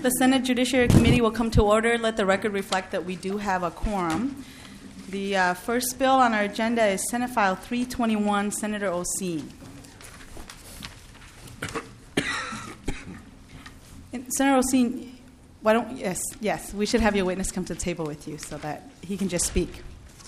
The Senate Judiciary Committee will come to order. Let the record reflect that we do have a quorum. The first bill on our agenda is Senate File 321, Senator Oseen. Senator Oseen, why don't yes, we should have your witness come to the table with you so that he can just speak.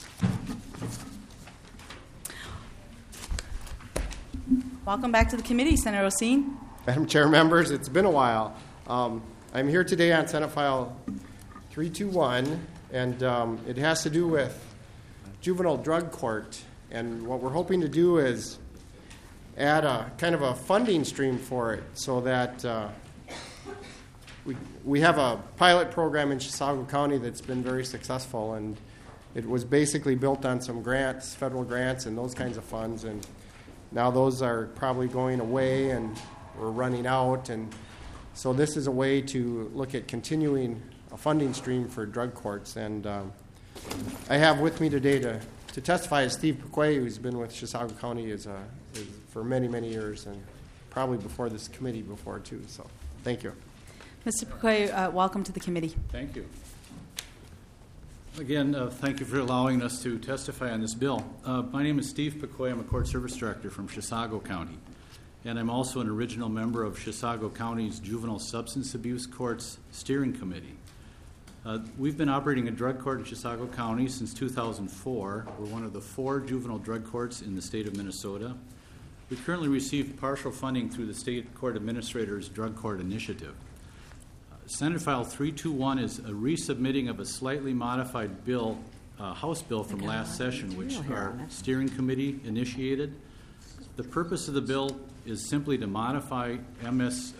Welcome back to the committee, Senator Oseen. Madam Chair, members, it's been a while. I'm here today on Senate File 321, and it has to do with juvenile drug court. And what we're hoping to do is add a kind of a funding stream for it so that we have a pilot program in Chisago County that's been very successful, and it was basically built on some grants, federal grants, and those kinds of funds. And now those are probably going away, and we're running out. And so this is a way to look at continuing a funding stream for drug courts. And I have with me today to testify is Steve Piquet, who's been with Chisago County for many, many years, and probably before this committee before, too. So thank you. Mr. Piquet, welcome to the committee. Thank you. Again, thank you for allowing us to testify on this bill. My name is Steve Piquet. I'm a court service director from Chisago County, and I'm also an original member of Chisago County's Juvenile Substance Abuse Court's Steering Committee. We've been operating a drug court in Chisago County since 2004. We're one of the 4 juvenile drug courts in the state of Minnesota. We currently receive partial funding through the State Court Administrator's Drug Court Initiative. Senate File 321 is a resubmitting of a slightly modified bill, House bill from last session, which our steering committee initiated. The purpose of the bill is simply to modify MS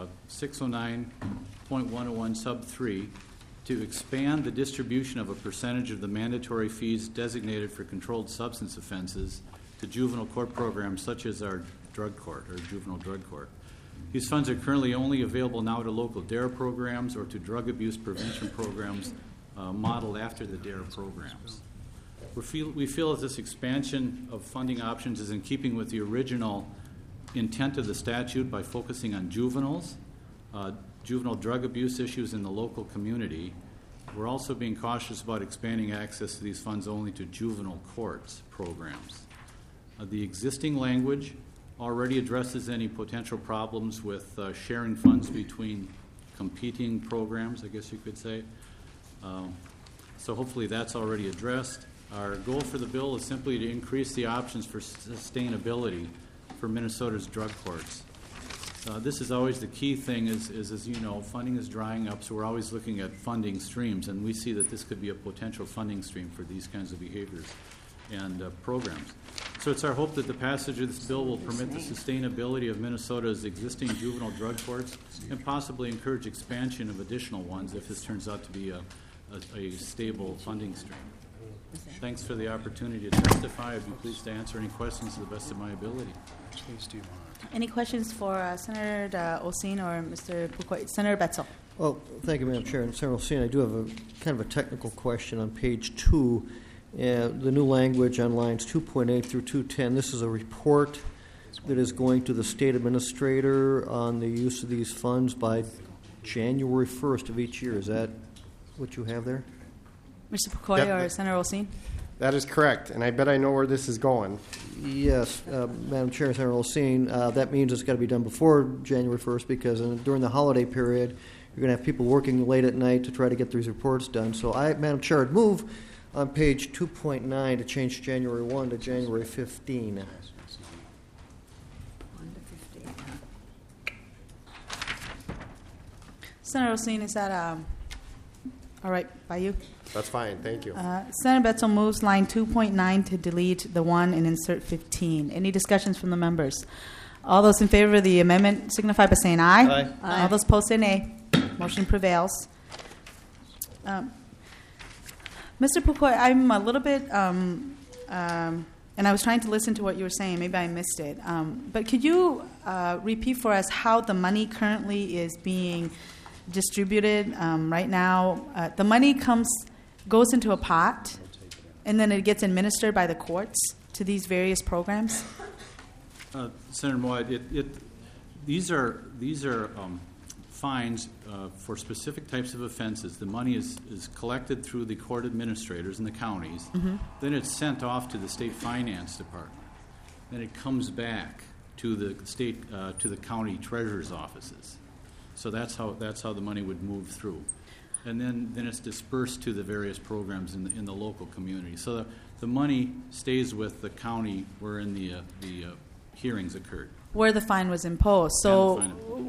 609.101 sub 3 to expand the distribution of a percentage of the mandatory fees designated for controlled substance offenses to juvenile court programs such as our drug court or juvenile drug court. These funds are currently only available now to local DARE programs or to drug abuse prevention programs modeled after the DARE programs. We feel that this expansion of funding options is in keeping with the original intent of the statute by focusing on juveniles, juvenile drug abuse issues in the local community. We're also being cautious about expanding access to these funds only to juvenile courts programs. The existing language already addresses any potential problems with sharing funds between competing programs, I guess you could say. So hopefully that's already addressed. Our goal for the bill is simply to increase the options for sustainability for Minnesota's drug courts. This is always the key thing is, as you know, funding is drying up, so we're always looking at funding streams, and we see that this could be a potential funding stream for these kinds of behaviors and programs. So it's our hope that the passage of this bill will permit the sustainability of Minnesota's existing juvenile drug courts and possibly encourage expansion of additional ones if this turns out to be a stable funding stream. Thanks for the opportunity to testify. I'd be pleased to answer any questions to the best of my ability. Any questions for Senator Oseen or Mr. Piquet? Senator Betzel. Well, thank you, Madam Chair. And Senator Oseen, I do have a kind of a technical question on page 2. The new language on lines 2.8 through 210, this is a report that is going to the state administrator on the use of these funds by January 1st of each year. Is that what you have there? Mr. Piquet or Senator Oseen? That is correct, and I bet I know where this is going. Yes, Madam Chair, Senator Oseen, that means it's got to be done before January 1st because during the holiday period, you're going to have people working late at night to try to get these reports done. So Madam Chair, I'd move on page 2.9 to change January 1 to January 15. 1 to 15. Senator Oseen, is that all right by you? That's fine. Thank you. Senator Betzel moves line 2.9 to delete the 1 and insert 15. Any discussions from the members? All those in favor of the amendment signify by saying aye. Aye. All those opposed say nay. Motion prevails. Mr. Piquet, I'm a little bit, and I was trying to listen to what you were saying. Maybe I missed it. But could you repeat for us how the money currently is being distributed right now? The money goes into a pot, and then it gets administered by the courts to these various programs? Senator Moy, these are fines for specific types of offenses. The money is collected through the court administrators in the counties. Then it's sent off to the state finance department. Then it comes back to the state to the county treasurer's offices. So that's how the money would move through, and then it's dispersed to the various programs in the local community. So the money stays with the county wherein the hearings occurred. Where the fine was imposed. Yeah,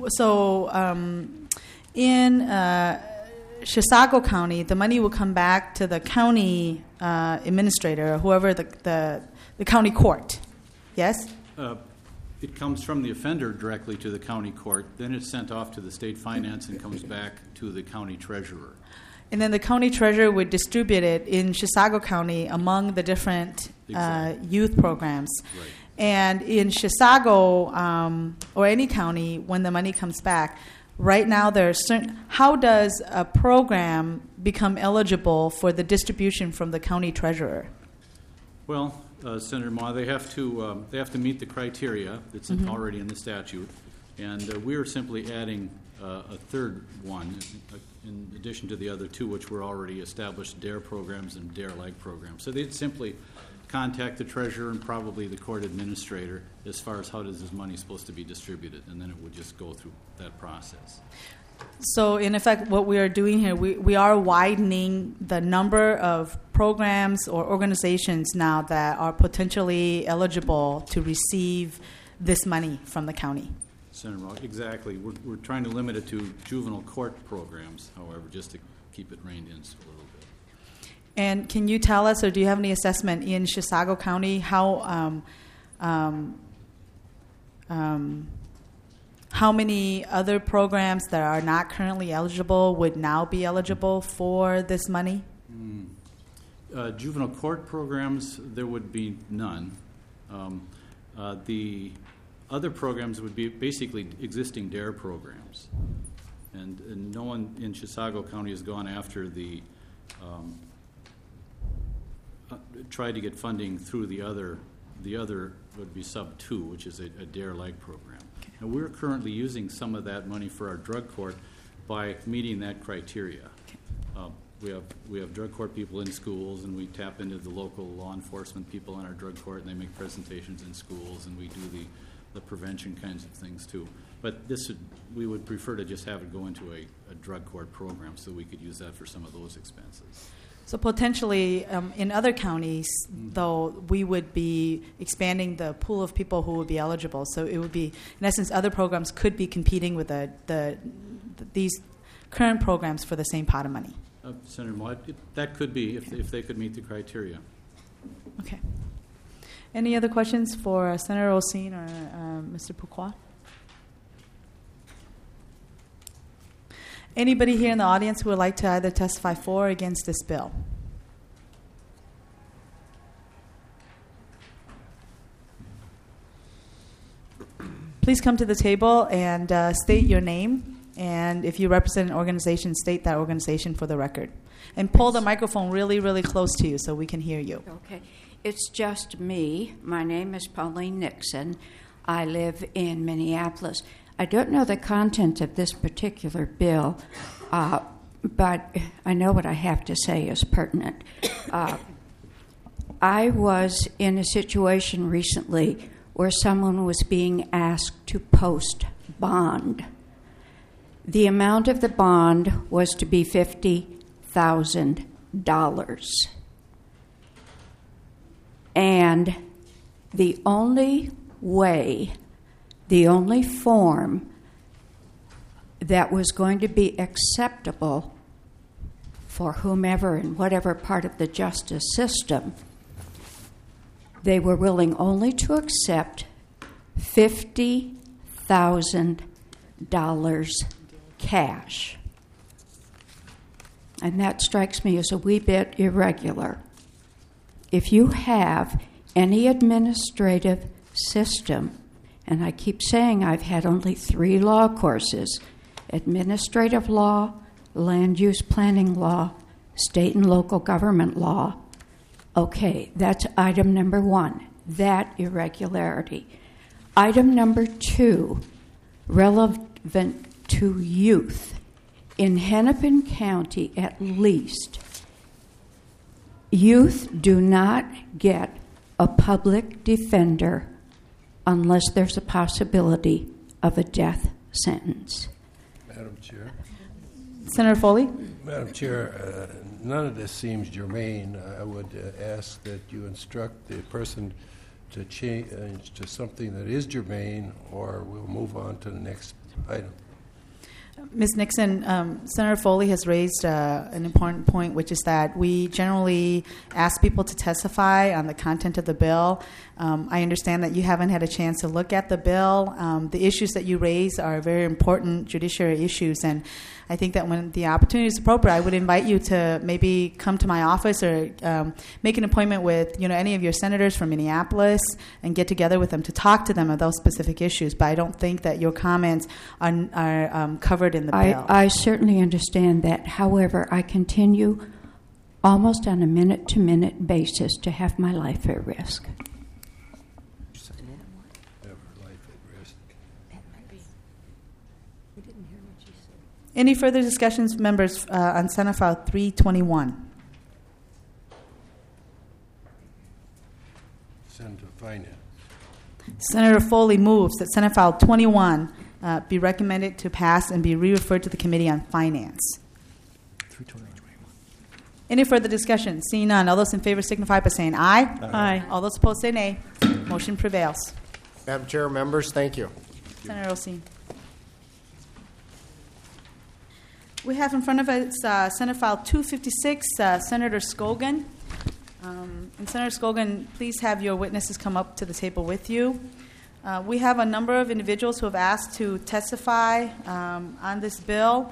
In Chisago County, the money will come back to the county administrator, or whoever the county court. Yes? It comes from the offender directly to the county court. Then it's sent off to the state finance and comes back to the county treasurer. And then the county treasurer would distribute it in Chisago County among the different Exactly. youth programs. Right. And in Chisago or any county, when the money comes back, right now there are certain. How does a program become eligible for the distribution from the county treasurer? Well, Senator Ma, they have to meet the criteria that's already in the statute, and we are simply adding a third one in addition to the other two, which were already established DARE programs and DARE-like programs. So they'd simply contact the treasurer and probably the court administrator as far as how does this money supposed to be distributed, and then it would just go through that process. So, in effect, what we are doing here, we are widening the number of programs or organizations now that are potentially eligible to receive this money from the county. Senator Ma, exactly. We're trying to limit it to juvenile court programs, however, just to keep it reined in a little bit. And can you tell us, or do you have any assessment in Chisago County, how many other programs that are not currently eligible would now be eligible for this money? Juvenile court programs, there would be none. The other programs would be basically existing DARE programs. And no one in Chisago County has gone after tried to get funding through the other would be sub 2, which is a DARE-like program. Okay. And we're currently using some of that money for our drug court by meeting that criteria. Okay. We have drug court people in schools, and we tap into the local law enforcement people in our drug court, and they make presentations in schools, and we do the prevention kinds of things too. But we would prefer to just have it go into a drug court program so we could use that for some of those expenses. So potentially in other counties, though, we would be expanding the pool of people who would be eligible. So it would be, in essence, other programs could be competing with these current programs for the same pot of money. Senator Moy, that could be if they could meet the criteria. Okay. Any other questions for Senator Oseen or Mr. Pourquoi? Anybody here in the audience who would like to either testify for or against this bill? Please come to the table and state your name, and if you represent an organization, state that organization for the record. And pull the microphone really, really close to you so we can hear you. Okay. It's just me. My name is Pauline Nixon. I live in Minneapolis. I don't know the content of this particular bill, but I know what I have to say is pertinent. I was in a situation recently where someone was being asked to post bond. The amount of the bond was to be $50,000. And the only form that was going to be acceptable for whomever in whatever part of the justice system, they were willing only to accept $50,000 cash. And that strikes me as a wee bit irregular. If you have any administrative system, and I keep saying I've had only 3 law courses: administrative law, land use planning law, state and local government law. Okay, that's item number 1, that irregularity. Item number 2, relevant to youth. In Hennepin County, at least, youth do not get a public defender unless there's a possibility of a death sentence. Madam Chair. Senator Foley? Madam Chair, none of this seems germane. I would ask that you instruct the person to change to something that is germane, or we'll move on to the next item. Ms. Nixon, Senator Foley has raised an important point, which is that we generally ask people to testify on the content of the bill. I understand that you haven't had a chance to look at the bill. The issues that you raise are very important judiciary issues, and I think that when the opportunity is appropriate, I would invite you to maybe come to my office or make an appointment with any of your senators from Minneapolis and get together with them to talk to them about those specific issues. But I don't think that your comments are covered in the bill. I certainly understand that. However, I continue almost on a minute-to-minute basis to have my life at risk. Any further discussions, members, on Senate File 321? Send to Finance. Senator Foley moves that Senate File 21 be recommended to pass and be re-referred to the Committee on Finance. Any further discussion? Seeing none, all those in favor signify by saying aye. Aye. All those opposed say nay. Motion prevails. Madam Chair, members, thank you. Senator Oseen. We have in front of us Senate File 256, Senator Scogan. And Senator Scogan, please have your witnesses come up to the table with you. We have a number of individuals who have asked to testify on this bill.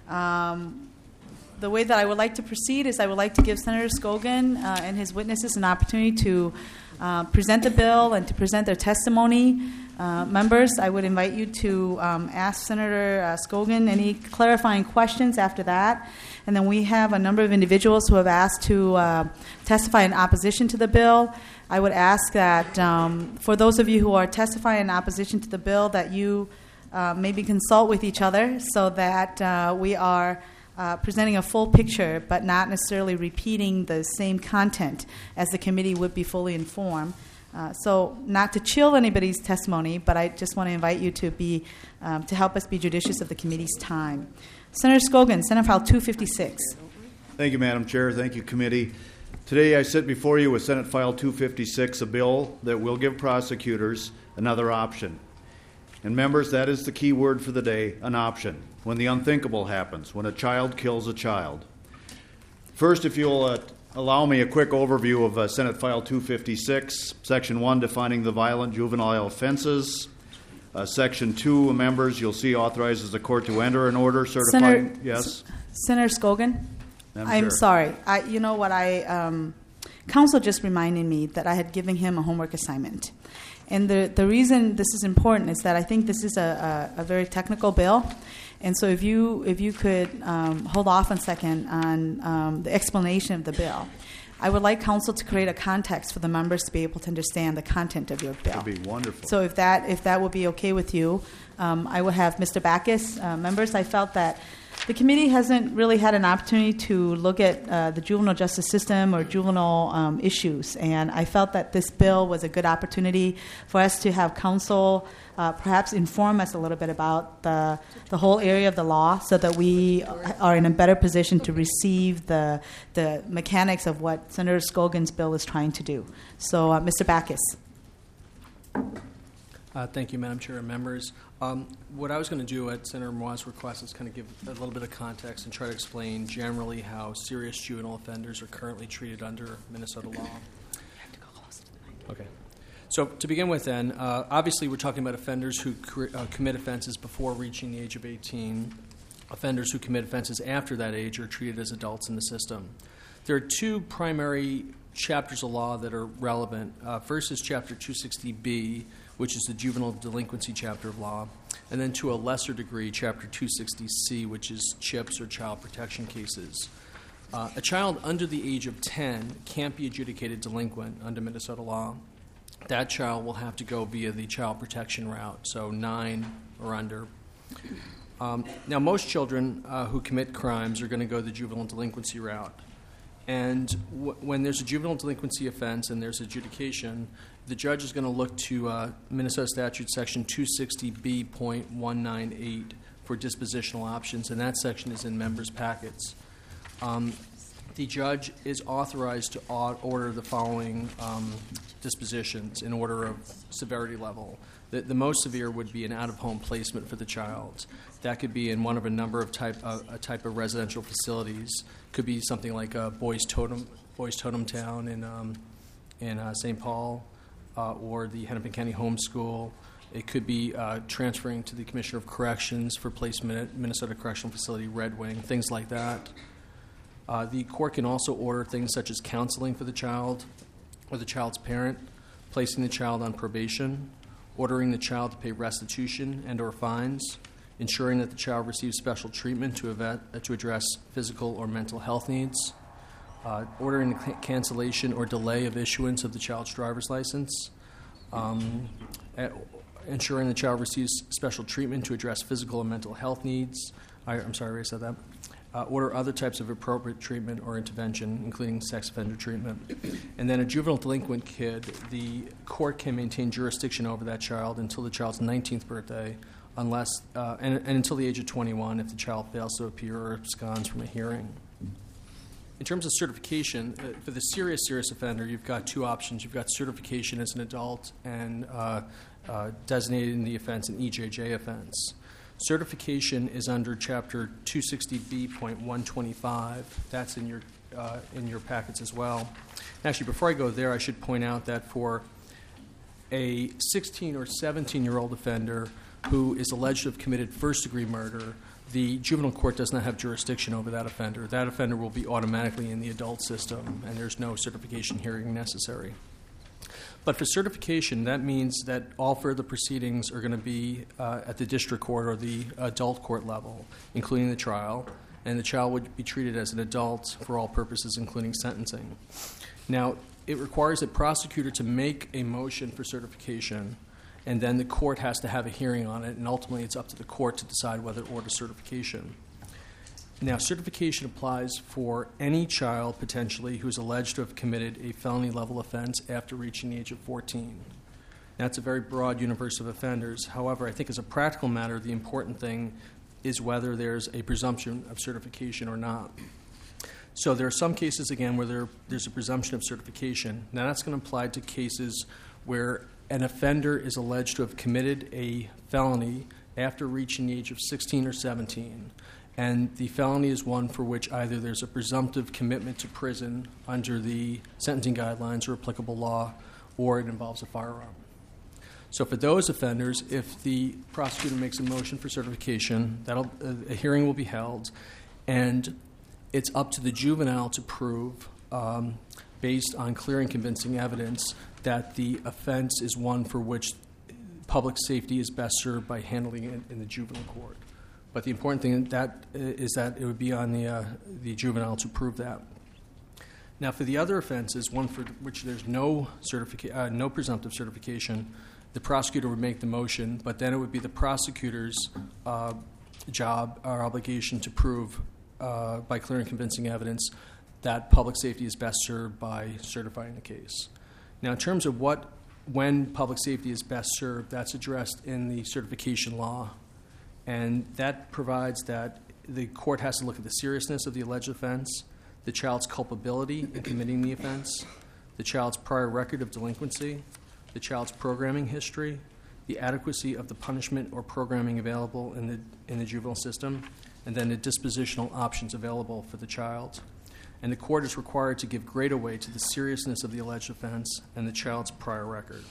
The way that I would like to proceed is I would like to give Senator Scogan and his witnesses an opportunity to present the bill and to present their testimony. Members, I would invite you to ask Senator Scogan any clarifying questions after that. And then we have a number of individuals who have asked to testify in opposition to the bill. I would ask that for those of you who are testifying in opposition to the bill that you maybe consult with each other so that we are presenting a full picture but not necessarily repeating the same content as the committee would be fully informed. So not to chill anybody's testimony, but I just want to invite you to be to help us be judicious of the committee's time. Senator Scogan, Senate File 256. Thank you, Madam Chair. Thank you, committee. Today I sit before you with Senate File 256, a bill that will give prosecutors another option. And members, that is the key word for the day, an option. When the unthinkable happens, when a child kills a child. First, if you'll allow me a quick overview of Senate File 256, Section 1, defining the violent juvenile offenses. Section 2, members, you'll see authorizes the court to enter an order certifying. Yes? Senator Scogan, I'm Chair. sorry. Council just reminded me that I had given him a homework assignment. And the reason this is important is that I think this is a very technical bill. And so if you could hold off a second on the explanation of the bill. I would like council to create a context for the members to be able to understand the content of your bill. That would be wonderful. So if that would be okay with you, I would have Mr. Backus. Members, I felt that the committee hasn't really had an opportunity to look at the juvenile justice system or juvenile issues, and I felt that this bill was a good opportunity for us to have council perhaps inform us a little bit about the whole area of the law so that we are in a better position to receive the mechanics of what Senator Scogan's bill is trying to do. So, Mr. Backus. Thank you, Madam Chair and members. What I was going to do at Senator Moi's request is kind of give a little bit of context and try to explain generally how serious juvenile offenders are currently treated under Minnesota law. Okay. So to begin with then, obviously we're talking about offenders who commit offenses before reaching the age of 18. Offenders who commit offenses after that age are treated as adults in the system. There are two primary chapters of law that are relevant. First is Chapter 260B, which is the juvenile delinquency chapter of law, and then to a lesser degree, Chapter 260C, which is CHIPS or child protection cases. A child under the age of 10 can't be adjudicated delinquent under Minnesota law. That child will have to go via the child protection route, so 9 or under. Now, most children who commit crimes are going to go the juvenile delinquency route. And when there's a juvenile delinquency offense and there's adjudication, the judge is going to look to Minnesota Statute Section 260B.198 for dispositional options, and that section is in members' packets. The judge is authorized to order the following dispositions in order of severity level. The most severe would be an out-of-home placement for the child. That could be in one of a number of type of residential facilities. Could be something like a Boys Totem Town in St. Paul, or the Hennepin County Home School. It could be transferring to the Commissioner of Corrections for placement at Minnesota Correctional Facility Red Wing, things like that. The court can also order things such as counseling for the child or the child's parent, placing the child on probation, ordering the child to pay restitution and or fines, ensuring that the child receives special treatment to address physical or mental health needs, ordering the cancellation or delay of issuance of the child's driver's license, ensuring the child receives special treatment to address physical and mental health needs. I'm sorry, I already said that. Order other types of appropriate treatment or intervention, including sex offender treatment. And then a juvenile delinquent kid, the court can maintain jurisdiction over that child until the child's 19th birthday, unless and until the age of 21 if the child fails to appear or absconds from a hearing. In terms of certification, for the serious offender, you've got two options. You've got certification as an adult and designating the offense an EJJ offense. Certification is under Chapter 260B.125. That's in your packets as well. Actually, before I go there, I should point out that for a 16 or 17-year-old offender who is alleged to have committed first-degree murder, the juvenile court does not have jurisdiction over that offender. That offender will be automatically in the adult system, and there's no certification hearing necessary. But for certification, that means that all further proceedings are going to be at the district court or the adult court level, including the trial, and the child would be treated as an adult for all purposes, including sentencing. Now, it requires a prosecutor to make a motion for certification, and then the court has to have a hearing on it, and ultimately it's up to the court to decide whether to order certification. Now, certification applies for any child, potentially, who is alleged to have committed a felony-level offense after reaching the age of 14. That's a very broad universe of offenders. However, I think as a practical matter, the important thing is whether there's a presumption of certification or not. So there are some cases, again, where there's a presumption of certification. Now, that's going to apply to cases where an offender is alleged to have committed a felony after reaching the age of 16 or 17. And the felony is one for which either there's a presumptive commitment to prison under the sentencing guidelines or applicable law, or it involves a firearm. So for those offenders, if the prosecutor makes a motion for certification, a hearing will be held, and it's up to the juvenile to prove, based on clear and convincing evidence, that the offense is one for which public safety is best served by handling it in the juvenile court. But the important thing is that it would be on the juvenile to prove that. Now, for the other offenses, one for which there's no presumptive certification, the prosecutor would make the motion, but then it would be the prosecutor's job or obligation to prove by clear and convincing evidence that public safety is best served by certifying the case. Now, in terms of when public safety is best served, that's addressed in the certification law. And that provides that the court has to look at the seriousness of the alleged offense, the child's culpability in committing the offense, the child's prior record of delinquency, the child's programming history, the adequacy of the punishment or programming available in the juvenile system, and then the dispositional options available for the child. And the court is required to give greater weight to the seriousness of the alleged offense and the child's prior record.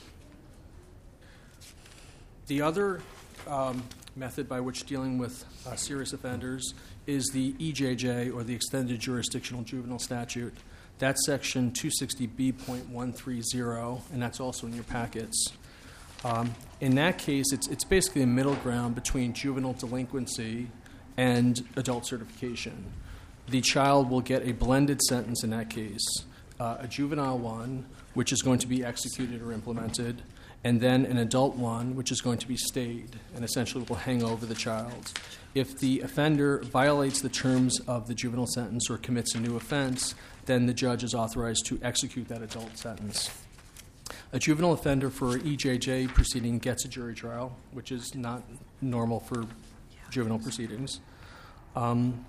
The other method by which dealing with serious offenders is the EJJ, or the Extended Jurisdictional Juvenile Statute. That's Section 260B.130, and that's also in your packets. In that case, it's basically a middle ground between juvenile delinquency and adult certification. The child will get a blended sentence in that case, a juvenile one, which is going to be executed or implemented, and then an adult one, which is going to be stayed and essentially will hang over the child. If the offender violates the terms of the juvenile sentence or commits a new offense, then the judge is authorized to execute that adult sentence. A juvenile offender for EJJ proceeding gets a jury trial, which is not normal for juvenile proceedings. And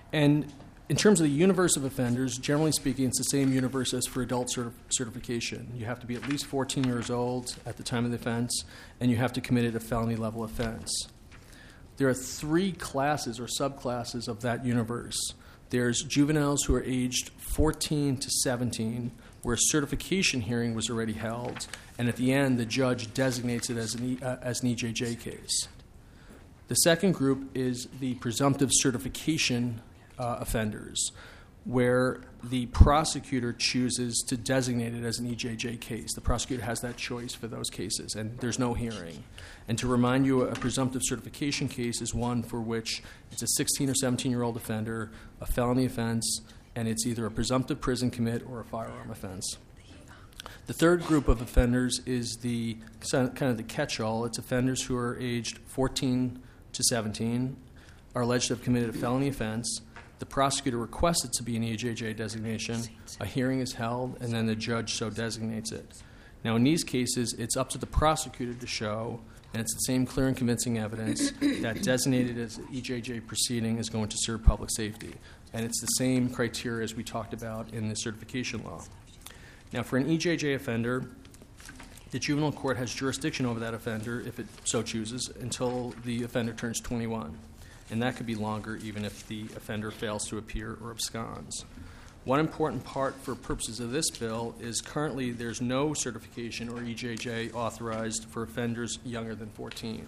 in terms of the universe of offenders, generally speaking, it's the same universe as for adult certification. You have to be at least 14 years old at the time of the offense, and you have to commit a felony-level offense. There are 3 classes or subclasses of that universe. There's juveniles who are aged 14 to 17, where a certification hearing was already held, and at the end, the judge designates it as an EJJ case. The second group is the presumptive certification offenders, where the prosecutor chooses to designate it as an EJJ case. The prosecutor has that choice for those cases, and there's no hearing. And to remind you, a presumptive certification case is one for which it's a 16 or 17-year-old offender, a felony offense, and it's either a presumptive prison commit or a firearm offense. The third group of offenders is the kind of the catch-all. It's offenders who are aged 14 to 17, are alleged to have committed a felony offense. The prosecutor requests it to be an EJJ designation. A hearing is held, and then the judge so designates it. Now, in these cases, it's up to the prosecutor to show, and it's the same clear and convincing evidence, that designated as an EJJ proceeding is going to serve public safety. And it's the same criteria as we talked about in the certification law. Now, for an EJJ offender, the juvenile court has jurisdiction over that offender, if it so chooses, until the offender turns 21. And that could be longer even if the offender fails to appear or absconds. One important part for purposes of this bill is currently there's no certification or EJJ authorized for offenders younger than 14.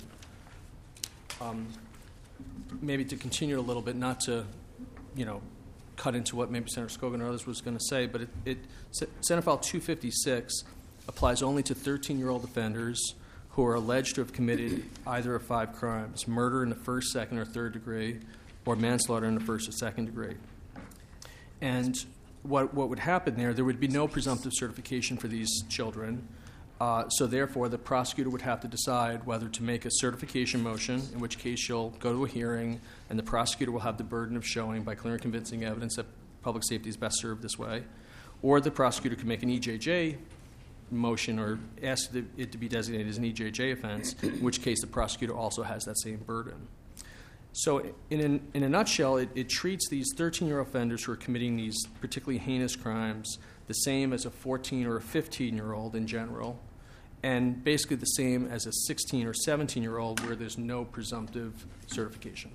Maybe to continue a little bit, not to, cut into what maybe Senator Scogin or others was going to say, but Senate File 256 applies only to 13-year-old offenders who are alleged to have committed either of 5 crimes: murder in the first, second, or third degree, or manslaughter in the first or second degree. And what would happen there would be no presumptive certification for these children. So therefore, the prosecutor would have to decide whether to make a certification motion, in which case she'll go to a hearing, and the prosecutor will have the burden of showing by clear and convincing evidence that public safety is best served this way. Or the prosecutor could make an EJJ motion or ask it to be designated as an EJJ offense, in which case the prosecutor also has that same burden. So in a nutshell, it treats these 13-year-old offenders who are committing these particularly heinous crimes the same as a 14 or a 15-year-old in general, and basically the same as a 16 or 17-year-old where there's no presumptive certification.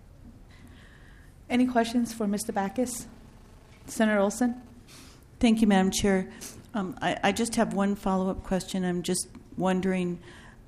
Any questions for Mr. Backus? Senator Olson? Thank you, Madam Chair. I just have one follow-up question. I'm just wondering,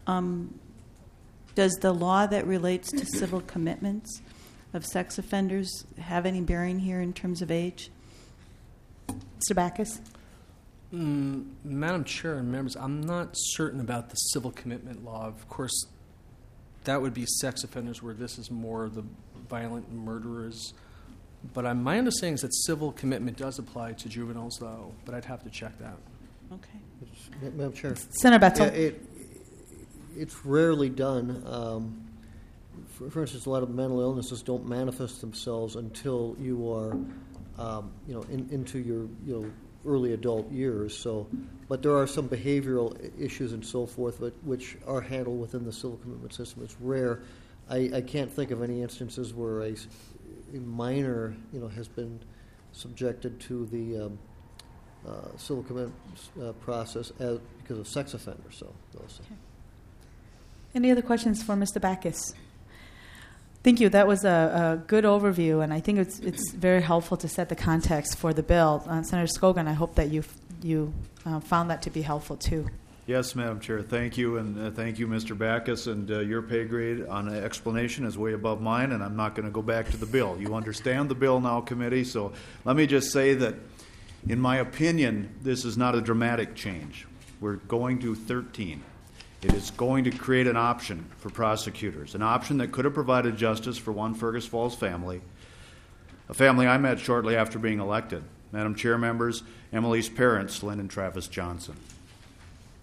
does the law that relates to civil commitments of sex offenders have any bearing here in terms of age? Mr. Backus? Madam Chair and members, I'm not certain about the civil commitment law. Of course, that would be sex offenders where this is more the violent murderers. But my understanding is that civil commitment does apply to juveniles, though, but I'd have to check that. Okay. Madam Chair. Senator Betzel? It's rarely done. For instance, a lot of mental illnesses don't manifest themselves until you are, into your early adult years. So, but there are some behavioral issues and so forth, which are handled within the civil commitment system. It's rare. I can't think of any instances where a minor, has been subjected to the civil commitment process because of sex offenders. So, okay. Any other questions for Mr. Backus? Thank you. That was a good overview, and I think it's very helpful to set the context for the bill. Senator Scogin, I hope that you found that to be helpful too. Yes, Madam Chair. Thank you, and thank you, Mr. Backus. And your pay grade on the explanation is way above mine, and I'm not going to go back to the bill. You understand the bill now, committee. So let me just say that, in my opinion, this is not a dramatic change. We're going to 13. It is going to create an option for prosecutors, an option that could have provided justice for one Fergus Falls family, a family I met shortly after being elected. Madam Chair, members, Emily's parents, Lynn and Travis Johnson.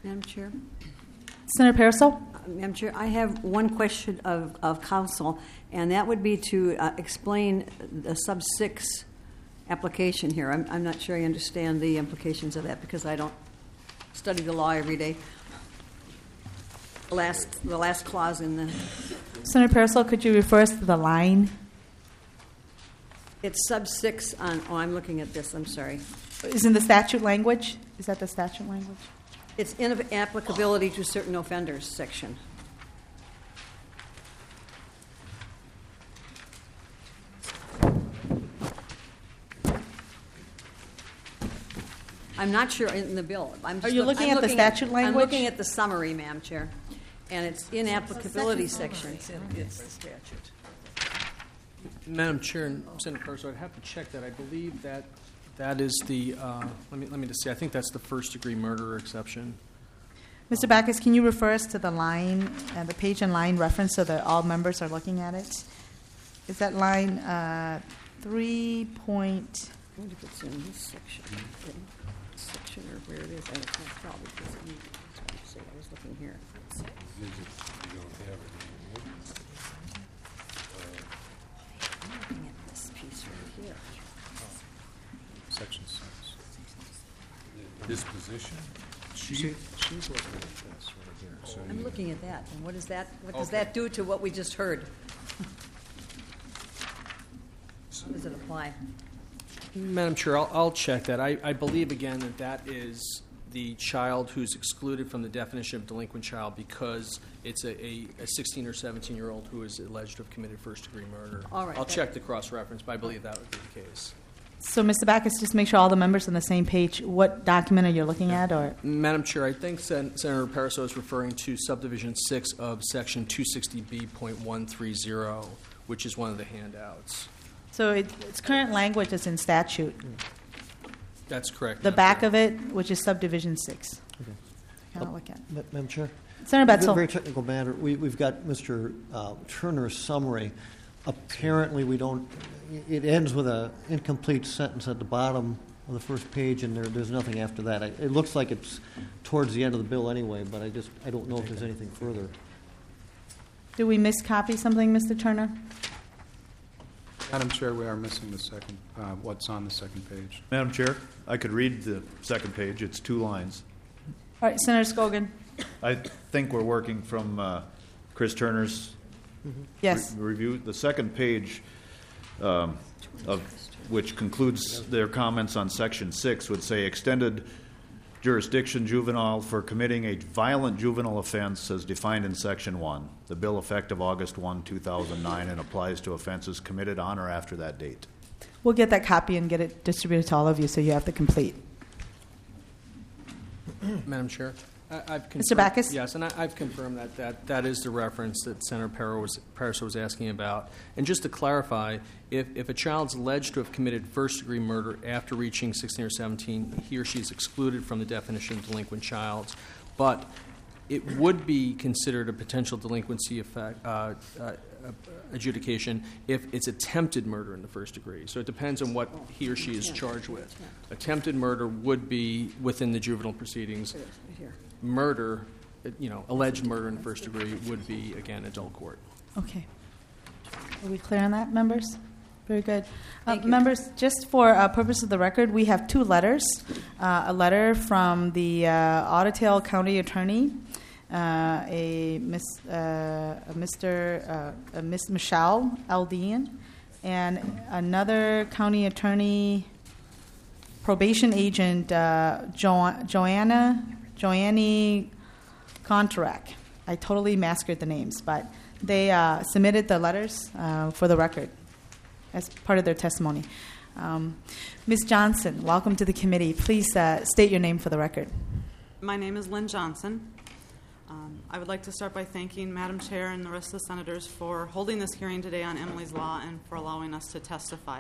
Madam Chair. Senator Paraso? Madam Chair, I have one question of council, and that would be to explain the sub 6 application here. I'm not sure I understand the implications of that because I don't study the law every day. The last clause in the... Senator Paraso, could you refer us to the line? It's sub 6 on... Oh, I'm looking at this. I'm sorry. Is in the statute language? Is that the statute language? It's inapplicability to certain offenders section. I'm not sure in the bill. Are you looking at the statute language? I'm looking at the summary, Madam Chair, and it's inapplicability section. It's the statute. Madam Chair and Senator Paraso, I'd have to check that. I believe that is the, let me just say, I think that's the first-degree murder exception. Mr. Backus, can you refer us to the line, the page and line reference so that all members are looking at it? Is that line 3 point... I wonder if it's in this section. Section or where it is. And it's not probably because I was looking here. You don't have it anymore. I'm looking at this piece right here. Section 6. Disposition? She's looking at this right here. So I'm looking at that. And what is that? What does that do to what we just heard? How does it apply? Madam Chair, I'll check that. I believe, again, that is the child who's excluded from the definition of delinquent child because it's a 16 or 17-year-old who is alleged to have committed first-degree murder. All right. I'll check the cross-reference, but I believe that would be the case. So, Mr. Backus, just make sure all the members are on the same page. What document are you looking at? Or Madam Chair, I think Senator Paraso is referring to subdivision 6 of section 260B.130, which is one of the handouts. So it's current language that's in statute. That's correct. The back of it, which is subdivision 6. Okay. Kind of look at. Madam Chair? Senator Betzel. Very technical matter. We've got Mr. Turner's summary. Apparently, we don't. It ends with an incomplete sentence at the bottom of the first page, and there's nothing after that. It looks like it's towards the end of the bill anyway, but I don't know if there's anything further. Did we miscopy something, Mr. Turner? Madam Chair, we are missing the second, what's on the second page. Madam Chair, I could read the second page. It's 2 lines. All right, Senator Scogan. I think we're working from Chris Turner's Yes. review. The second page, of which concludes their comments on Section 6, would say extended jurisdiction juvenile for committing a violent juvenile offense as defined in Section 1. The bill effective August 1, 2009, and applies to offenses committed on or after that date. We'll get that copy and get it distributed to all of you so you have the complete. Madam Chair, I've Mr. Backus? Yes, and I've confirmed that is the reference that Senator Paraso was asking about. And just to clarify, if a child's alleged to have committed first-degree murder after reaching 16 or 17, he or she is excluded from the definition of delinquent child. But it would be considered a potential delinquency adjudication if it's attempted murder in the first degree. So it depends on what he or she is charged with. Attempted murder would be within the juvenile proceedings. Murder, alleged murder in the first degree would be, again, adult court. Okay. Are we clear on that, members? Very good. Members, just for purpose of the record, we have 2 letters. A letter from the Ottawa County Attorney, Miss Michelle Aldean, and another County Attorney, Probation Agent Joanne Contrack. I totally massacred the names, but they submitted the letters for the record as part of their testimony. Ms. Johnson, welcome to the committee. Please state your name for the record. My name is Lynn Johnson. I would like to start by thanking Madam Chair and the rest of the senators for holding this hearing today on Emily's Law and for allowing us to testify.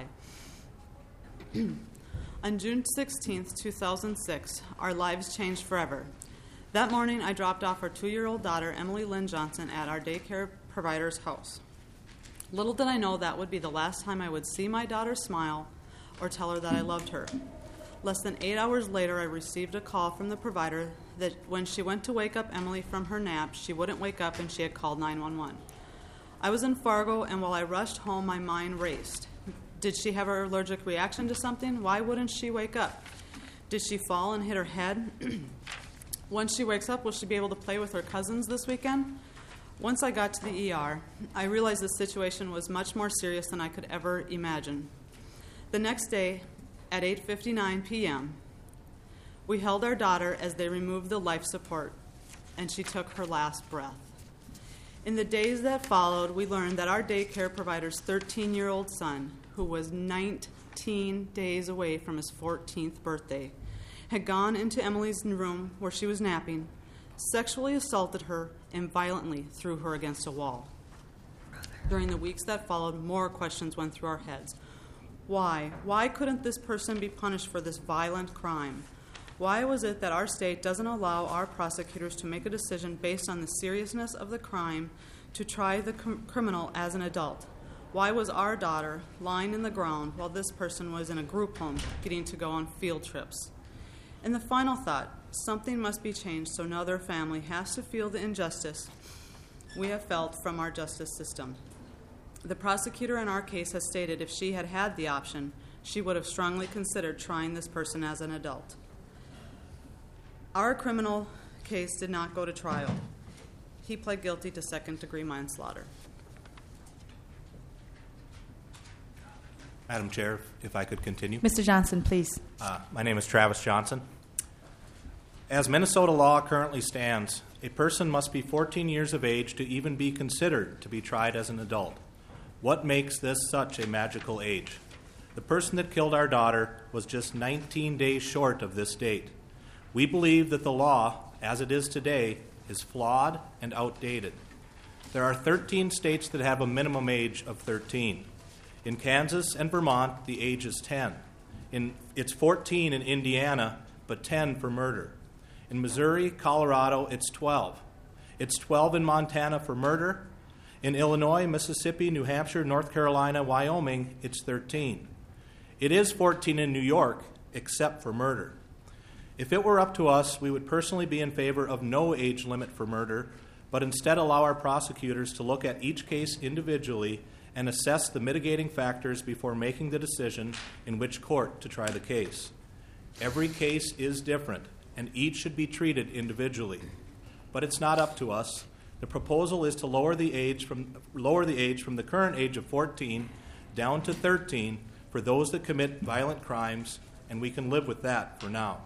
On June 16, 2006, our lives changed forever. That morning, I dropped off our 2-year-old daughter, Emily Lynn Johnson, at our daycare provider's house. Little did I know that would be the last time I would see my daughter smile or tell her that I loved her. Less than 8 hours later, I received a call from the provider that when she went to wake up Emily from her nap, she wouldn't wake up and she had called 911. I was in Fargo, and while I rushed home, my mind raced. Did she have an allergic reaction to something? Why wouldn't she wake up? Did she fall and hit her head? Once she wakes up, will she be able to play with her cousins this weekend? Once I got to the ER, I realized the situation was much more serious than I could ever imagine. The next day, at 8:59 p.m., we held our daughter as they removed the life support, and she took her last breath. In the days that followed, we learned that our daycare provider's 13-year-old son, who was 19 days away from his 14th birthday, had gone into Emily's room where she was napping, sexually assaulted her, and violently threw her against a wall. During the weeks that followed, more questions went through our heads. Why? Why couldn't this person be punished for this violent crime? Why was it that our state doesn't allow our prosecutors to make a decision based on the seriousness of the crime to try the criminal as an adult? Why was our daughter lying in the ground while this person was in a group home getting to go on field trips? And the final thought, something must be changed so no other family has to feel the injustice we have felt from our justice system. The prosecutor in our case has stated if she had had the option, she would have strongly considered trying this person as an adult. Our criminal case did not go to trial. He pled guilty to second-degree manslaughter. Madam Chair, if I could continue. Mr. Johnson, please. My name is Travis Johnson. As Minnesota law currently stands, a person must be 14 years of age to even be considered to be tried as an adult. What makes this such a magical age? The person that killed our daughter was just 19 days short of this date. We believe that the law, as it is today, is flawed and outdated. There are 13 states that have a minimum age of 13. In Kansas and Vermont, the age is 10. It's 14 in Indiana, but 10 for murder. In Missouri, Colorado, it's 12. It's 12 in Montana for murder. In Illinois, Mississippi, New Hampshire, North Carolina, Wyoming, it's 13. It is 14 in New York, except for murder. If it were up to us, we would personally be in favor of no age limit for murder, but instead allow our prosecutors to look at each case individually and assess the mitigating factors before making the decision in which court to try the case. Every case is different, and each should be treated individually. But it's not up to us. The proposal is to lower the age from the current age of 14 down to 13 for those that commit violent crimes, and we can live with that for now.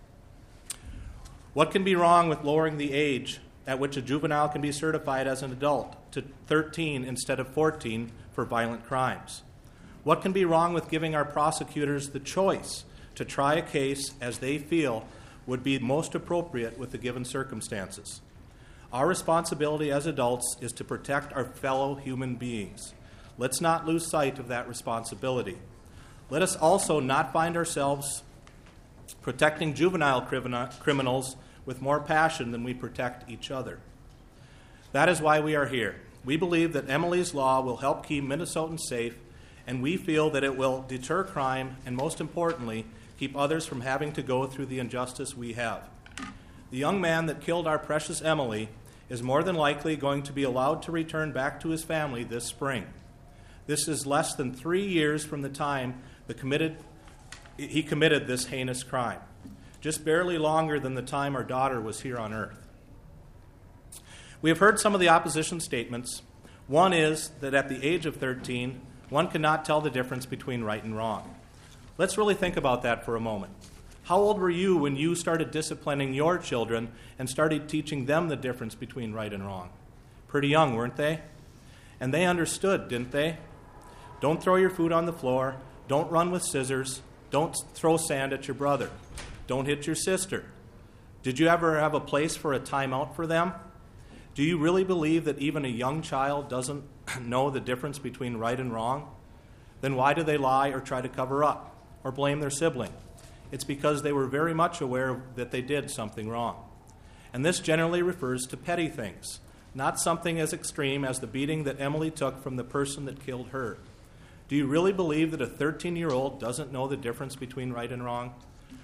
What can be wrong with lowering the age at which a juvenile can be certified as an adult to 13 instead of 14 for violent crimes? What can be wrong with giving our prosecutors the choice to try a case as they feel would be most appropriate with the given circumstances? Our responsibility as adults is to protect our fellow human beings. Let's not lose sight of that responsibility. Let us also not find ourselves protecting juvenile criminals with more passion than we protect each other. That is why we are here. We believe that Emily's Law will help keep Minnesotans safe, and we feel that it will deter crime and, most importantly, keep others from having to go through the injustice we have. The young man that killed our precious Emily is more than likely going to be allowed to return back to his family this spring. This is less than 3 years from the time he committed this heinous crime, just barely longer than the time our daughter was here on earth. We have heard some of the opposition statements. One is that at the age of 13, one cannot tell the difference between right and wrong. Let's really think about that for a moment. How old were you when you started disciplining your children and started teaching them the difference between right and wrong? Pretty young, weren't they? And they understood, didn't they? Don't throw your food on the floor. Don't run with scissors. Don't throw sand at your brother. Don't hit your sister. Did you ever have a place for a timeout for them? Do you really believe that even a young child doesn't know the difference between right and wrong? Then why do they lie or try to cover up or blame their sibling? It's because they were very much aware that they did something wrong. And this generally refers to petty things, not something as extreme as the beating that Emily took from the person that killed her. Do you really believe that a 13-year-old doesn't know the difference between right and wrong?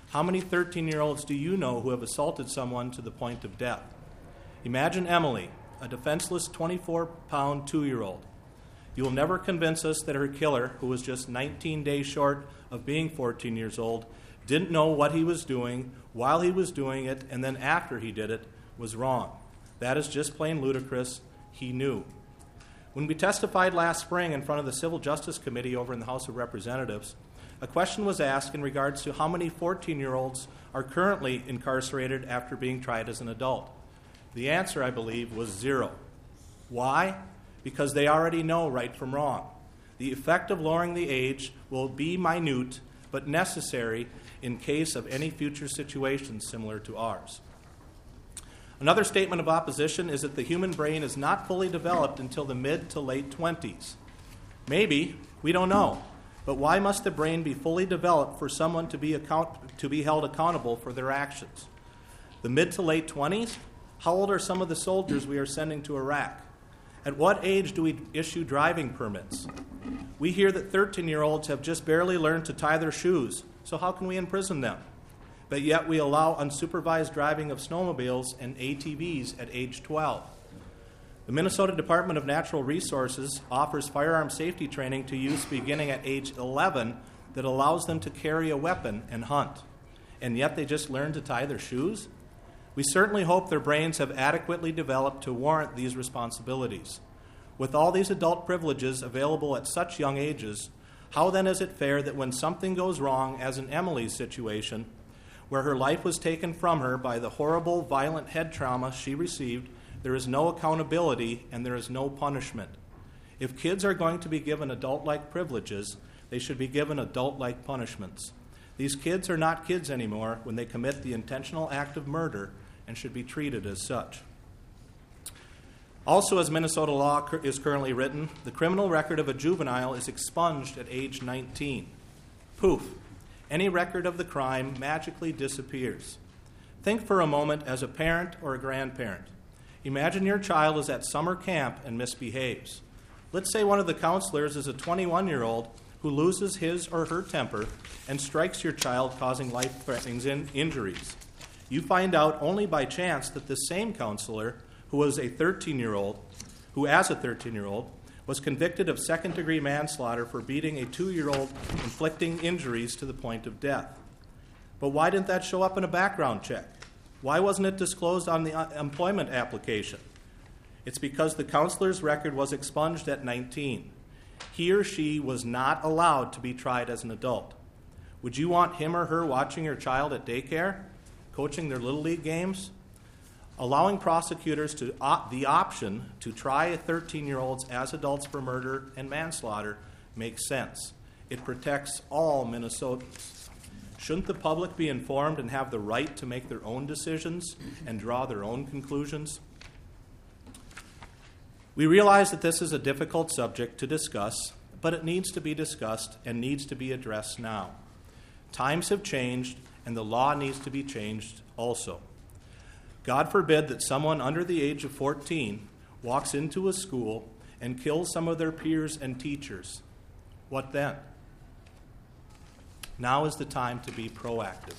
How many 13-year-olds do you know who have assaulted someone to the point of death? Imagine Emily, a defenseless 24-pound 2-year-old. You will never convince us that her killer, who was just 19 days short of being 14 years old, didn't know what he was doing while he was doing it, and then after he did it, was wrong. That is just plain ludicrous. He knew. When we testified last spring in front of the Civil Justice Committee over in the House of Representatives, a question was asked in regards to how many 14-year-olds are currently incarcerated after being tried as an adult. The answer, I believe, was 0. Why? Because they already know right from wrong. The effect of lowering the age will be minute but necessary in case of any future situations similar to ours. Another statement of opposition is that the human brain is not fully developed until the mid to late 20s. Maybe, we don't know. But why must the brain be fully developed for someone to be held accountable for their actions? The mid to late 20s? How old are some of the soldiers we are sending to Iraq? At what age do we issue driving permits? We hear that 13-year-olds have just barely learned to tie their shoes, so how can we imprison them? But yet we allow unsupervised driving of snowmobiles and ATVs at age 12. The Minnesota Department of Natural Resources offers firearm safety training to youth beginning at age 11 that allows them to carry a weapon and hunt. And yet they just learn to tie their shoes? We certainly hope their brains have adequately developed to warrant these responsibilities. With all these adult privileges available at such young ages, how then is it fair that when something goes wrong, as in Emily's situation, where her life was taken from her by the horrible, violent head trauma she received, there is no accountability and there is no punishment? If kids are going to be given adult-like privileges, they should be given adult-like punishments. These kids are not kids anymore when they commit the intentional act of murder and should be treated as such. Also, as Minnesota law is currently written, the criminal record of a juvenile is expunged at age 19. Poof. Any record of the crime magically disappears. Think for a moment as a parent or a grandparent. Imagine your child is at summer camp and misbehaves. Let's say one of the counselors is a 21-year-old who loses his or her temper and strikes your child, causing life-threatening injuries. You find out only by chance that the same counselor, who as a 13-year-old, was convicted of second-degree manslaughter for beating a 2-year-old, inflicting injuries to the point of death. But why didn't that show up in a background check? Why wasn't it disclosed on the employment application? It's because the counselor's record was expunged at 19. He or she was not allowed to be tried as an adult. Would you want him or her watching your child at daycare, coaching their Little League games? Allowing prosecutors the option to try 13-year-olds as adults for murder and manslaughter makes sense. It protects all Minnesotans. Shouldn't the public be informed and have the right to make their own decisions and draw their own conclusions? We realize that this is a difficult subject to discuss, but it needs to be discussed and needs to be addressed now. Times have changed, and the law needs to be changed also. God forbid that someone under the age of 14 walks into a school and kills some of their peers and teachers. What then? Now is the time to be proactive.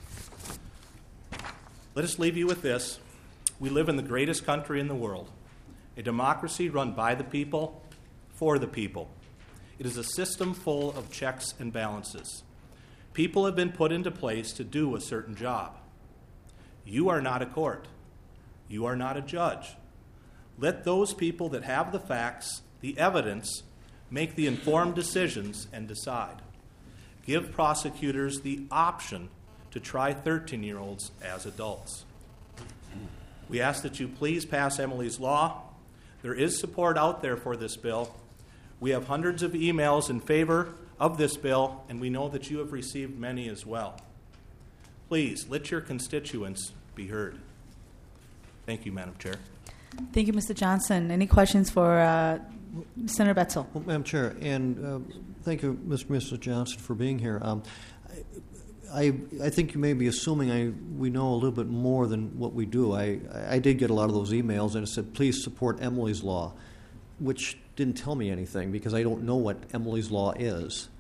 Let us leave you with this. We live in the greatest country in the world, a democracy run by the people, for the people. It is a system full of checks and balances. People have been put into place to do a certain job. You are not a court. You are not a judge. Let those people that have the facts, the evidence, make the informed decisions and decide. Give prosecutors the option to try 13-year-olds as adults. We ask that you please pass Emily's law. There is support out there for this bill. We have hundreds of emails in favor of this bill, and we know that you have received many as well. Please, let your constituents be heard. Thank you, Madam Chair. Thank you, Mr. Johnson. Any questions for Senator Betzel? Well, Madam Chair, and thank you, Mr. Johnson, for being here. I think you may be assuming we know a little bit more than what we do. I did get a lot of those emails, and it said, please support Emily's law, which didn't tell me anything because I don't know what Emily's law is.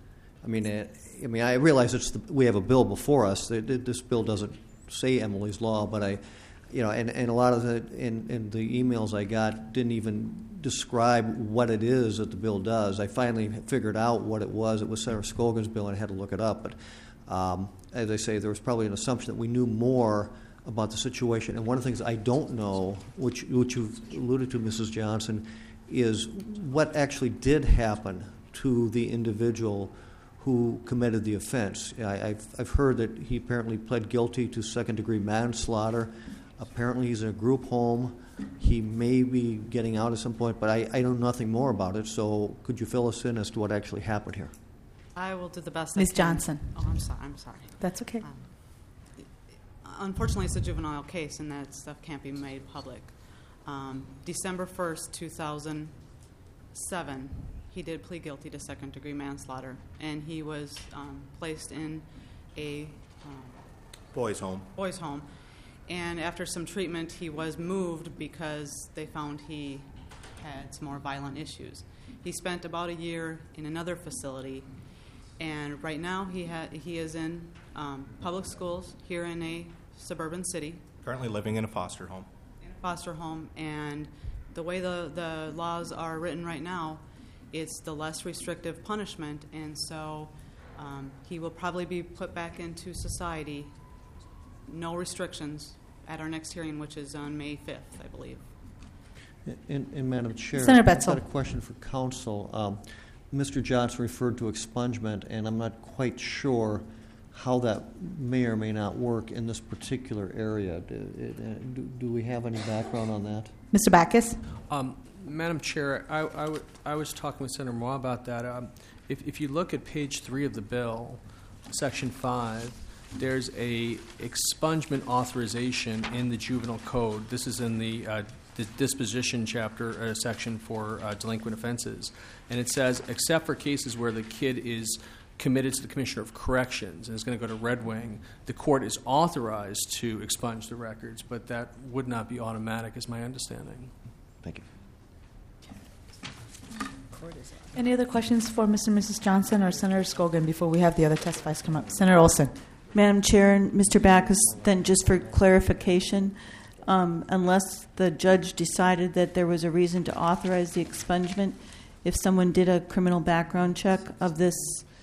I mean, I realize we have a bill before us. This bill doesn't say Emily's Law, but and a lot of in the emails I got didn't even describe what it is that the bill does. I finally figured out what it was. It was Senator Scogan's bill, and I had to look it up. But as I say, there was probably an assumption that we knew more about the situation. And one of the things I don't know, which you've alluded to, Mrs. Johnson, is what actually did happen to the individual who committed the offense. I've heard that he apparently pled guilty to second-degree manslaughter. Apparently he's in a group home. He may be getting out at some point, but I know nothing more about it. So could you fill us in as to what actually happened here? I will do the best Ms. I can. Johnson. Oh, I'm sorry. That's okay. Unfortunately, it's a juvenile case, and that stuff can't be made public. December 1st, 2007, he did plead guilty to second-degree manslaughter, and he was placed in a Boys' home. And after some treatment, he was moved because they found he had some more violent issues. He spent about a year in another facility, and right now he is in public schools here in a suburban city. Currently living in a foster home. And the way the laws are written right now, it's the less restrictive punishment, and so he will probably be put back into society, no restrictions, at our next hearing, which is on May 5th, I believe. And Madam Chair, Senator I've Betzel. got a question for counsel. Mr. Johnson referred to expungement, and I'm not quite sure how that may or may not work in this particular area. Do we have any background on that? Mr. Backus? Madam Chair, I was talking with Senator Moore about that. If you look at page 3 of the bill, Section 5, there's a expungement authorization in the juvenile code. This is in the disposition chapter section for delinquent offenses. And it says, except for cases where the kid is committed to the Commissioner of Corrections and is going to go to Red Wing, the court is authorized to expunge the records, but that would not be automatic, is my understanding. Thank you. Any other questions for Mr. and Mrs. Johnson or Senator Scogan before we have the other testifiers come up? Senator Olson. Madam Chair and Mr. Backus, then just for clarification, unless the judge decided that there was a reason to authorize the expungement, if someone did a criminal background check of this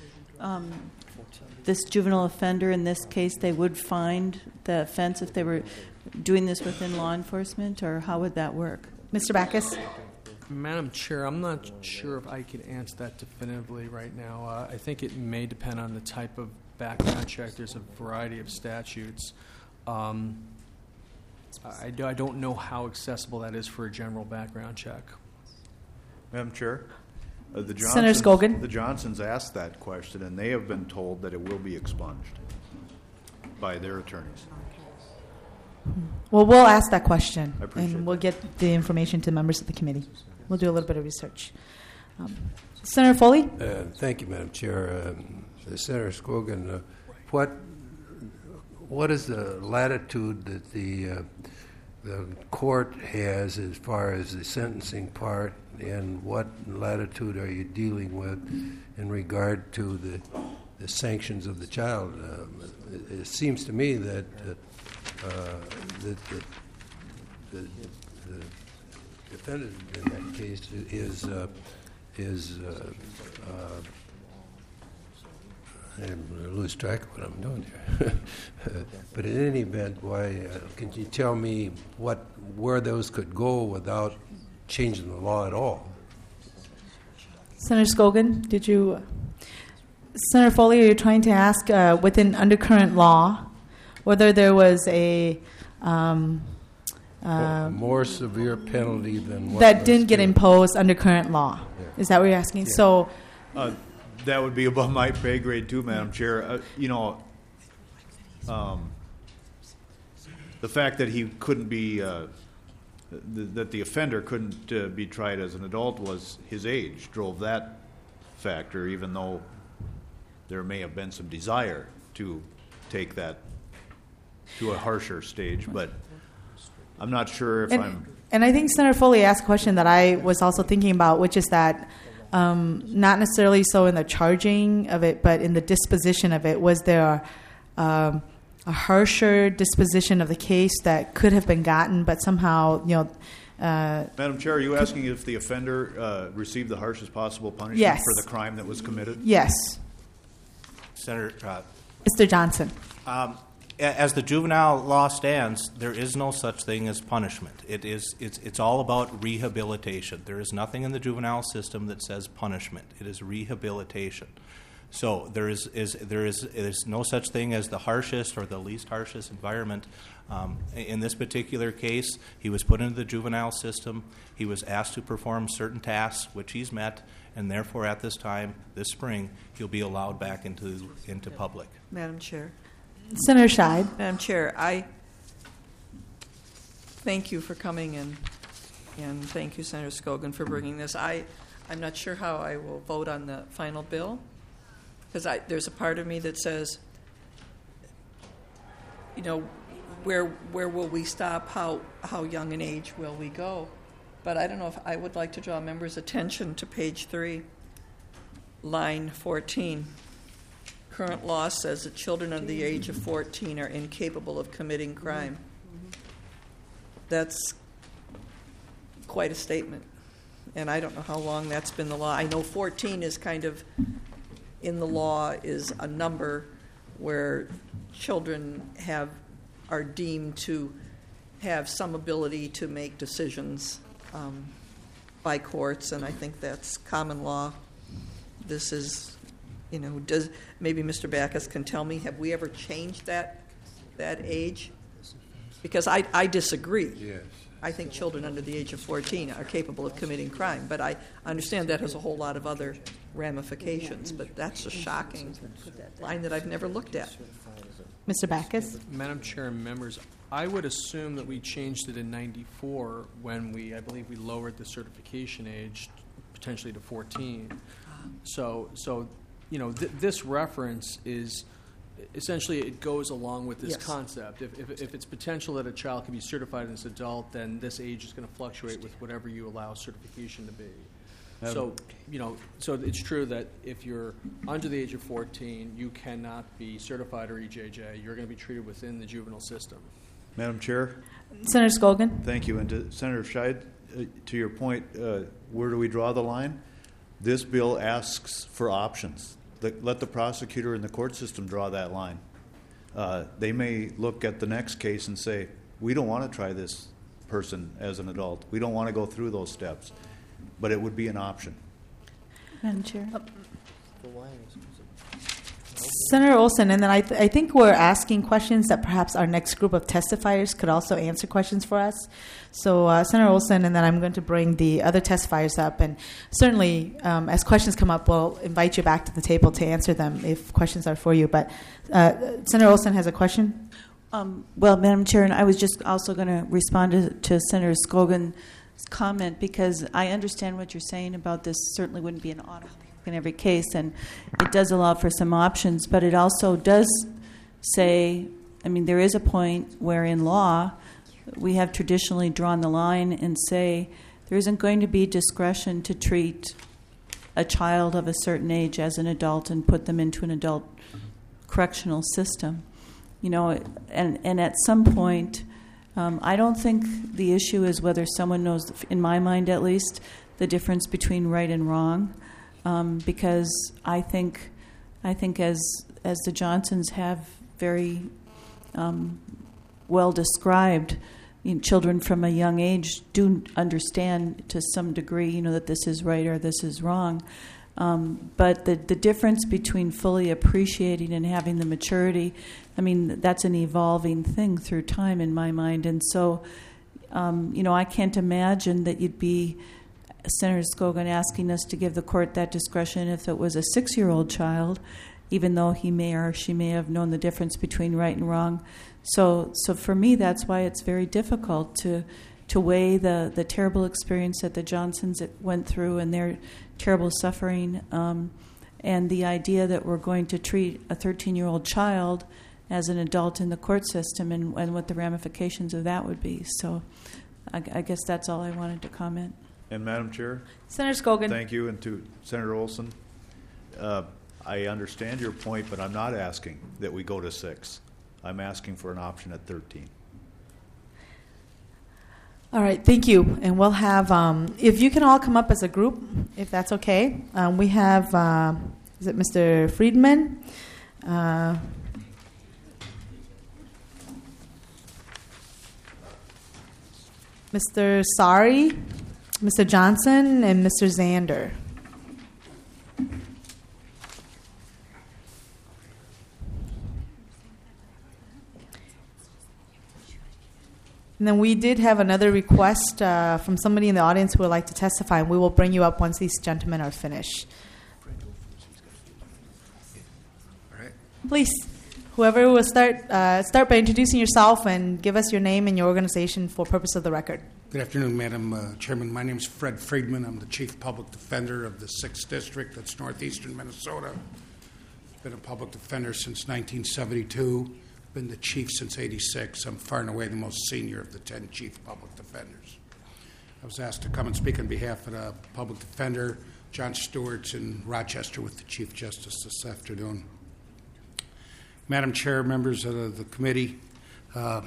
juvenile offender, in this case, they would find the offense if they were doing this within law enforcement, or how would that work? Mr. Backus? Madam Chair, I'm not sure if I can answer that definitively right now. I think it may depend on the type of background check. There's a variety of statutes. I don't know how accessible that is for a general background check. Madam Chair, the Senator Scogan. The Johnsons asked that question, and they have been told that it will be expunged by their attorneys. Well, we'll ask that question, I appreciate and we'll that. get the information to members of the committee. We'll do a little bit of research. Senator Foley? Thank you, Madam Chair. Senator Scogan, what is the latitude that the court has as far as the sentencing part, and what latitude are you dealing with in regard to the sanctions of the child? It seems to me that the defendant in that case is I'm going to lose track of what I'm doing here. But in any event, can you tell me where those could go without changing the law at all? Senator Scogan, did you... Senator Foley, are you trying to ask within undercurrent law whether there was a... more severe penalty than what that didn't get imposed under current law? Yeah. Is that what you're asking? Yeah. So... That would be above my pay grade too, Madam Chair. The fact that he couldn't be, that the offender couldn't be tried as an adult was his age, drove that factor, even though there may have been some desire to take that to a harsher stage. But I'm not sure if And I think Senator Foley asked a question that I was also thinking about, which is that not necessarily so in the charging of it, but in the disposition of it? Was there a harsher disposition of the case that could have been gotten, but somehow, Madam Chair, are you asking if the offender received the harshest possible punishment Yes. for the crime that was committed? Yes. Senator, Mr. Johnson. as the juvenile law stands, there is no such thing as punishment. It's all about rehabilitation. There is nothing in the juvenile system that says punishment. It is rehabilitation. So there is no such thing as the harshest or the least harshest environment. In this particular case, he was put into the juvenile system. He was asked to perform certain tasks, which he's met, and therefore at this time, this spring, he'll be allowed back into public. Madam Chair. Senator Scheid. Madam Chair, I thank you for coming and thank you, Senator Skogan, for bringing this. I'm not sure how I will vote on the final bill, because there's a part of me that says, where will we stop? How young an age will we go? But I don't know if I would like to draw members' attention to page 3, line 14. Current law says that children under the age of 14 are incapable of committing crime. That's quite a statement. And I don't know how long that's been the law. I know 14 is kind of, in the law, is a number where children are deemed to have some ability to make decisions by courts, and I think that's common law. This is, maybe Mr. Backus can tell me, have we ever changed that age? Because I disagree. Yes. I think children under the age of 14 are capable of committing crime, but I understand that has a whole lot of other ramifications, but that's a shocking line that I've never looked at. Mr. Backus. Madam Chair and members, I would assume that we changed it in '94 when I believe we lowered the certification age potentially to 14. So this reference is essentially, it goes along with this concept. If it's potential that a child can be certified as an adult, then this age is going to fluctuate with whatever you allow certification to be. So it's true that if you're under the age of 14, you cannot be certified or EJJ. You're going to be treated within the juvenile system. Madam Chair? Senator Skogan. Thank you. And to Senator Scheid, to your point, where do we draw the line? This bill asks for options. Let the prosecutor and the court system draw that line. They may look at the next case and say, we don't want to try this person as an adult. We don't want to go through those steps. But it would be an option. Madam Chair. Senator Olson, and then I think we're asking questions that perhaps our next group of testifiers could also answer questions for us. So Senator Olson, and then I'm going to bring the other testifiers up. And certainly, as questions come up, we'll invite you back to the table to answer them if questions are for you. But Senator Olson has a question. Well, Madam Chair, and I was just also going to respond to Senator Skogan's comment, because I understand what you're saying about this certainly wouldn't be an automatic in every case, and it does allow for some options, but it also does say, there is a point where in law we have traditionally drawn the line and say there isn't going to be discretion to treat a child of a certain age as an adult and put them into an adult correctional system. And at some point, I don't think the issue is whether someone knows, in my mind at least, the difference between right and wrong. Because I think as the Johnsons have very well described, children from a young age do understand to some degree, that this is right or this is wrong. But the difference between fully appreciating and having the maturity, that's an evolving thing through time in my mind. And so, I can't imagine that you'd be, Senator Skogan, asking us to give the court that discretion if it was a 6-year-old child, even though he may or she may have known the difference between right and wrong. So for me, that's why it's very difficult to weigh the terrible experience that the Johnsons went through and their terrible suffering, and the idea that we're going to treat a 13-year-old child as an adult in the court system and what the ramifications of that would be. So I guess that's all I wanted to comment. And Madam Chair? Senator Scogan. Thank you, and to Senator Olson. I understand your point, but I'm not asking that we go to 6. I'm asking for an option at 13. All right, thank you. And we'll have, if you can all come up as a group, if that's okay. We have, is it Mr. Friedman? Mr. Sari, Mr. Johnson, and Mr. Zander. And then we did have another request from somebody in the audience who would like to testify, and we will bring you up once these gentlemen are finished. Please, whoever will start by introducing yourself and give us your name and your organization for purpose of the record. Good afternoon, Madam Chairman. My name is Fred Friedman. I'm the Chief Public Defender of the 6th District. That's northeastern Minnesota. Been a public defender since 1972. Been the chief since '86. I'm far and away the most senior of the 10 chief public defenders. I was asked to come and speak on behalf of the public defender, John Stewart's in Rochester, with the Chief Justice this afternoon. Madam Chair, members of the committee, and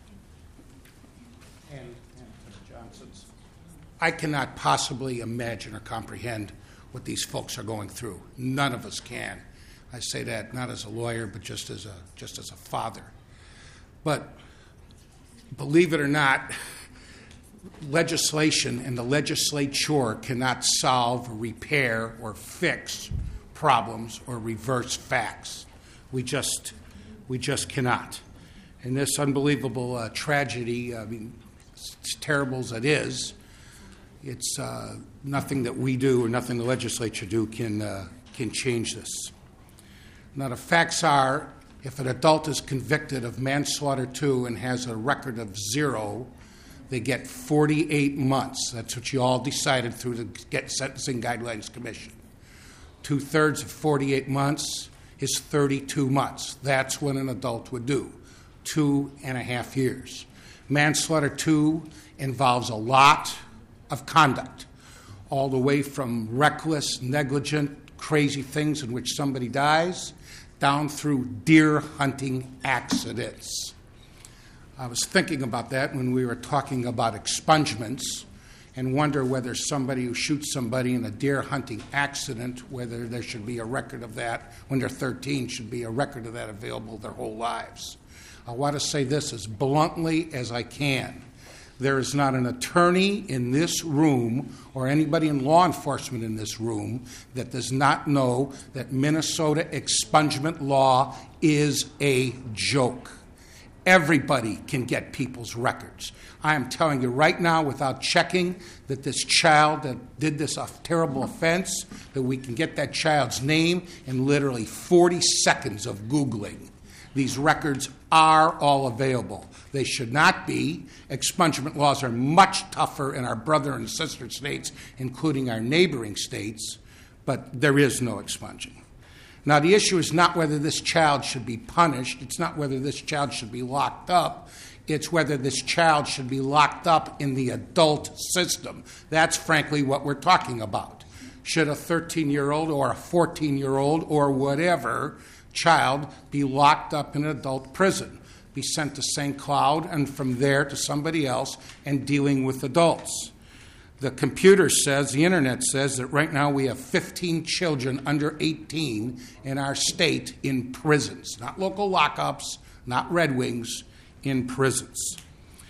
Johnson's, I cannot possibly imagine or comprehend what these folks are going through. None of us can. I say that not as a lawyer, but just as a father. But believe it or not, legislation and the legislature cannot solve, repair, or fix problems or reverse facts. We just cannot. And this unbelievable tragedy, I mean, it's terrible as it is. It's nothing that we do or nothing the legislature do can change this. Now, the facts are, if an adult is convicted of manslaughter 2 and has a record of 0, they get 48 months. That's what you all decided through the Sentencing Guidelines Commission. 2/3 of 48 months is 32 months. That's what an adult would do, 2.5 years. Manslaughter 2 involves a lot of conduct, all the way from reckless, negligent, crazy things in which somebody dies, down through deer hunting accidents. I was thinking about that when we were talking about expungements and wonder whether somebody who shoots somebody in a deer hunting accident, whether there should be a record of that when they're 13, should be a record of that available their whole lives. I want to say this as bluntly as I can. There is not an attorney in this room or anybody in law enforcement in this room that does not know that Minnesota expungement law is a joke. Everybody can get people's records. I am telling you right now, without checking, that this child that did this terrible offense, that we can get that child's name in literally 40 seconds of Googling. These records are all available. They should not be. Expungement laws are much tougher in our brother and sister states, including our neighboring states, but there is no expunging. Now, the issue is not whether this child should be punished. It's not whether this child should be locked up. It's whether this child should be locked up in the adult system. That's frankly what we're talking about. Should a 13-year-old or a 14-year-old or whatever child be locked up in an adult prison, be sent to St. Cloud, and from there to somebody else and dealing with adults? The computer says, the internet says, that right now we have 15 children under 18 in our state in prisons. Not local lockups, not Red Wings, in prisons.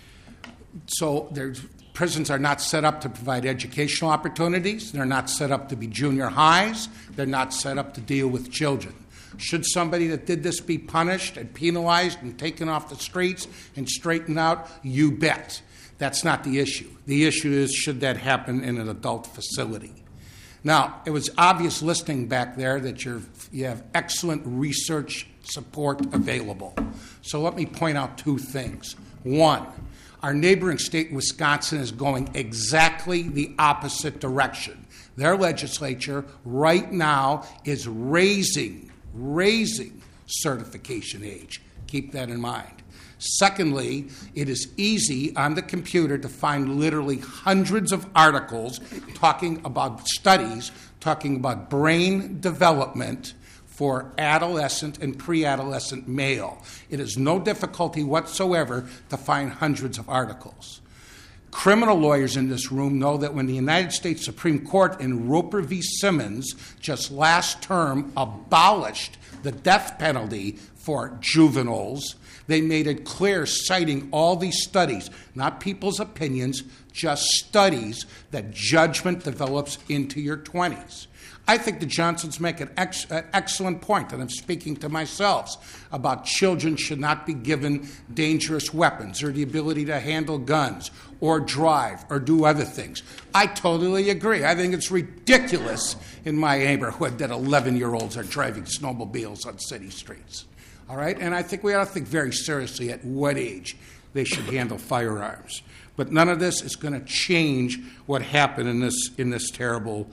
So prisons are not set up to provide educational opportunities. They're not set up to be junior highs. They're not set up to deal with children. Should somebody that did this be punished and penalized and taken off the streets and straightened out? You bet. That's not the issue. The issue is, should that happen in an adult facility? Now, it was obvious listening back there that you have excellent research support available. So let me point out two things. One, our neighboring state, Wisconsin, is going exactly the opposite direction. Their legislature right now is raising certification age. Keep that in mind. Secondly, it is easy on the computer to find literally hundreds of articles talking about studies, talking about brain development for adolescent and pre-adolescent male. It is no difficulty whatsoever to find hundreds of articles. Criminal lawyers in this room know that when the United States Supreme Court in Roper v. Simmons just last term abolished the death penalty for juveniles, they made it clear, citing all these studies, not people's opinions, just studies, that judgment develops into your 20s. I think the Johnsons make an excellent point, and I'm speaking to myself, about children should not be given dangerous weapons or the ability to handle guns or drive or do other things. I totally agree. I think it's ridiculous in my neighborhood that 11-year-olds are driving snowmobiles on city streets. All right? And I think we ought to think very seriously at what age they should handle firearms. But none of this is going to change what happened in this terrible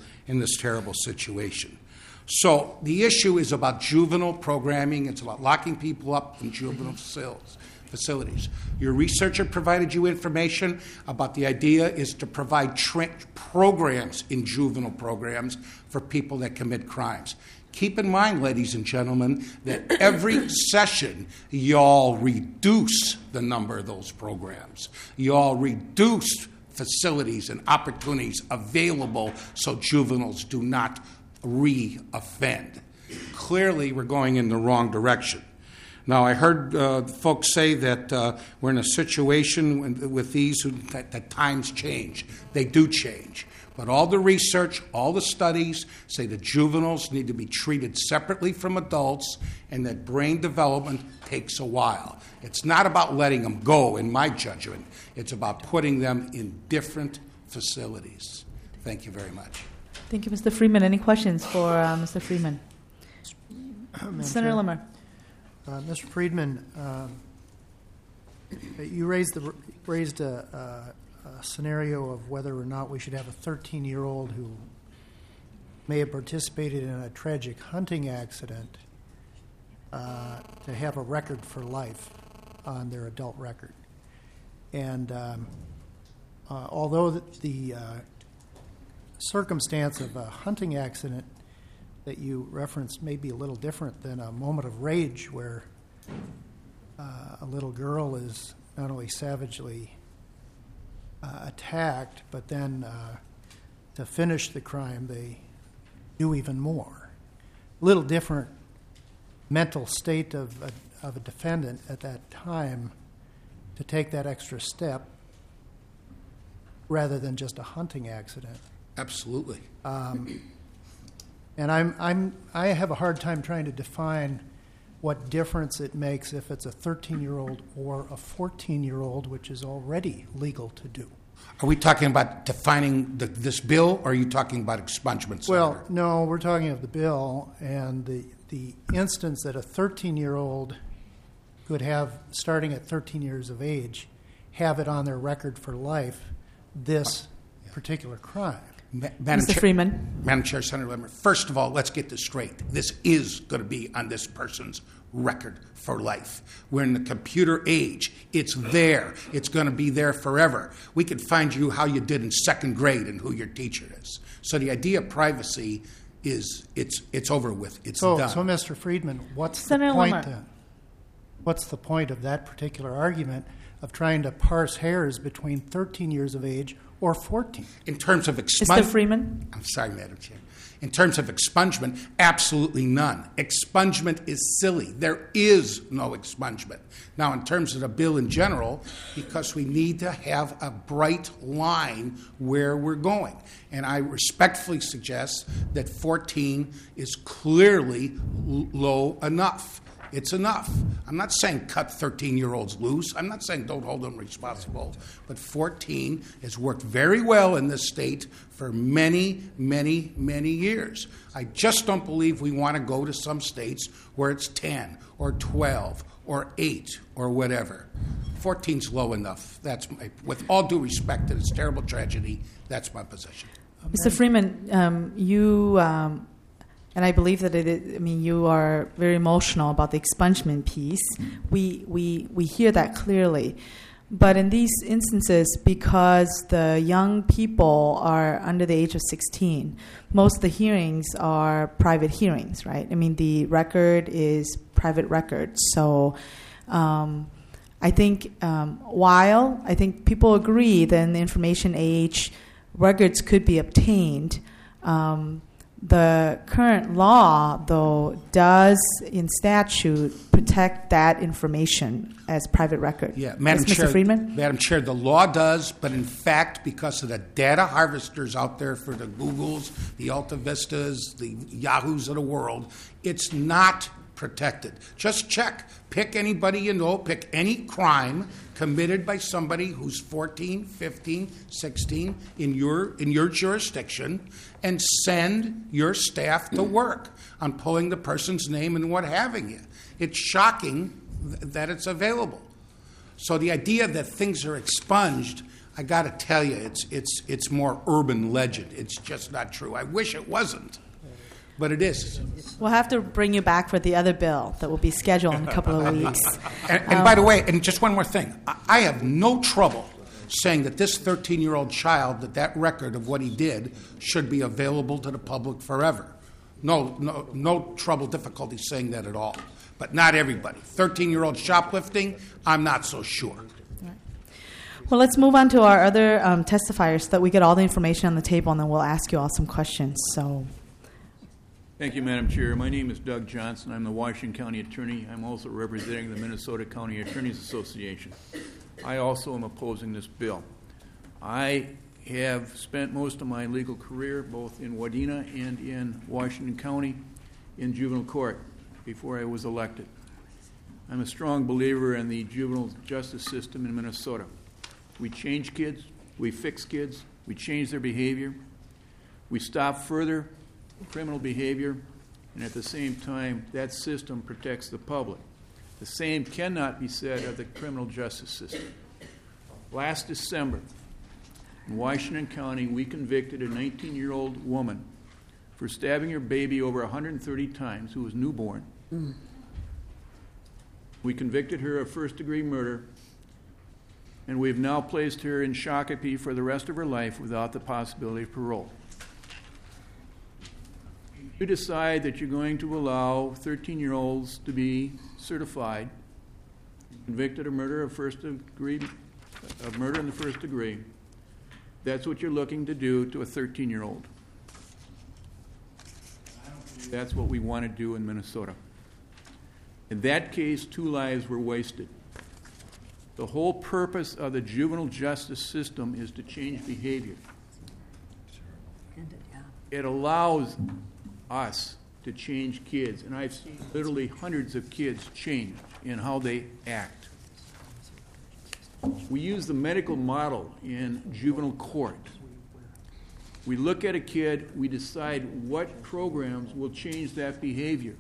situation. So the issue is about juvenile programming. It's about locking people up in juvenile facilities. Your researcher provided you information about the idea is to provide programs in juvenile programs for people that commit crimes. Keep in mind, ladies and gentlemen, that every session y'all reduce the number of those programs. Y'all reduce facilities and opportunities available so juveniles do not re-offend. Clearly, we're going in the wrong direction. Now, I heard folks say that we're in a situation with these that times change. They do change. But all the research, all the studies say that juveniles need to be treated separately from adults and that brain development takes a while. It's not about letting them go, in my judgment. It's about putting them in different facilities. Thank you very much. Thank you, Mr. Freeman. Any questions for Mr. Freeman? Senator Limmer. Mr. Friedman, you raised a scenario of whether or not we should have a 13-year-old who may have participated in a tragic hunting accident to have a record for life on their adult record. And although the circumstance of a hunting accident that you referenced may be a little different than a moment of rage where a little girl is not only savagely attacked, but then to finish the crime, they do even more. A little different mental state of a defendant at that time to take that extra step rather than just a hunting accident. Absolutely. And I have a hard time trying to define what difference it makes if it's a 13-year-old or a 14-year-old, which is already legal to do. Are we talking about defining this bill, or are you talking about expungement, Senator? Well, no, we're talking of the bill and the instance that a 13-year-old could have, starting at 13 years of age, have it on their record for life, this particular crime. Mr. Freeman. Madam Chair, Senator Limmer, first of all, let's get this straight. This is going to be on this person's record for life. We're in the computer age. It's there. It's going to be there forever. We can find you how you did in second grade and who your teacher is. So the idea of privacy is it's over with. It's done. So, Mr. Friedman, what's Senator the point Limmer. then? What's the point of that particular argument of trying to parse hairs between 13 years of age or 14? In terms of expungement, Mr. Freeman. I'm sorry, Madam Chair. In terms of expungement, absolutely none. Expungement is silly. There is no expungement. Now, in terms of the bill in general, because we need to have a bright line where we're going. And I respectfully suggest that 14 is clearly low enough. It's enough. I'm not saying cut 13-year-olds loose. I'm not saying don't hold them responsible. But 14 has worked very well in this state for many, many, many years. I just don't believe we want to go to some states where it's 10 or 12 or 8 or whatever. 14's low enough. That's with all due respect to this terrible tragedy, that's my position. Mr. Freeman, you and I believe that it is, I mean, you are very emotional about the expungement piece. We hear that clearly. But in these instances, because the young people are under the age of 16, most of the hearings are private hearings, right? I mean, the record is private record. So I think while I think people agree that in the information age, records could be obtained, the current law, though, does in statute protect that information as private record. Yeah, Madam yes, Chair, Mr. Friedman? Madam Chair, the law does, but in fact, because of the data harvesters out there for the Googles, the Alta Vistas, the Yahoos of the world, it's not protected. Just check. Pick anybody you know, pick any crime committed by somebody who's 14, 15, 16 in your jurisdiction, and send your staff to work on pulling the person's name and what having you. It's shocking that it's available. So the idea that things are expunged, I got to tell you, it's more urban legend. It's just not true. I wish it wasn't, but it is. We'll have to bring you back for the other bill that will be scheduled in a couple of weeks. And by the way, and just one more thing, I have no trouble saying that this 13-year-old child, that record of what he did should be available to the public forever. No trouble, difficulty saying that at all. But not everybody. 13-year-old shoplifting, I'm not so sure. Well, let's move on to our other testifiers so that we get all the information on the table, and then we'll ask you all some questions. So, thank you, Madam Chair. My name is Doug Johnson. I'm the Washington County Attorney. I'm also representing the Minnesota County Attorneys Association. I also am opposing this bill. I have spent most of my legal career both in Wadena and in Washington County in juvenile court before I was elected. I'm a strong believer in the juvenile justice system in Minnesota. We change kids, we fix kids, we change their behavior, we stop further criminal behavior, and at the same time, that system protects the public. The same cannot be said of the criminal justice system. Last December, in Washington County, we convicted a 19-year-old woman for stabbing her baby over 130 times, who was newborn. We convicted her of first-degree murder, and we've now placed her in Shakopee for the rest of her life without the possibility of parole. You decide that you're going to allow 13-year-olds to be certified, convicted of murder of murder in the first degree. That's what you're looking to do to a 13-year-old. That's what we want to do in Minnesota. In that case, 2 lives were wasted. The whole purpose of the juvenile justice system is to change behavior. It allows us to change kids, and I've seen literally hundreds of kids change in how they act. We use the medical model in juvenile court. We look at a kid, we decide what programs will change that behavior.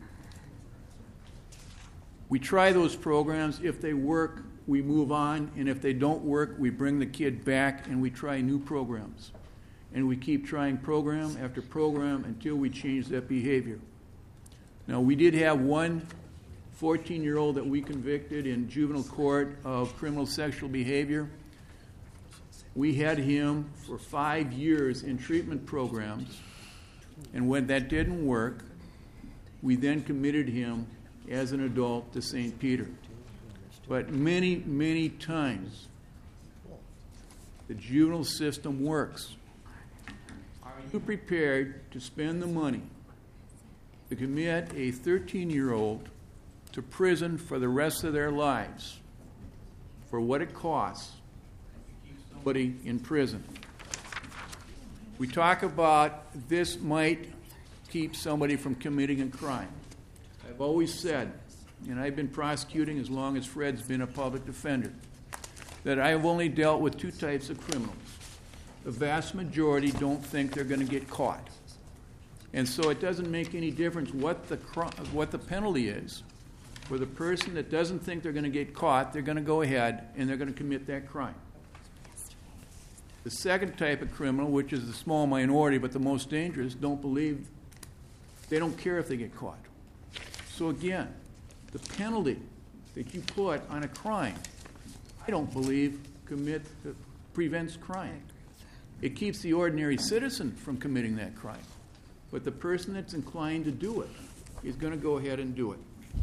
We try those programs. If they work, we move on, and if they don't work, we bring the kid back and we try new programs. And we keep trying program after program until we change that behavior. Now, we did have one 14-year-old that we convicted in juvenile court of criminal sexual behavior. We had him for 5 years in treatment programs, and when that didn't work, we then committed him as an adult to St. Peter. But many, many times, the juvenile system works. Are you prepared to spend the money to commit a 13-year-old to prison for the rest of their lives for what it costs to keep somebody in prison? We talk about this might keep somebody from committing a crime. I've always said, and I've been prosecuting as long as Fred's been a public defender, that I have only dealt with 2 types of criminals. The vast majority don't think they're going to get caught. And so it doesn't make any difference what the penalty is. For the person that doesn't think they're going to get caught, they're going to go ahead and they're going to commit that crime. The second type of criminal, which is the small minority but the most dangerous, don't believe They don't care if they get caught. So again, the penalty that you put on a crime, I don't believe prevents crime. It keeps the ordinary citizen from committing that crime. But the person that's inclined to do it is going to go ahead and do it.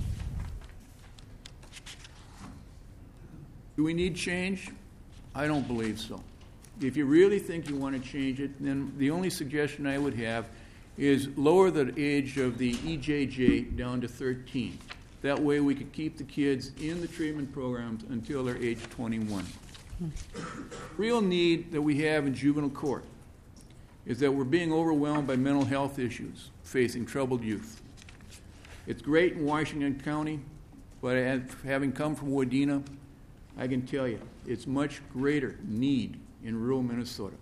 Do we need change? I don't believe so. If you really think you want to change it, then the only suggestion I would have is lower the age of the EJJ down to 13. That way we could keep the kids in the treatment programs until they're age 21. Real need that we have in juvenile court is that we're being overwhelmed by mental health issues facing troubled youth. It's great in Washington County, but having come from Wadena, I can tell you it's much greater need in rural Minnesota.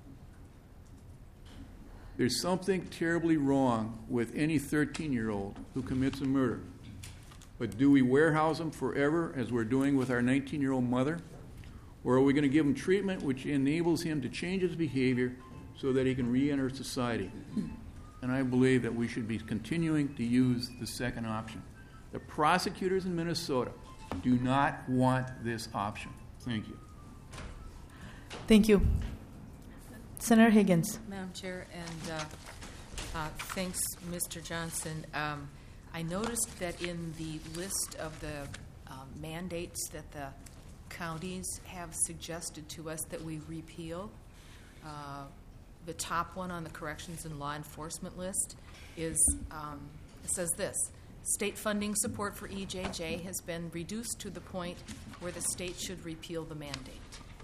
There's something terribly wrong with any 13-year-old who commits a murder. But do we warehouse them forever, as we're doing with our 19-year-old mother? Or are we going to give him treatment which enables him to change his behavior so that he can re-enter society? And I believe that we should be continuing to use the second option. The prosecutors in Minnesota do not want this option. Thank you. Thank you. Senator Higgins. Madam Chair, and thanks, Mr. Johnson. I noticed that in the list of the mandates that the counties have suggested to us that we repeal, the top one on the corrections and law enforcement list is, it says this: state funding support for EJJ has been reduced to the point where the state should repeal the mandate.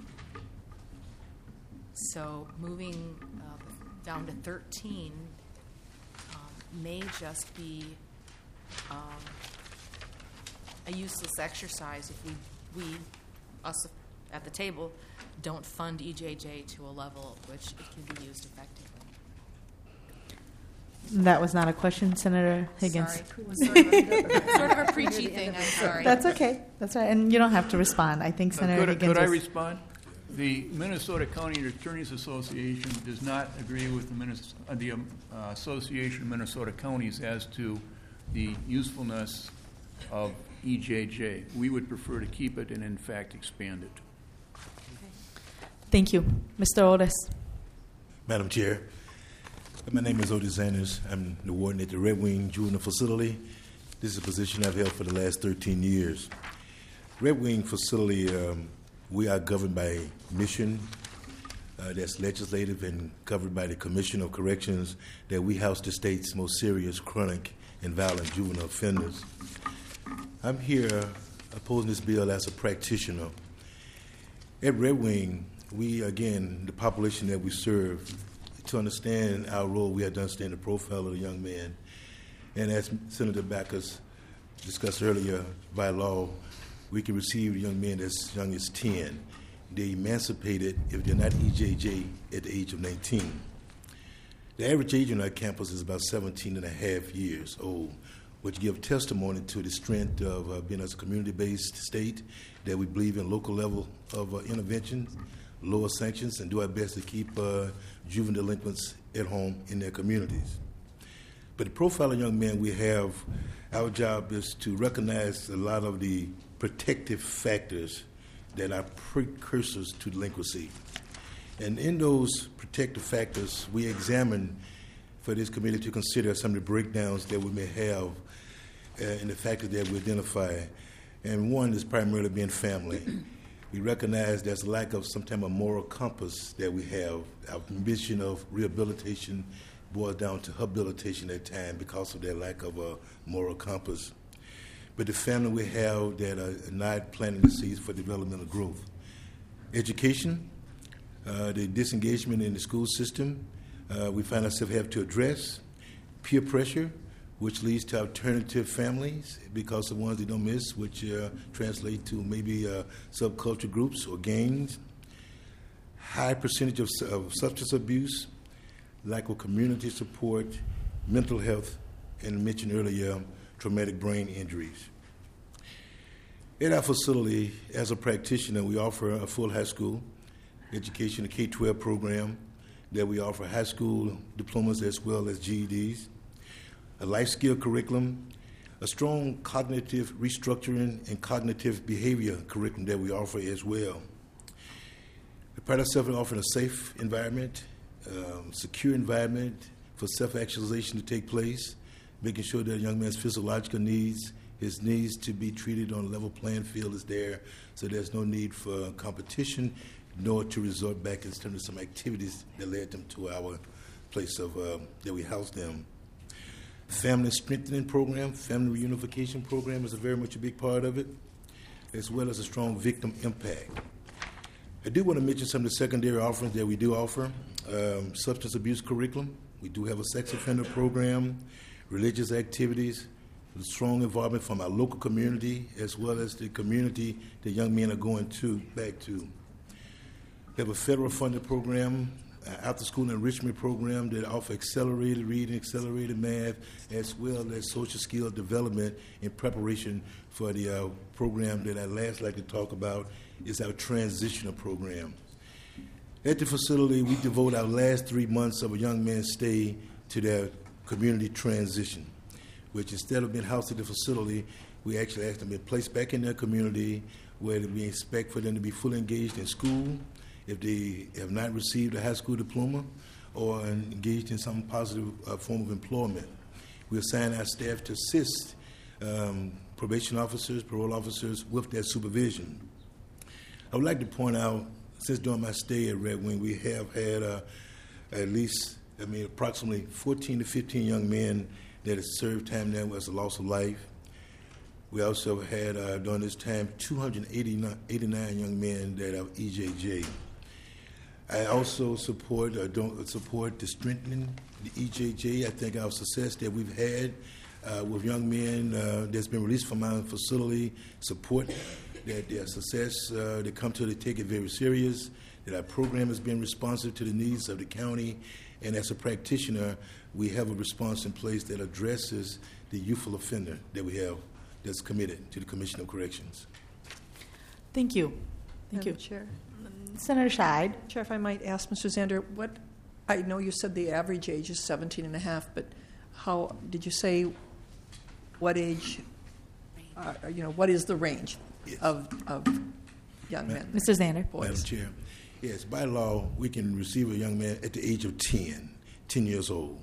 So moving down to 13 may just be a useless exercise if we, us at the table, don't fund EJJ to a level at which it can be used effectively. That was not a question, Senator Higgins. Sorry, it was sort of a preachy thing. I'm sorry. That's okay. That's right. And you don't have to respond. I think Senator Higgins Could I respond? The Minnesota County Attorneys Association does not agree with the Association of Minnesota Counties as to the usefulness of EJJ. We would prefer to keep it and, in fact, expand it. Thank you. Mr. Otis. Madam Chair, my name is Otis Sanders. I'm the warden at the Red Wing Juvenile Facility. This is a position I've held for the last 13 years. Red Wing Facility, we are governed by mission that's legislative and covered by the Commission of Corrections, that we house the state's most serious, chronic, and violent juvenile offenders. I'm here opposing this bill as a practitioner. At Red Wing, we, again, the population that we serve, to understand our role, we have to understand the profile of the young man. And as Senator Backus discussed earlier, by law, we can receive young men as young as 10. They're emancipated if they're not EJJ at the age of 19. The average age on our campus is about 17 and a half years old, which give testimony to the strength of being as a community-based state, that we believe in local level of intervention, lower sanctions, and do our best to keep juvenile delinquents at home in their communities. But the profile of young men we have, our job is to recognize a lot of the protective factors that are precursors to delinquency. And in those protective factors, we examine for this committee to consider some of the breakdowns that we may have in the factors that we identify. And one is primarily being family. We recognize there's a lack of some type of moral compass that we have. Our mission of rehabilitation boils down to habilitation at times because of that lack of a moral compass. But the family we have that are not planting the seeds for developmental growth. Education, the disengagement in the school system, we find ourselves have to address. Peer pressure, which leads to alternative families because the ones they don't miss, which translate to maybe subculture groups or gangs. High percentage of substance abuse, lack of community support, mental health, and mentioned earlier, traumatic brain injuries. At our facility, as a practitioner, we offer a full high school education, a K-12 program that we offer high school diplomas as well as GEDs. a life skill curriculum, a strong cognitive restructuring and cognitive behavior curriculum that we offer as well. We pride ourselves in offering a safe environment, secure environment for self-actualization to take place, making sure that a young man's physiological needs, his needs to be treated on a level playing field is there, so there's no need for competition, nor to resort back in terms of some activities that led them to our place of that we house them. Family strengthening program, family reunification program is very much a big part of it, as well as a strong victim impact. I do want to mention some of the secondary offerings that we do offer. Substance abuse curriculum. We do have a sex offender program, religious activities, strong involvement from our local community as well as the community the young men are going back to. We have a federal funded program, after-school enrichment program that offer accelerated reading, accelerated math, as well as social skill development in preparation for the program that I'd last like to talk about is our transitional program. At the facility, we devote our last 3 months of a young man's stay to their community transition, which instead of being housed at the facility, we actually ask them to be placed back in their community where we expect for them to be fully engaged in school, if they have not received a high school diploma, or engaged in some positive form of employment. We assign our staff to assist probation officers, parole officers with that supervision. I would like to point out, since during my stay at Red Wing, we have had approximately 14 to 15 young men that have served time there as a loss of life. We also had, during this time, 289 young men that have EJJ. I also support the strengthening the EJJ. I think our success that we've had with young men that's been released from our facility support that their success, they come to take it very serious, that our program has been responsive to the needs of the county, and as a practitioner, we have a response in place that addresses the youthful offender that we have that's committed to the Commission of Corrections. Thank you. Thank you. Chair. Senator Scheid. Chair, if I might ask Mr. Zander, I know you said the average age is 17 and a half, but how did you say what age, what is the range of young men? Mr. Zander. Boys. Madam Chair, yes, by law, we can receive a young man at the age of 10 years old.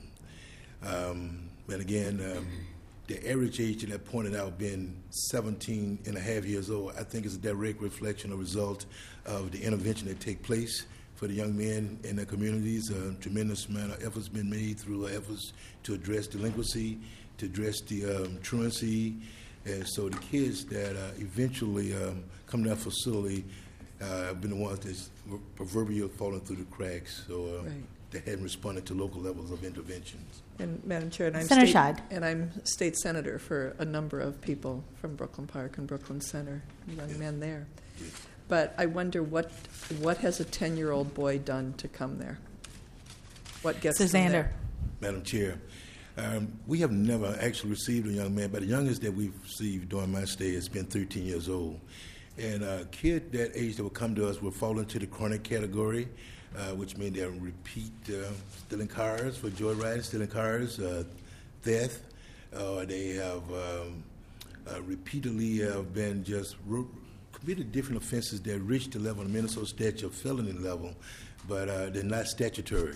But again, the average age that I pointed out being 17 and a half years old, I think is a direct reflection or result of the intervention that take place for the young men in the communities. A tremendous amount of efforts been made through efforts to address delinquency, to address the truancy. And so the kids that eventually come to that facility have been the ones that's proverbially falling through the cracks. So they hadn't responded to local levels of interventions. And Madam Chair, and I'm state senator for a number of people from Brooklyn Park and Brooklyn Center, young men there. But I wonder what has a 10-year-old boy done to come there? What gets him there? Madam Chair, we have never actually received a young man, but the youngest that we've received during my stay has been 13 years old. And a kid that age that will come to us will fall into the chronic category, which means they'll repeat stealing cars for joyriding, stealing cars, theft. They have repeatedly been just committed different offenses that reach the level of Minnesota statute of felony level, but they're not statutory.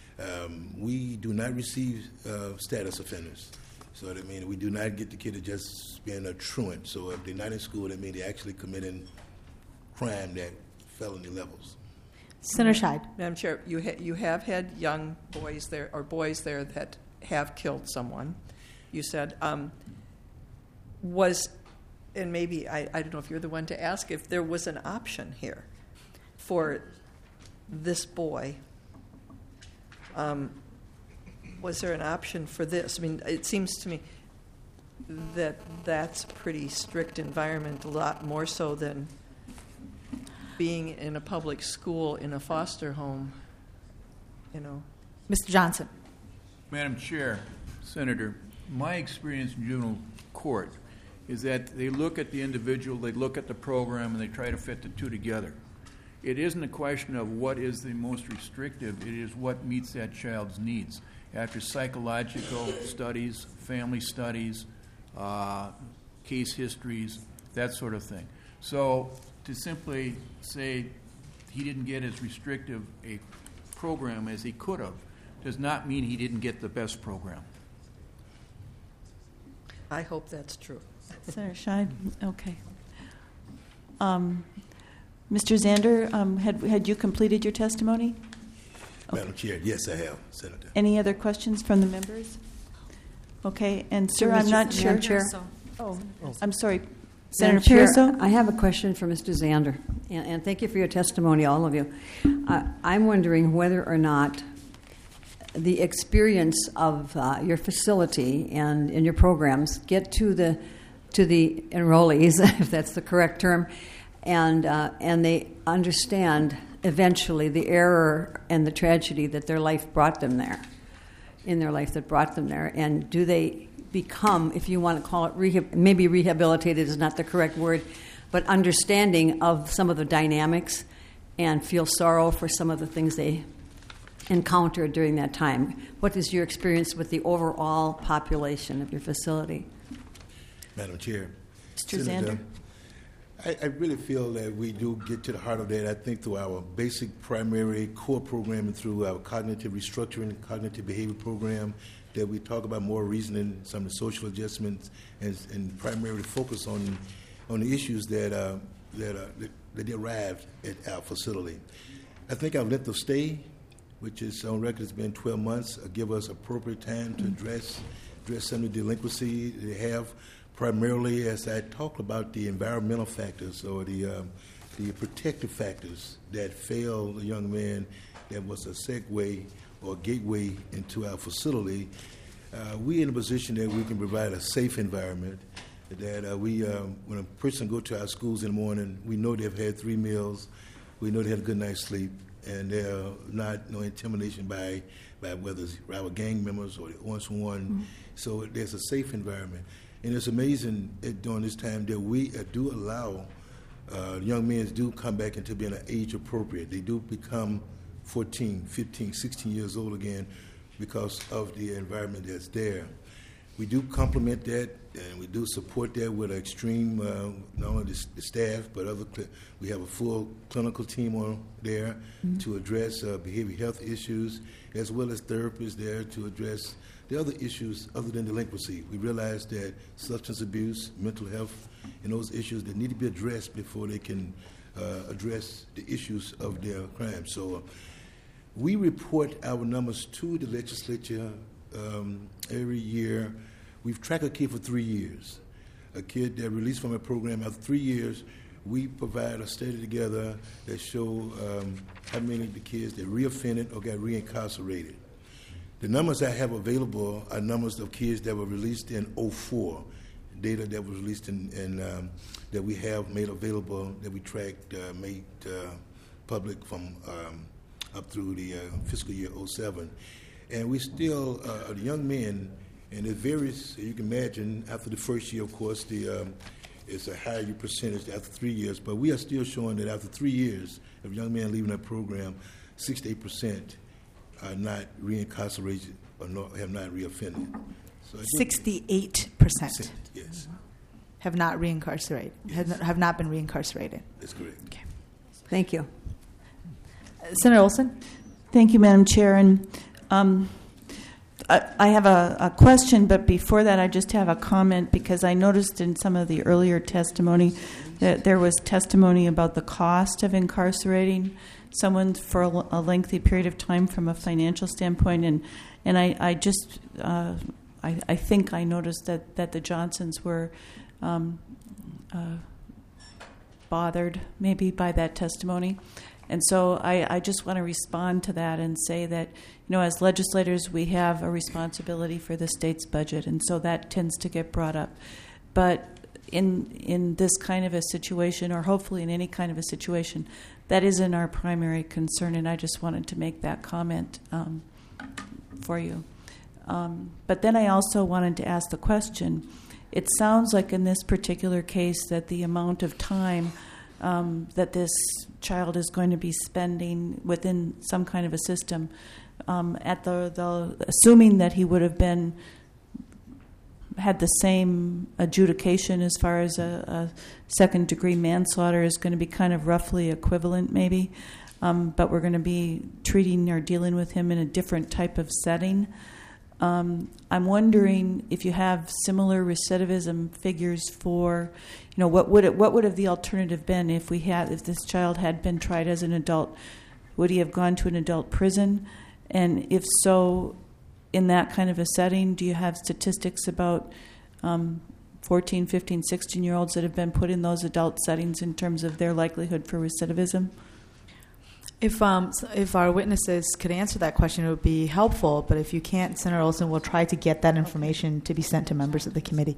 We do not receive status offenders. So that means we do not get the kid to just being a truant. So if they're not in school, that means they're actually committing crime that felony levels. Senator Scheid. Madam Chair, you have had young boys there, or boys there that have killed someone. You said, and maybe, I don't know if you're the one to ask, if there was an option here for this boy. Was there an option for this? I mean, it seems to me that that's a pretty strict environment, a lot more so than being in a public school in a foster home, Mr. Johnson. Madam Chair, Senator, my experience in juvenile court is that they look at the individual, they look at the program, and they try to fit the two together. It isn't a question of what is the most restrictive, it is what meets that child's needs. after psychological studies, family studies, case histories, that sort of thing. So to simply say he didn't get as restrictive a program as he could have does not mean he didn't get the best program. I hope that's true. Senator Scheid? Okay. Mr. Zander, had you completed your testimony? Madam Chair, yes, I have, Senator. Any other questions from the members? Okay, and sir, Mr. I'm not sure. Madam Chair. Oh, I'm sorry. Madam Senator Chair, Pearso? I have a question for Mr. Zander, and thank you for your testimony, all of you. I'm wondering whether or not the experience of your facility and in your programs get to the enrollees, if that's the correct term, and they understand eventually the error and the tragedy that their life brought them there, and do they become, if you want to call it maybe rehabilitated is not the correct word, but understanding of some of the dynamics and feel sorrow for some of the things they encountered during that time. What is your experience with the overall population of your facility? Madam Chair. Mr. Zander? I really feel that we do get to the heart of that, I think, through our basic primary core programming, through our cognitive restructuring, cognitive behavior program, that we talk about more reasoning, some of the social adjustments, and primarily focus on the issues that arrived at our facility. I think our length of stay, which is on record has been 12 months, give us appropriate time to address some of the delinquency they have, primarily as I talked about the environmental factors or the protective factors that failed the young man that was a segue or gateway into our facility. We're in a position that we can provide a safe environment, that when a person go to our schools in the morning, we know they've had 3 meals, we know they had a good night's sleep, and there's no intimidation by whether it's our gang members or the one-to-one. Mm-hmm. So there's a safe environment. And it's amazing during this time that we do allow young men do come back into being age appropriate. They do become 14, 15, 16 years old again because of the environment that's there. We do complement that, and we do support that with an extreme, not only the staff, but we have a full clinical team on there to address behavioral health issues, as well as therapists there to address the other issues other than delinquency. We realize that substance abuse, mental health, and those issues that need to be addressed before they can address the issues of their crime. So we report our numbers to the legislature every year. We've tracked a kid for 3 years. A kid that released from a program after 3 years, we provide a study together that show how many of the kids that reoffended or got reincarcerated. The numbers I have available are numbers of kids that were released in 2004, data that was released in that we have made available, that we tracked, made public from up through the fiscal year 2007. And we still, the young men, and it varies, you can imagine, after the first year, of course, it's a higher percentage after 3 years, but we are still showing that after 3 years of young men leaving that program, 68% are not reincarcerated or have not reoffended. So 68%? Yes. Have not reincarcerated, have not been reincarcerated. That's correct. Okay. Thank you. Senator Olson? Thank you, Madam Chair. And I have a question, but before that, I just have a comment because I noticed in some of the earlier testimony that there was testimony about the cost of incarcerating someone for a lengthy period of time from a financial standpoint, and I just I think I noticed that the Johnsons were bothered maybe by that testimony. And so I just want to respond to that and say that, as legislators, we have a responsibility for the state's budget, and so that tends to get brought up. But in this kind of a situation, or hopefully in any kind of a situation, that isn't our primary concern, and I just wanted to make that comment for you. But then I also wanted to ask the question. It sounds like in this particular case that the amount of time that this child is going to be spending within some kind of a system, at the assuming that he would have been had the same adjudication as far as a second-degree manslaughter is going to be kind of roughly equivalent, maybe. But we're going to be treating or dealing with him in a different type of setting. I'm wondering if you have similar recidivism figures for, what would have the alternative been if this child had been tried as an adult? Would he have gone to an adult prison? And if so, in that kind of a setting, do you have statistics about 14, 15, 16-year-olds that have been put in those adult settings in terms of their likelihood for recidivism? If our witnesses could answer that question, it would be helpful. But if you can't, Senator Olson will try to get that information to be sent to members of the committee.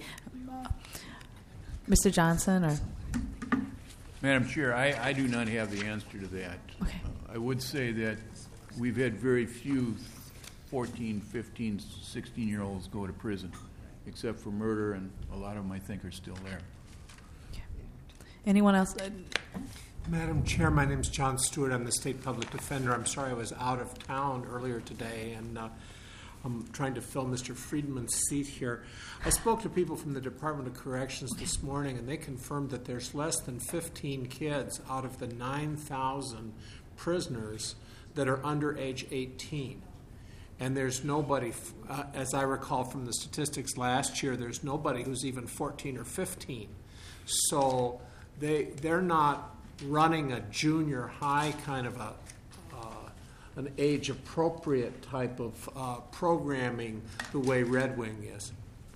Mr. Johnson, or Madam Chair, I do not have the answer to that. Okay. I would say that we've had very few 14, 15, 16-year-olds go to prison, except for murder, and a lot of them, I think, are still there. anyone else? Madam Chair, my name is John Stewart. I'm the State Public Defender. I'm sorry I was out of town earlier today, and I'm trying to fill Mr. Friedman's seat here. I spoke to people from the Department of Corrections this morning, and they confirmed that there's less than 15 kids out of the 9,000 prisoners that are under age 18. And there's nobody, as I recall from the statistics last year, there's nobody who's even 14 or 15. So they're not running a junior high kind of an age-appropriate type of programming the way Red Wing is.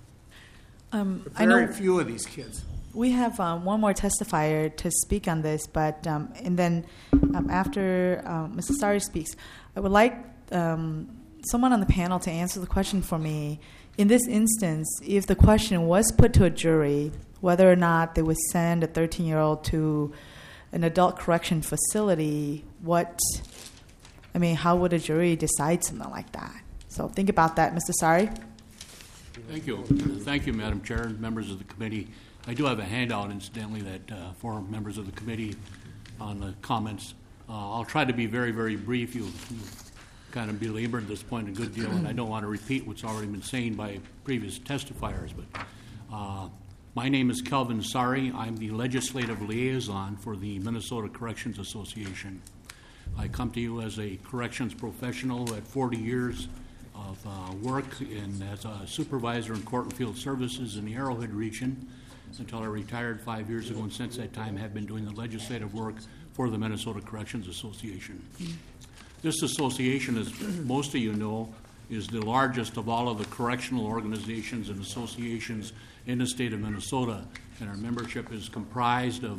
Very few of these kids. We have one more testifier to speak on this, but and then after Mr. Sari speaks, I would like someone on the panel to answer the question for me. In this instance, if the question was put to a jury, whether or not they would send a 13-year-old to an adult correction facility, how would a jury decide something like that? So think about that, Mr. Sari. Thank you. Thank you, Madam Chair and members of the committee. I do have a handout, incidentally, that for members of the committee on the comments. I'll try to be very, very brief. You kind of belabored at this point a good deal, and I don't want to repeat what's already been said by previous testifiers. But my name is Kelvin Sari. I'm the legislative liaison for the Minnesota Corrections Association. I come to you as a corrections professional at 40 years of work as a supervisor in court and field services in the Arrowhead region until I retired 5 years ago, and since that time have been doing the legislative work for the Minnesota Corrections Association. This association, as most of you know, is the largest of all of the correctional organizations and associations in the state of Minnesota, and our membership is comprised of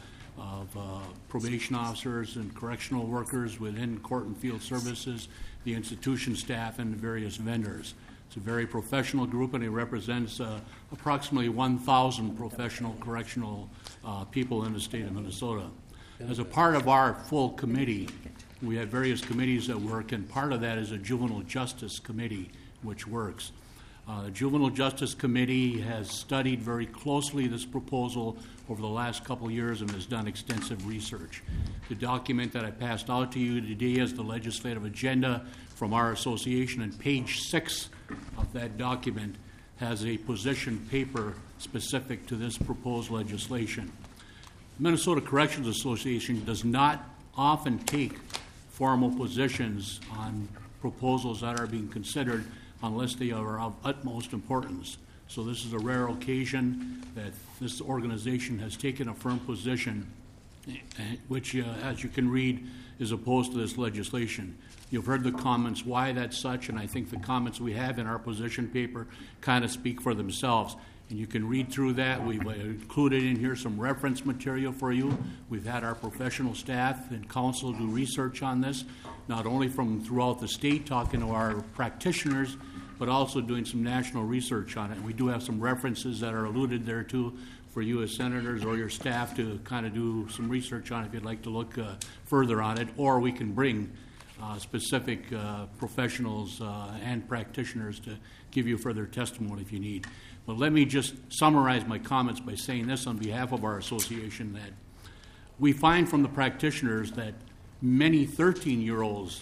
probation officers and correctional workers within court and field services, the institution staff, and the various vendors. It's a very professional group, and it represents approximately 1,000 professional correctional people in the state of Minnesota. As a part of our full committee, we have various committees that work, and part of that is a juvenile justice committee, which works. The Juvenile Justice Committee has studied very closely this proposal over the last couple of years and has done extensive research. The document that I passed out to you today is the legislative agenda from our association, and page 6 of that document has a position paper specific to this proposed legislation. The Minnesota Corrections Association does not often take formal positions on proposals that are being considered unless they are of utmost importance. So this is a rare occasion that this organization has taken a firm position, which, as you can read, is opposed to this legislation. You've heard the comments why that's such, and I think the comments we have in our position paper kind of speak for themselves. And you can read through that. We've included in here some reference material for you. We've had our professional staff and counsel do research on this, not only from throughout the state, talking to our practitioners, but also doing some national research on it. We do have some references that are alluded there to for you as senators or your staff to kind of do some research on if you'd like to look further on it, or we can bring specific professionals and practitioners to give you further testimony if you need. But let me just summarize my comments by saying this on behalf of our association, that we find from the practitioners that many 13-year-olds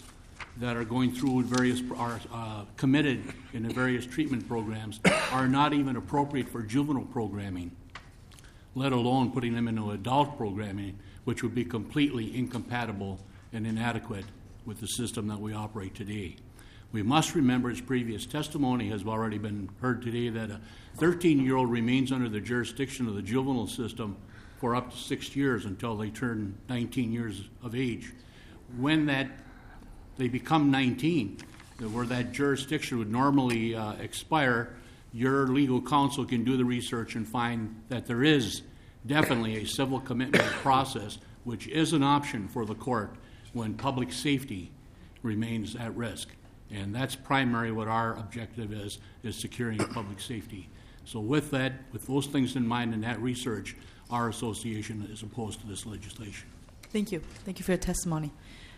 that are going through are committed in the various treatment programs are not even appropriate for juvenile programming, let alone putting them into adult programming, which would be completely incompatible and inadequate with the system that we operate today. We must remember, as previous testimony has already been heard today, that a 13-year-old remains under the jurisdiction of the juvenile system for up to 6 years until they turn 19 years of age. When they become 19, where that jurisdiction would normally expire, your legal counsel can do the research and find that there is definitely a civil commitment process, which is an option for the court when public safety remains at risk. And that's primarily what our objective is securing public safety. So with that, with those things in mind and that research, our association is opposed to this legislation. Thank you. Thank you for your testimony.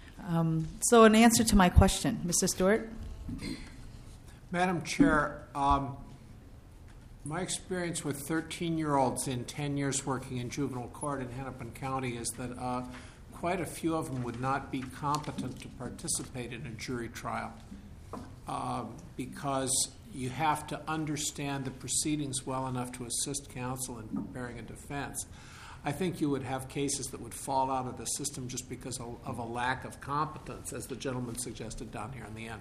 So in answer to my question, Mr. Stewart? Madam Chair, my experience with 13-year-olds in 10 years working in juvenile court in Hennepin County is that quite a few of them would not be competent to participate in a jury trial because you have to understand the proceedings well enough to assist counsel in preparing a defense. I think you would have cases that would fall out of the system just because of a lack of competence, as the gentleman suggested down here in the end.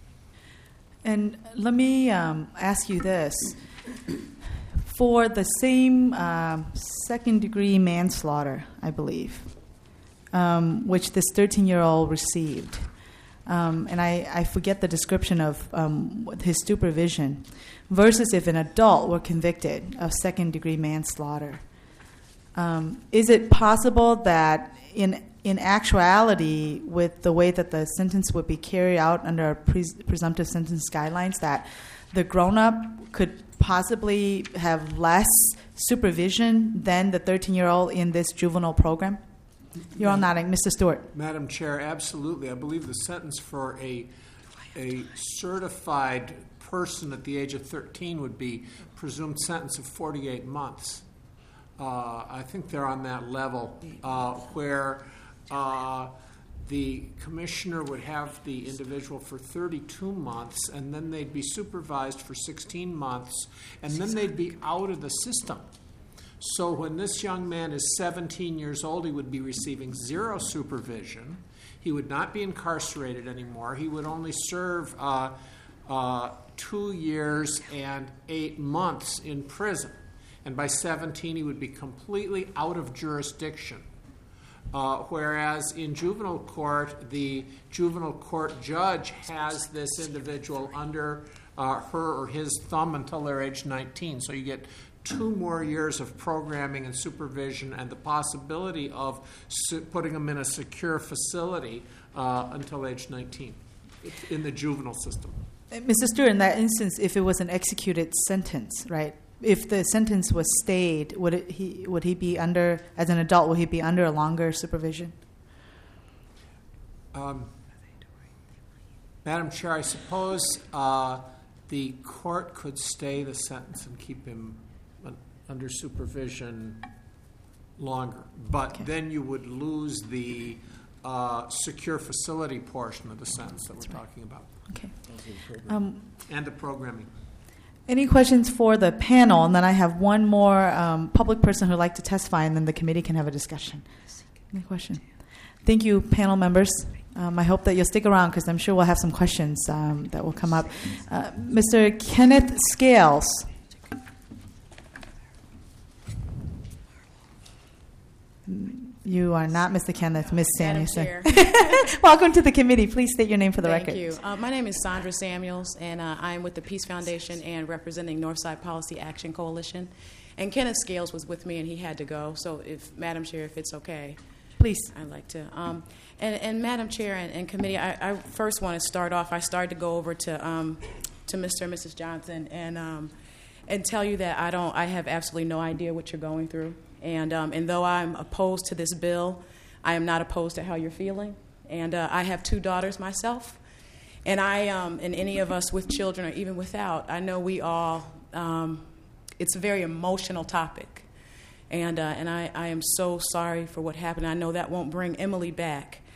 And let me ask you this. For the same second-degree manslaughter, I believe, which this 13-year-old received, and I forget the description of his supervision, versus if an adult were convicted of second-degree manslaughter. Is it possible that in actuality, with the way that the sentence would be carried out under presumptive sentence guidelines, that the grown-up could possibly have less supervision than the 13-year-old in this juvenile program? You're all nodding. Mr. Stewart. Madam Chair, absolutely. I believe the sentence for a certified person at the age of 13 would be presumed sentence of 48 months. I think they're on that level where the commissioner would have the individual for 32 months, and then they'd be supervised for 16 months, and then they'd be out of the system. So when this young man is 17 years old, he would be receiving zero supervision. He would not be incarcerated anymore. He would only serve 2 years and 8 months in prison. And by 17, he would be completely out of jurisdiction. Whereas in juvenile court, the juvenile court judge has this individual under her or his thumb until they're age 19. So you get 2 more years of programming and supervision and the possibility of putting them in a secure facility until age 19 in the juvenile system. Mr. Stewart, in that instance, if it was an executed sentence, right? If the sentence was stayed, would he be under, as an adult, would he be under a longer supervision? Madam Chair, I suppose the court could stay the sentence and keep him under supervision longer. But then you would lose the secure facility portion of the sentence that we're talking about. Okay. And the programming. Any questions for the panel? And then I have one more public person who would like to testify, and then the committee can have a discussion. Any question? Thank you, panel members. I hope that you'll stick around because I'm sure we'll have some questions that will come up. Mr. Kenneth Scales. You are not Mr. Kenneth, Ms. Samuelson. Welcome to the committee. Please state your name for the record. Thank you. My name is Sandra Samuels, and I'm with the Peace Foundation and representing Northside Policy Action Coalition. And Kenneth Scales was with me, and he had to go. So, if Madam Chair, if it's okay, please. I'd like to. And Madam Chair and committee, I first want to start off. I started to go over to Mr. and Mrs. Johnson and tell you that I have absolutely no idea what you're going through. And though I'm opposed to this bill, I am not opposed to how you're feeling. And I have 2 daughters myself. And and any of us with children or even without, I know we all, it's a very emotional topic. And I am so sorry for what happened. I know that won't bring Emily back.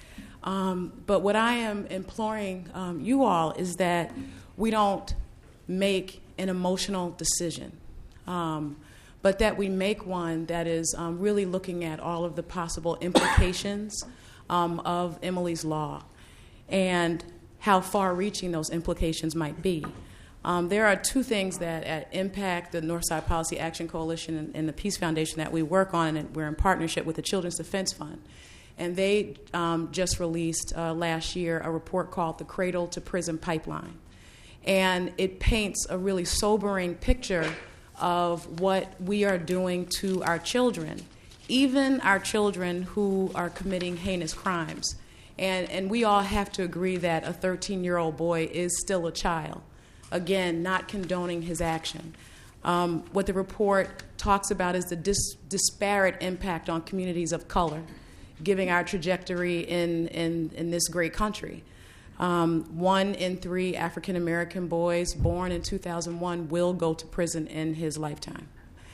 But what I am imploring you all is that we don't make an emotional decision, but that we make one that is really looking at all of the possible implications of Emily's Law and how far-reaching those implications might be. There are two things that impact the Northside Policy Action Coalition and the Peace Foundation that we work on, and we're in partnership with the Children's Defense Fund. And they just released last year a report called The Cradle to Prison Pipeline. And it paints a really sobering picture of what we are doing to our children, even our children who are committing heinous crimes. And we all have to agree that a 13-year-old boy is still a child. Again, not condoning his action. What the report talks about is the disparate impact on communities of color, giving our trajectory in this great country. 1 in 3 African American boys born in 2001 will go to prison in his lifetime.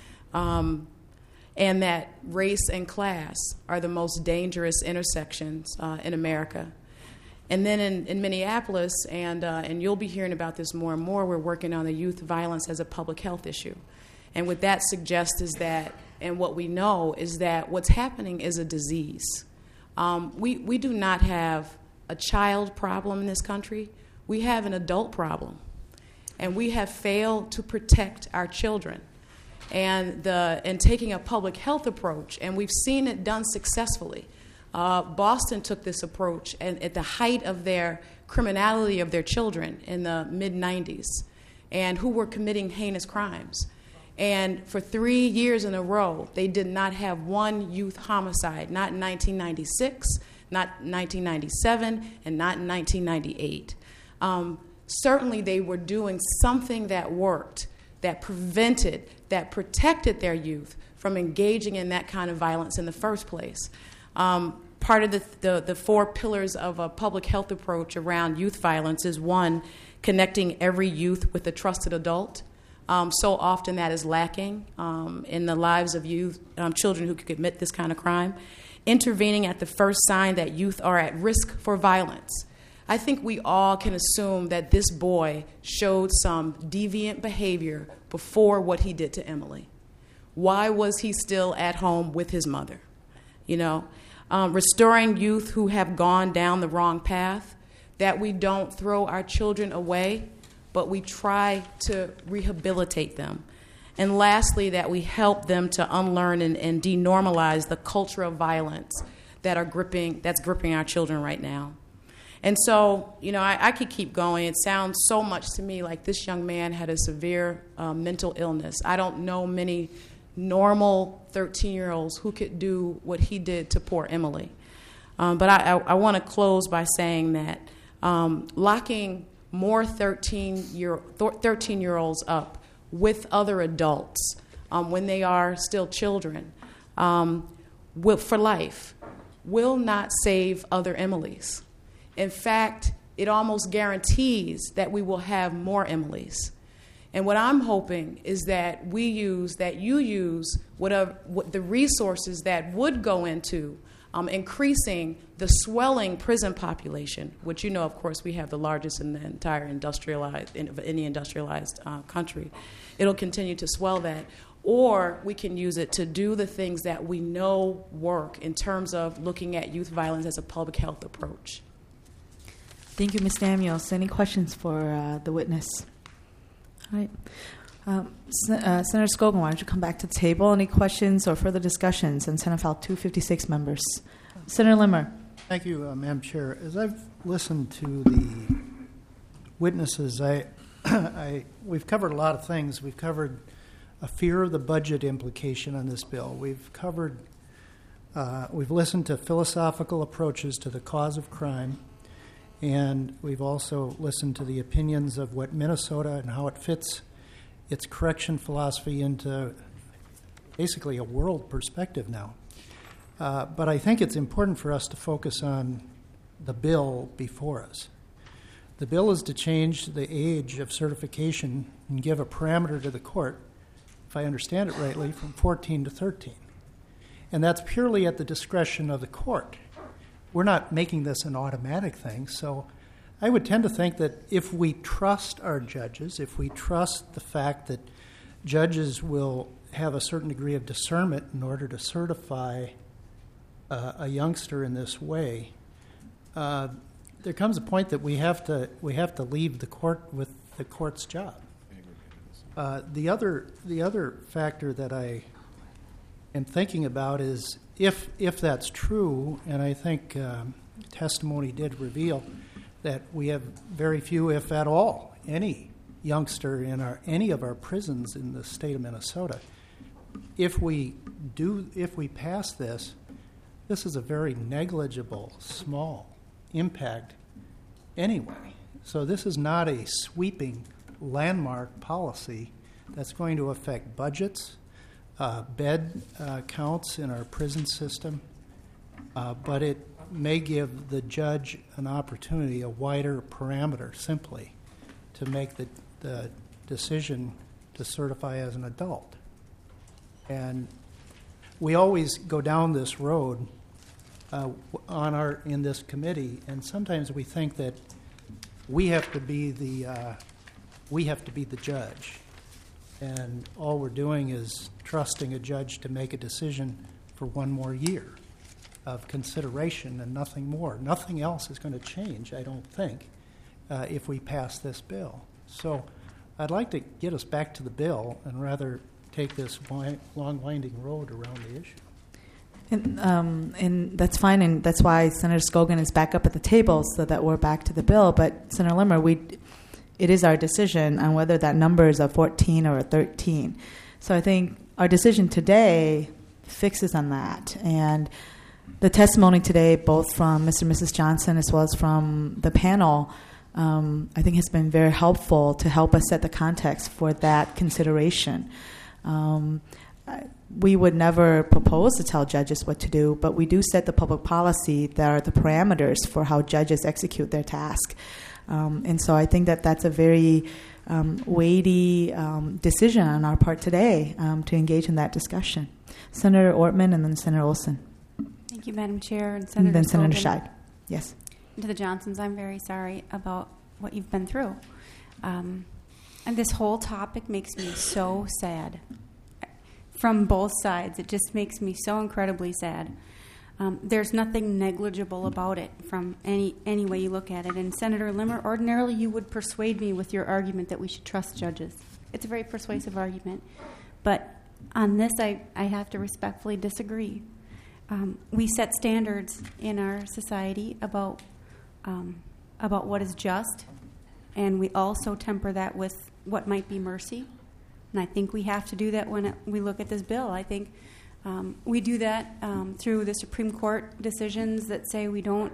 And that race and class are the most dangerous intersections in America. And then in Minneapolis, and you'll be hearing about this more and more, we're working on the youth violence as a public health issue. And what that suggests is that, and what we know is that what's happening is a disease. We do not have a child problem in this country. We have an adult problem. And we have failed to protect our children. And taking a public health approach, and we've seen it done successfully. Boston took this approach at the height of their criminality of their children in the mid-'90s, and who were committing heinous crimes. And for 3 years in a row, they did not have one youth homicide, not in 1996, not in 1997, and not in 1998. Certainly they were doing something that worked, that prevented, that protected their youth from engaging in that kind of violence in the first place. Part of the 4 pillars of a public health approach around youth violence is, 1, connecting every youth with a trusted adult. So often that is lacking in the lives of youth, children who commit this kind of crime. Intervening at the first sign that youth are at risk for violence. I think we all can assume that this boy showed some deviant behavior before what he did to Emily. Why was he still at home with his mother? Restoring youth who have gone down the wrong path, that we don't throw our children away, but we try to rehabilitate them. And lastly, that we help them to unlearn and denormalize the culture of violence that's gripping our children right now. And so, I could keep going. It sounds so much to me like this young man had a severe mental illness. I don't know many normal 13-year-olds who could do what he did to poor Emily. But I want to close by saying that locking more 13-year-olds up with other adults when they are still children for life will not save other Emilys. In fact, it almost guarantees that we will have more Emilys. And what I'm hoping is that you use what the resources that would go into increasing the swelling prison population, which of course, we have the largest in the entire industrialized country. It'll continue to swell that. Or we can use it to do the things that we know work in terms of looking at youth violence as a public health approach. Thank you, Ms. Daniels. Any questions for the witness? All right. Senator Scogan, why don't you come back to the table? Any questions or further discussions on Senate File 256 members? Senator Limmer. Thank you, Madam Chair. As I've listened to the witnesses, we've covered a lot of things. We've covered a fear of the budget implication on this bill. We've listened to philosophical approaches to the cause of crime. And we've also listened to the opinions of what Minnesota and how it fits its correction philosophy into basically a world perspective now. But I think it's important for us to focus on the bill before us. The bill is to change the age of certification and give a parameter to the court, if I understand it rightly, from 14 to 13. And that's purely at the discretion of the court. we're not making this an automatic thing. So I would tend to think that if we trust our judges, if we trust the fact that judges will have a certain degree of discernment in order to certify a youngster in this way, there comes a point that we have to leave the court with the court's job. The other factor that I am thinking about is if that's true, and I think testimony did reveal that we have very few, if at all, any youngster in any of our prisons in the state of Minnesota. If we pass this is a very negligible, small impact anyway. So this is not a sweeping landmark policy that's going to affect budgets, bed counts in our prison system, but it may give the judge an opportunity, a wider parameter simply, to make the decision to certify as an adult. And we always go down this road in this committee, and sometimes we think that we have to be the judge, and all we're doing is trusting a judge to make a decision for one more year of consideration and nothing more. Nothing else is going to change, I don't think, if we pass this bill. So I'd like to get us back to the bill and rather take this long, winding road around the issue. And that's fine, and that's why Senator Skogan is back up at the table so that we're back to the bill. But Senator Limmer, it is our decision on whether that number is a 14 or a 13. So I think our decision today fixes on that. And the testimony today, both from Mr. and Mrs. Johnson as well as from the panel, I think has been very helpful to help us set the context for that consideration. We would never propose to tell judges what to do, but we do set the public policy that are the parameters for how judges execute their task. And so I think that that's a very weighty decision on our part today to engage in that discussion. Senator Ortman and then Senator Olson. Thank you, Madam Chair, and Senator And then Senator Skogan. Scheid. Yes. To the Johnsons, I'm very sorry about what you've been through. And this whole topic makes me so sad. From both sides, it just makes me so incredibly sad. There's nothing negligible about it from any way you look at it. And Senator Limmer, ordinarily you would persuade me with your argument that we should trust judges. It's a very persuasive argument. But on this, I have to respectfully disagree. We set standards in our society about what is just, and we also temper that with what might be mercy. And I think we have to do that when we look at this bill. I think we do that through the Supreme Court decisions that say we don't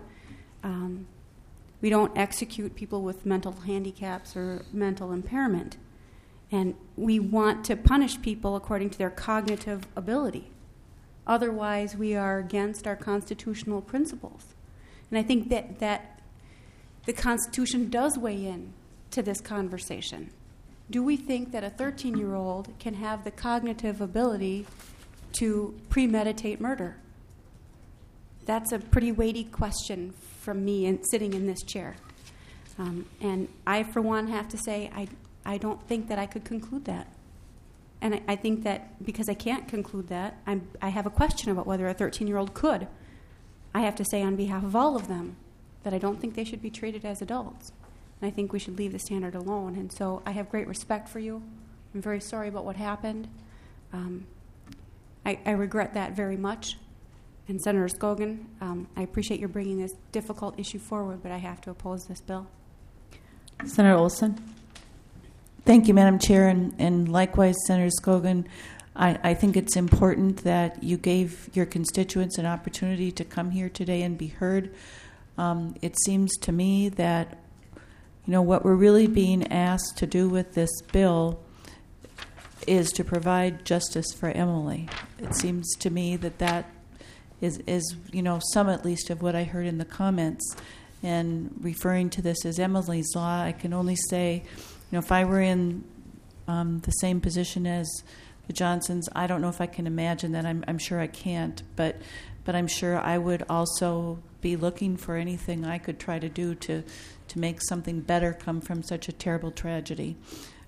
execute people with mental handicaps or mental impairment. And we want to punish people according to their cognitive ability. Otherwise, we are against our constitutional principles. And I think that the Constitution does weigh in to this conversation. Do we think that a 13-year-old can have the cognitive ability to premeditate murder? That's a pretty weighty question from me sitting in this chair. And I, for one, have to say I don't think that I could conclude that. And I think that because I can't conclude that, I have a question about whether a 13-year-old could. I have to say on behalf of all of them that I don't think they should be treated as adults. And I think we should leave the standard alone. And so I have great respect for you. I'm very sorry about what happened. I regret that very much. And Senator Skogan, I appreciate your bringing this difficult issue forward, but I have to oppose this bill. Senator Olson. Thank you, Madam Chair, and likewise, Senator Skogan. I think it's important that you gave your constituents an opportunity to come here today and be heard. It seems to me that what we're really being asked to do with this bill is to provide justice for Emily. It seems to me that is some at least of what I heard in the comments. And referring to this as Emily's Law, I can only say, if I were in the same position as the Johnsons, I don't know if I can imagine that. I'm sure I can't, but I'm sure I would also be looking for anything I could try to do to make something better come from such a terrible tragedy.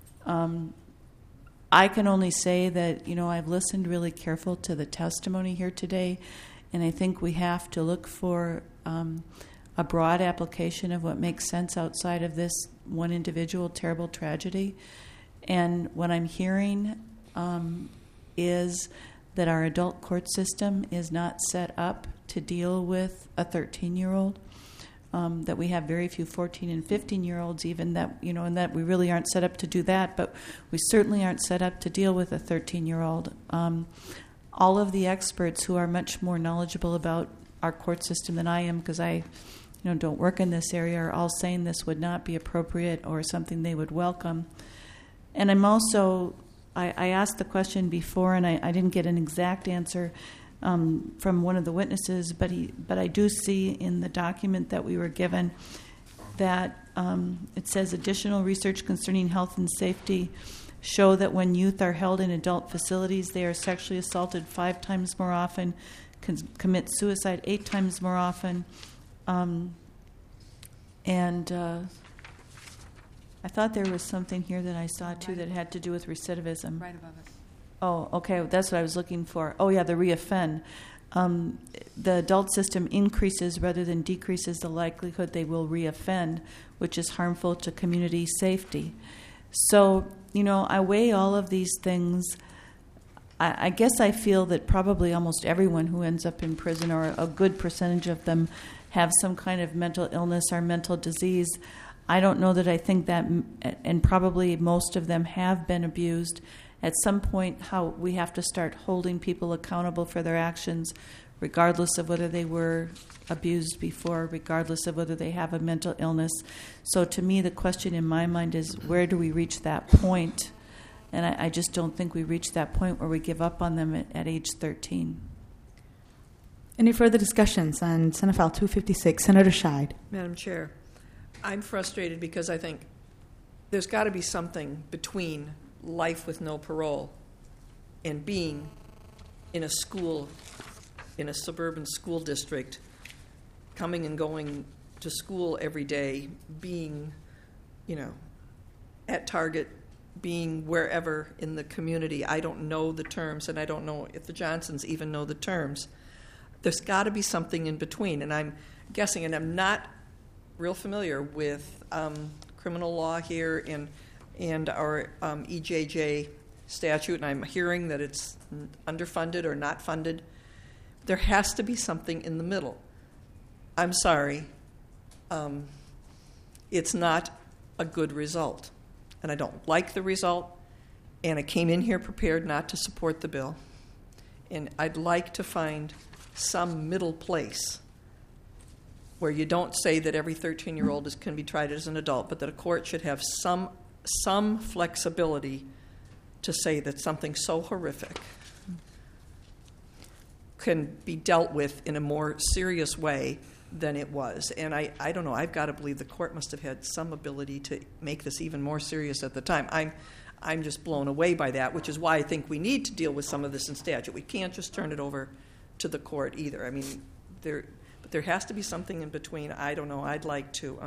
I can only say that, I've listened really careful to the testimony here today, and I think we have to look for a broad application of what makes sense outside of this one individual terrible tragedy. And what I'm hearing is that our adult court system is not set up to deal with a 13-year-old, that we have very few 14 and 15-year-olds even that, and that we really aren't set up to do that, but we certainly aren't set up to deal with a 13-year-old. All of the experts who are much more knowledgeable about our court system than I am, because I don't work in this area, are all saying this would not be appropriate or something they would welcome. And I'm also, I asked the question before, and I didn't get an exact answer from one of the witnesses, but I do see in the document that we were given that it says additional research concerning health and safety show that when youth are held in adult facilities, they are sexually assaulted 5 times more often, commit suicide 8 times more often, and I thought there was something here that I saw too that had to do with recidivism. Right above it. Oh, okay, that's what I was looking for. Oh, yeah, the reoffend. The adult system increases rather than decreases the likelihood they will reoffend, which is harmful to community safety. So, I weigh all of these things. I guess I feel that probably almost everyone who ends up in prison, or a good percentage of them, have some kind of mental illness or mental disease. I don't know that I think that, and probably most of them have been abused. At some point, how we have to start holding people accountable for their actions, regardless of whether they were abused before, regardless of whether they have a mental illness. So to me, the question in my mind is, where do we reach that point? And I just don't think we reach that point where we give up on them at age 13. Any further discussions on Senate File 256? Senator Scheid. Madam Chair, I'm frustrated because I think there's got to be something between life with no parole and being in a school, in a suburban school district, coming and going to school every day, being, at Target, being wherever in the community. I don't know the terms, and I don't know if the Johnsons even know the terms. There's got to be something in between, and I'm guessing, and I'm not real familiar with criminal law here and our EJJ statute, and I'm hearing that it's underfunded or not funded. There has to be something in the middle. I'm sorry. It's not a good result, and I don't like the result, and I came in here prepared not to support the bill, and I'd like to find some middle place where you don't say that every 13-year-old can be tried as an adult, but that a court should have some flexibility to say that something so horrific can be dealt with in a more serious way than it was. And I don't know, I've got to believe the court must have had some ability to make this even more serious at the time. I'm just blown away by that, which is why I think we need to deal with some of this in statute. We can't just turn it over to the court either. I mean, there has to be something in between. I don't know. I'd like to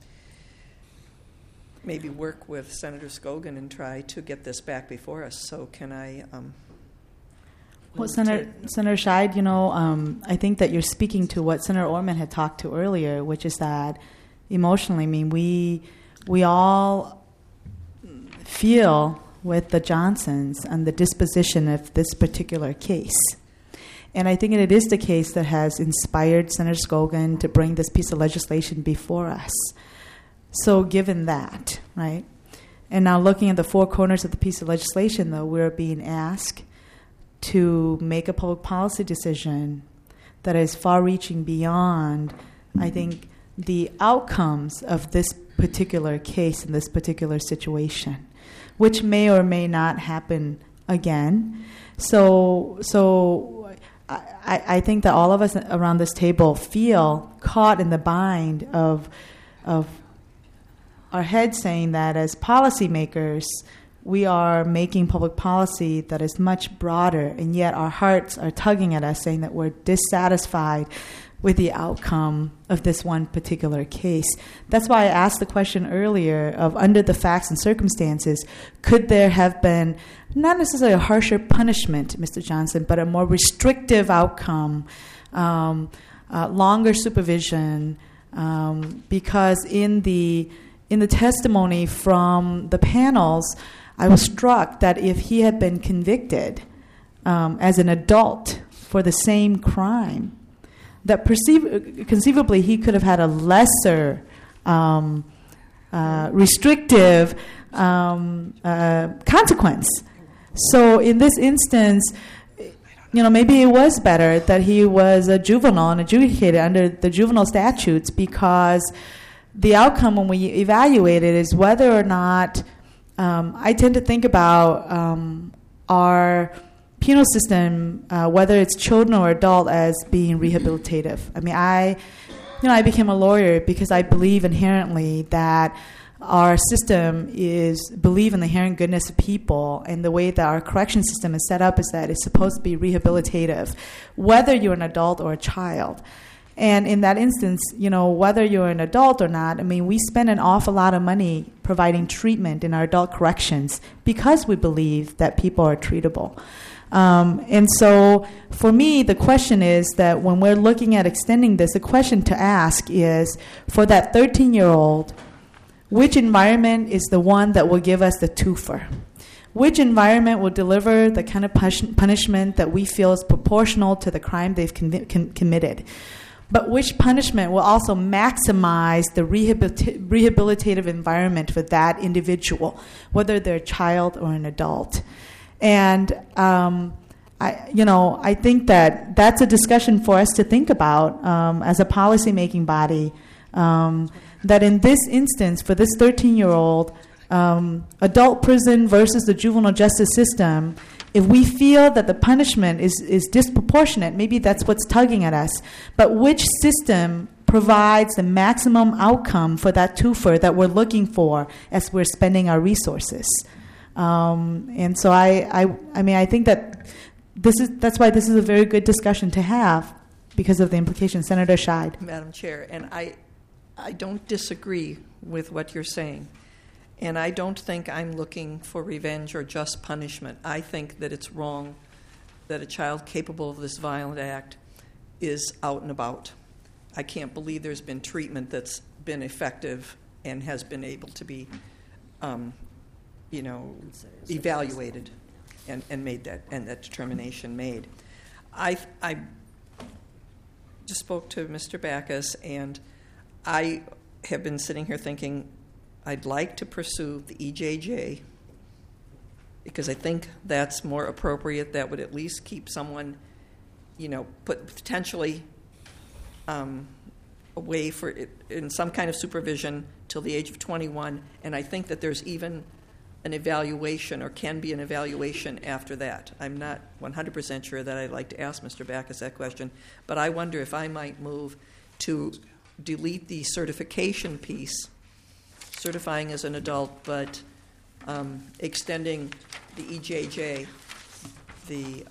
maybe work with Senator Scogan and try to get this back before us. So can I... Well, Senator Scheid, I think that you're speaking to what Senator Orman had talked to earlier, which is that emotionally, I mean, we all feel with the Johnsons and the disposition of this particular case. And I think it is the case that has inspired Senator Scogan to bring this piece of legislation before us. So given that, right, and now looking at the four corners of the piece of legislation, though, we're being asked to make a public policy decision that is far-reaching beyond, I think, the outcomes of this particular case in this particular situation, which may or may not happen again. So I think that all of us around this table feel caught in the bind of our head saying that as policymakers, we are making public policy that is much broader, and yet our hearts are tugging at us saying that we're dissatisfied with the outcome of this one particular case. That's why I asked the question earlier of, under the facts and circumstances, could there have been not necessarily a harsher punishment, Mr. Johnson, but a more restrictive outcome, longer supervision, because in the testimony from the panels, I was struck that if he had been convicted as an adult for the same crime, that conceivably he could have had a lesser restrictive consequence. So in this instance, maybe it was better that he was a juvenile and adjudicated under the juvenile statutes, because the outcome when we evaluate it is whether or not, I tend to think about our penal system, whether it's children or adult, as being rehabilitative. I mean, I became a lawyer because I believe inherently that our system believe in the inherent goodness of people, and the way that our correction system is set up is that it's supposed to be rehabilitative, whether you're an adult or a child. And in that instance, whether you're an adult or not, I mean, we spend an awful lot of money providing treatment in our adult corrections because we believe that people are treatable. And so for me, the question is that when we're looking at extending this, the question to ask is, for that 13-year-old, which environment is the one that will give us the twofer? Which environment will deliver the kind of punishment that we feel is proportional to the crime they've committed? But which punishment will also maximize the rehabilitative environment for that individual, whether they're a child or an adult? And I think that that's a discussion for us to think about as a policymaking body. That in this instance, for this 13-year-old, adult prison versus the juvenile justice system, if we feel that the punishment is disproportionate, maybe that's what's tugging at us. But which system provides the maximum outcome for that twofer that we're looking for as we're spending our resources? And so I think that that's why this is a very good discussion to have, because of the implications. Senator Scheid. Madam Chair, and I don't disagree with what you're saying. And I don't think I'm looking for revenge or just punishment. I think that it's wrong that a child capable of this violent act is out and about. I can't believe there's been treatment that's been effective and has been able to be, evaluated and made that determination made. I just spoke to Mr. Backus, and I have been sitting here thinking, I'd like to pursue the EJJ because I think that's more appropriate. That would at least keep someone, potentially away for it in some kind of supervision till the age of 21. And I think that there's even an evaluation, or can be an evaluation after that. I'm not 100% sure that I'd like to ask Mr. Backus that question, but I wonder if I might move to delete the certification piece, certifying as an adult, but extending the EJJ, the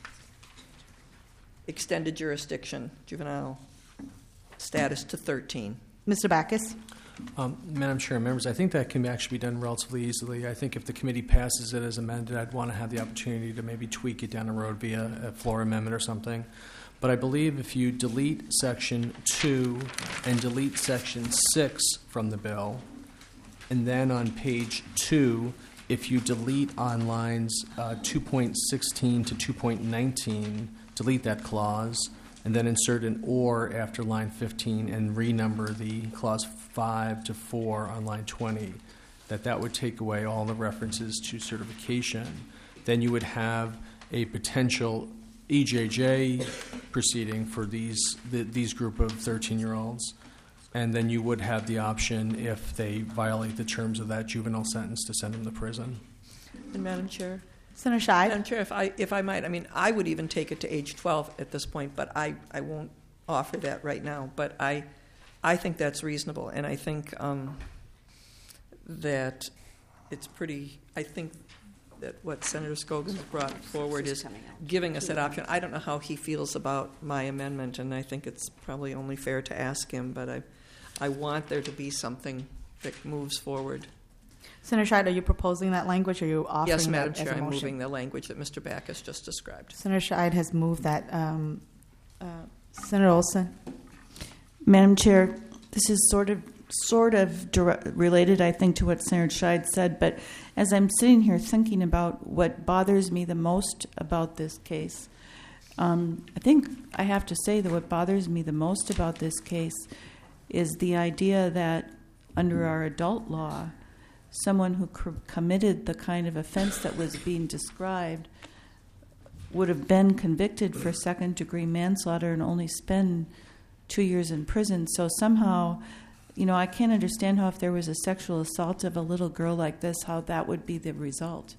extended jurisdiction, juvenile status, to 13. Mr. Backus? Madam Chair, members, I think that can actually be done relatively easily. I think if the committee passes it as amended, I'd want to have the opportunity to maybe tweak it down the road via a floor amendment or something. But I believe if you delete Section 2 and delete Section 6 from the bill, and then on page 2, if you delete on lines 2.16 to 2.19, delete that clause, and then insert an or after line 15 and renumber the clause 5 to 4 on line 20, that would take away all the references to certification. Then you would have a potential EJJ proceeding for these group of 13-year-olds. And then you would have the option, if they violate the terms of that juvenile sentence, to send them to prison. And Madam Chair? Senator Scheid? Madam Chair, if I might, I would even take it to age 12 at this point, but I won't offer that right now. But I think that's reasonable, and I think that it's pretty, I think that what Senator Scogan brought forward is giving us that option. I don't know how he feels about my amendment, and I think it's probably only fair to ask him, but I want there to be something that moves forward. Senator Scheid, are you proposing that language, or are you offering Yes, that Madam as a Chair, I'm motion? moving the language that Mr. Backus just described. Senator Scheid has moved that. Senator Olson? Madam Chair, this is sort of related, I think, to what Senator Scheid said, but as I'm sitting here thinking about what bothers me the most about this case, I think I have to say that what bothers me the most about this case is the idea that under our adult law, someone who committed the kind of offense that was being described would have been convicted for second-degree manslaughter and only spend 2 years in prison. So somehow, I can't understand how if there was a sexual assault of a little girl like this, how that would be the result.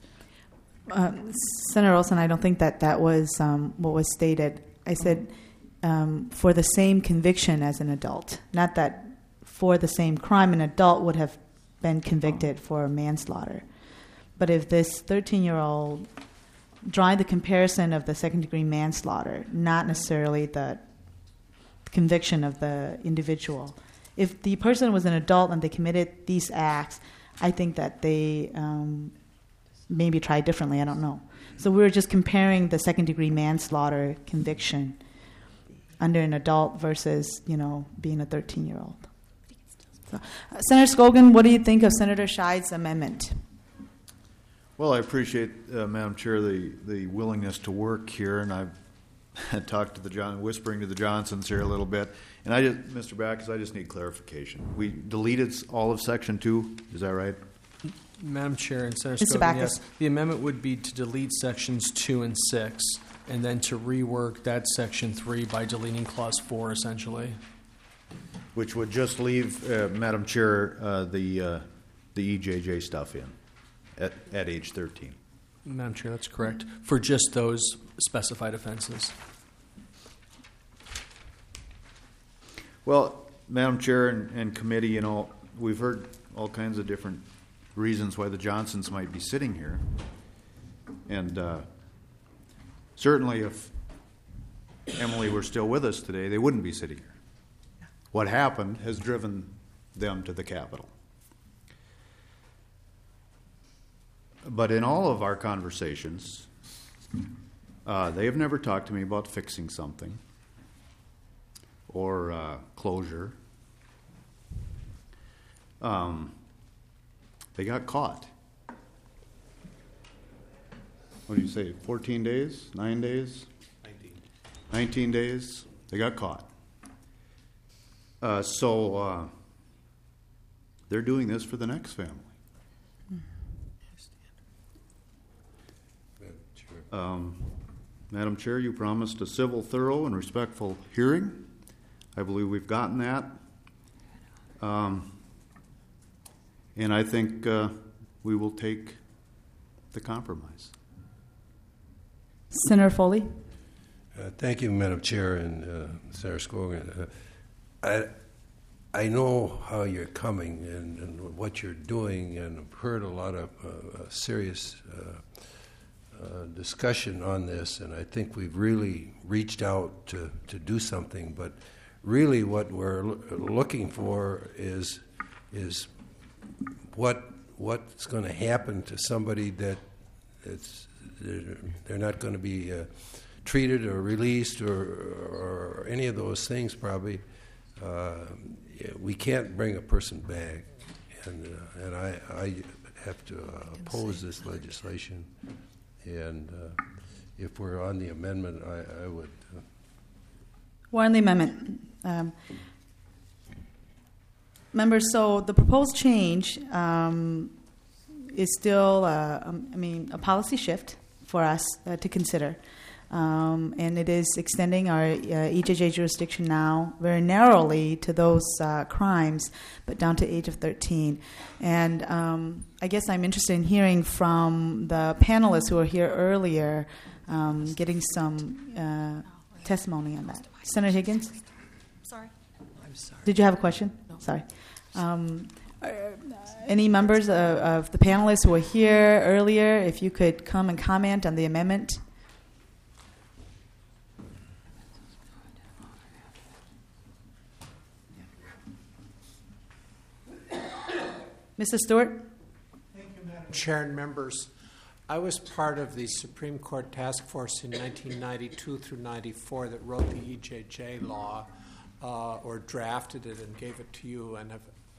Senator Olson, I don't think that was what was stated. I said for the same conviction as an adult, not that for the same crime an adult would have been convicted for manslaughter. But if this 13-year-old, drawing the comparison of the second-degree manslaughter, not necessarily the conviction of the individual. If the person was an adult and they committed these acts, I think that they maybe try differently. I don't know. So we were just comparing the second-degree manslaughter conviction under an adult versus, being a 13-year-old. So, Senator Scogan, what do you think of Senator Scheid's amendment? Well, I appreciate, Madam Chair, the willingness to work here, and I've talked to whispering to the Johnsons here a little bit. And Mr. Backus, I just need clarification. We deleted all of Section 2, is that right? Madam Chair and Senator Mr. Scogan, Backus. yes. The amendment would be to delete Sections 2 and 6, and then to rework that Section 3 by deleting Clause 4, essentially. Which would just leave, Madam Chair, the EJJ stuff in at age 13. Madam Chair, that's correct, for just those specified offenses. Well, Madam Chair and committee, we've heard all kinds of different reasons why the Johnsons might be sitting here. And certainly if Emily were still with us today, they wouldn't be sitting here. What happened has driven them to the Capitol. But in all of our conversations, they have never talked to me about fixing something or closure. They got caught. What do you say, 14 days, 9 days? 19 days, they got caught. So they're doing this for the next family. Madam Chair, you promised a civil, thorough, and respectful hearing. I believe we've gotten that. And I think we will take the compromise. Senator Foley? Thank you, Madam Chair and Senator Scogan. I know how you're coming and what you're doing, and I've heard a lot of serious discussion on this, and I think we've really reached out to do something. But really, what we're looking for is what's going to happen to somebody that they're not going to be treated or released or any of those things. Probably we can't bring a person back, and I have to oppose this legislation. And if we're on the amendment, I would. We're on the amendment. Members, so the proposed change is still, a policy shift for us to consider. And it is extending our EJJ jurisdiction now very narrowly to those crimes, but down to age of 13. And I guess I'm interested in hearing from the panelists who were here earlier, getting some testimony on that. Senator Higgins? Sorry. I'm sorry. Did you have a question? No. Sorry. Any members of the panelists who were here earlier, if you could come and comment on the amendment. Mr. Stewart? Thank you, Madam Chair and members. I was part of the Supreme Court task force in 1992 through 94 that wrote the EJJ law, or drafted it and gave it to you, and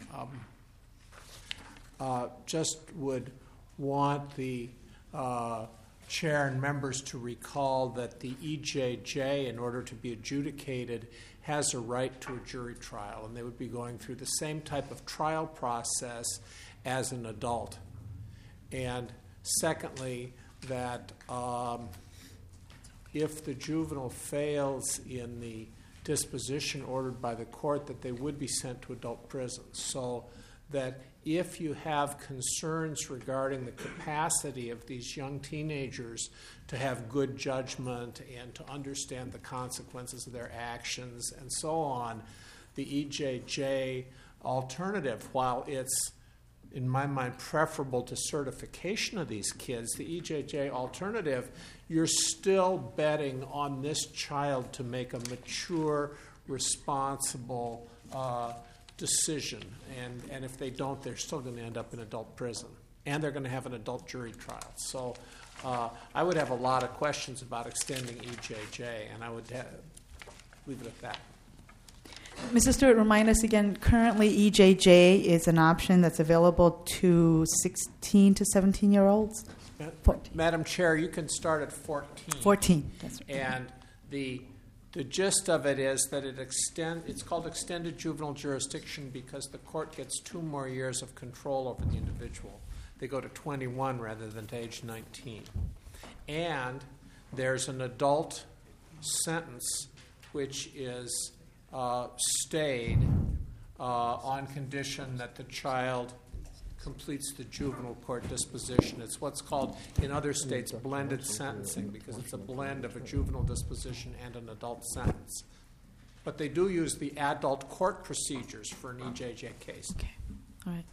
have just would want the chair and members to recall that the EJJ, in order to be adjudicated, has a right to a jury trial, and they would be going through the same type of trial process as an adult. And secondly, that if the juvenile fails in the disposition ordered by the court, that they would be sent to adult prison. So that if you have concerns regarding the capacity of these young teenagers to have good judgment and to understand the consequences of their actions and so on, the EJJ alternative, while it's, in my mind, preferable to certification of these kids, the EJJ alternative, you're still betting on this child to make a mature, responsible decision. And if they don't, they're still going to end up in adult prison. And they're going to have an adult jury trial. So I would have a lot of questions about extending EJJ, and I would leave it at that. Mr. Stewart, remind us again, currently EJJ is an option that's available to 16 to 17-year-olds? Madam Chair, you can start at 14. 14, that's right. And the gist of it is that it's called extended juvenile jurisdiction because the court gets 2 more years of control over the individual. They go to 21 rather than to age 19. And there's an adult sentence which is stayed on condition that the child completes the juvenile court disposition. It's what's called, in other states, blended sentencing, because it's a blend of a juvenile disposition and an adult sentence. But they do use the adult court procedures for an EJJ case. Okay. All right.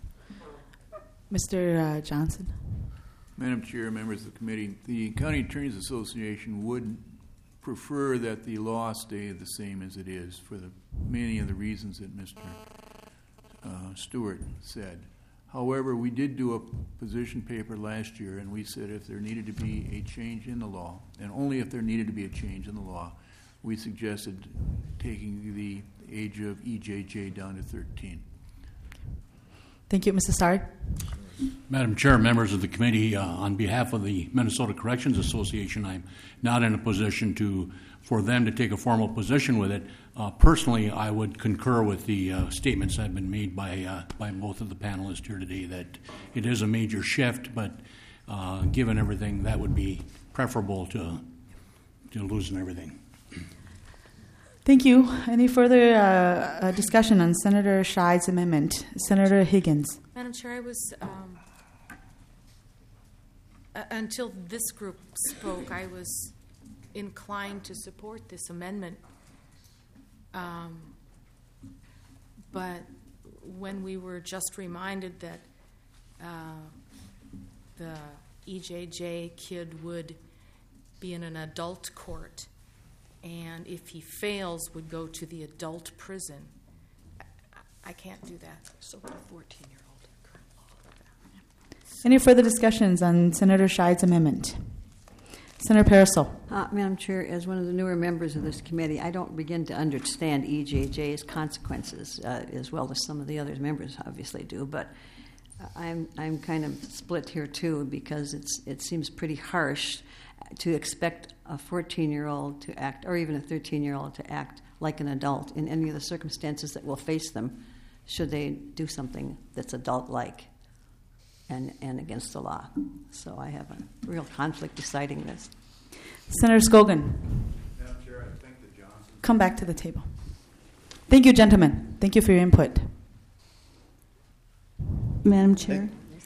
Mr. Johnson. Madam Chair, members of the committee, the County Attorneys Association would prefer that the law stay the same as it is for many of the reasons that Mr. Stewart said. However, we did do a position paper last year, and we said if there needed to be a change in the law, and only if there needed to be a change in the law, we suggested taking the age of EJJ down to 13. Thank you. Mr. Starr. Madam Chair, members of the committee, on behalf of the Minnesota Corrections Association, I'm not in a position for them to take a formal position with it. Personally, I would concur with the statements that have been made by both of the panelists here today that it is a major shift, but given everything, that would be preferable to losing everything. Thank you. Any further discussion on Senator Scheide's amendment? Senator Higgins. Madam Chair, I was, until this group spoke, I was inclined to support this amendment. But when we were just reminded that the EJJ kid would be in an adult court, and if he fails, would go to the adult prison, I can't do that. So the 14-year-old. Any further discussions on Senator Scheide's amendment? Senator Parasol. Madam Chair, as one of the newer members of this committee, I don't begin to understand EJJ's consequences as well as some of the other members obviously do, but I'm kind of split here too because it seems pretty harsh to expect a 14-year-old to act, or even a 13-year-old to act like an adult in any of the circumstances that will face them should they do something that's adult-like and against the law. So I have a real conflict deciding this. Senator Scogan. Madam Chair, I think that Johnson. Come back to the table. Thank you, gentlemen. Thank you for your input. Madam Chair.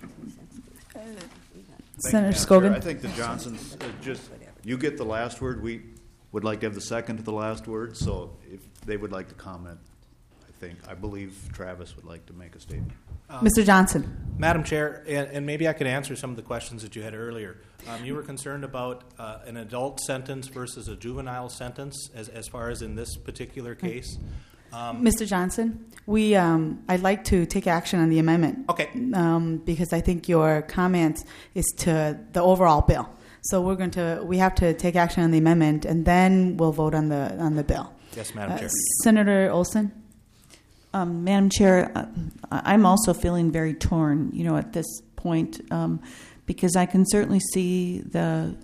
Senator Scogan. I think the Johnsons, you get the last word. We would like to have the second to the last word, so if they would like to comment, I think. I believe Travis would like to make a statement. Mr. Johnson. Madam Chair, and maybe I could answer some of the questions that you had earlier. You were concerned about an adult sentence versus a juvenile sentence as far as in this particular case. Mr. Johnson, I'd like to take action on the amendment. Okay. Because I think your comment is to the overall bill. So we have to take action on the amendment, and then we'll vote on the bill. Yes, Madam Chair. Senator Olson. Madam Chair, I'm also feeling very torn, at this point, because I can certainly see the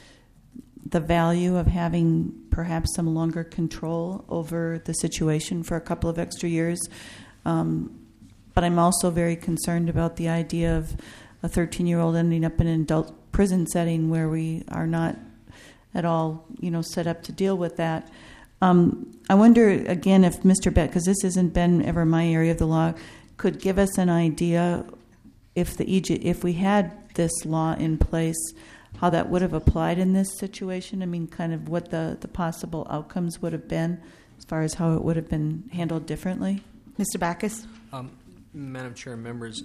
value of having perhaps some longer control over the situation for a couple of extra years. But I'm also very concerned about the idea of a 13-year-old ending up in an adult prison setting where we are not at all, set up to deal with that. I wonder, again, if Mr. Beck, because this hasn't been ever my area of the law, could give us an idea if we had this law in place, how that would have applied in this situation? I mean, kind of what the possible outcomes would have been as far as how it would have been handled differently? Mr. Backus? Madam Chair and members,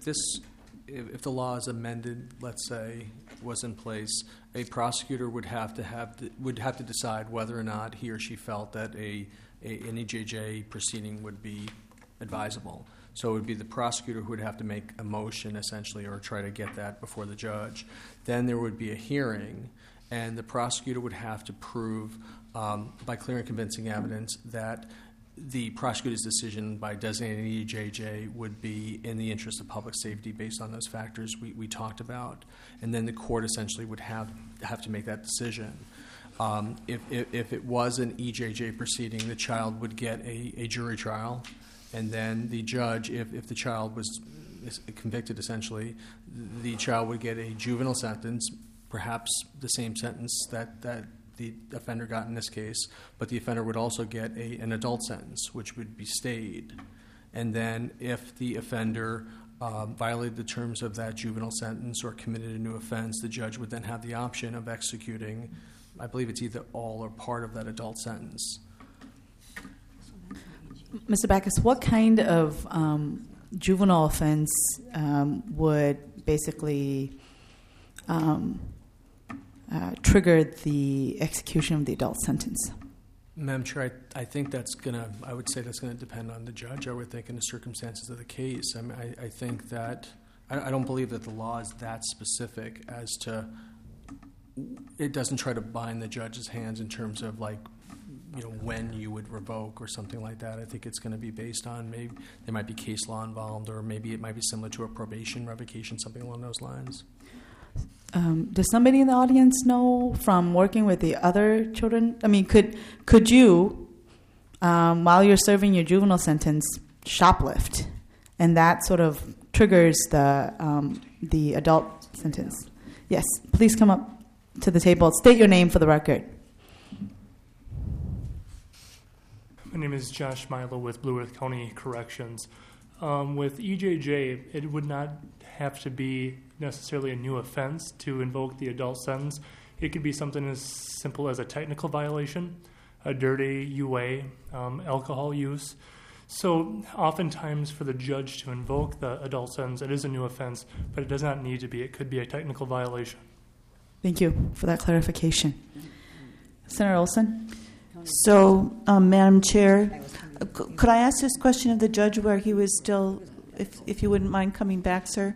if the law is amended, let's say, was in place, a prosecutor would have to decide whether or not he or she felt that an EJJ proceeding would be advisable. So it would be the prosecutor who would have to make a motion, essentially, or try to get that before the judge. Then there would be a hearing, and the prosecutor would have to prove, by clear and convincing evidence, that the prosecutor's decision by designating an EJJ would be in the interest of public safety based on those factors we talked about. And then the court essentially would have to make that decision. If it was an EJJ proceeding, the child would get a jury trial. And then the judge, if the child was convicted, essentially, the child would get a juvenile sentence, perhaps the same sentence that the offender got in this case, but the offender would also get an adult sentence, which would be stayed. And then if the offender violated the terms of that juvenile sentence or committed a new offense, the judge would then have the option of executing, I believe it's either all or part of that adult sentence. Mr. Backus, what kind of juvenile offense would basically trigger the execution of the adult sentence? Madam Chair, I think I would say that's going to depend on the judge, I would think, in the circumstances of the case. I mean, I think that, I don't believe that the law is that specific as to, it doesn't try to bind the judge's hands in terms of when you would revoke or something like that. I think it's going to be based on maybe there might be case law involved, or maybe it might be similar to a probation revocation, something along those lines. Does somebody in the audience know from working with the other children? I mean, could you, while you're serving your juvenile sentence, shoplift, and that sort of triggers the adult sentence? Yes, please come up to the table. State your name for the record. My name is Josh Milo with Blue Earth County Corrections. With EJJ, it would not have to be necessarily a new offense to invoke the adult sentence. It could be something as simple as a technical violation, a dirty UA, alcohol use. So oftentimes for the judge to invoke the adult sentence, it is a new offense, but it does not need to be. It could be a technical violation. Thank you for that clarification. Senator Olson? So, Madam Chair, could I ask this question of the judge where he was still, if you wouldn't mind coming back, sir?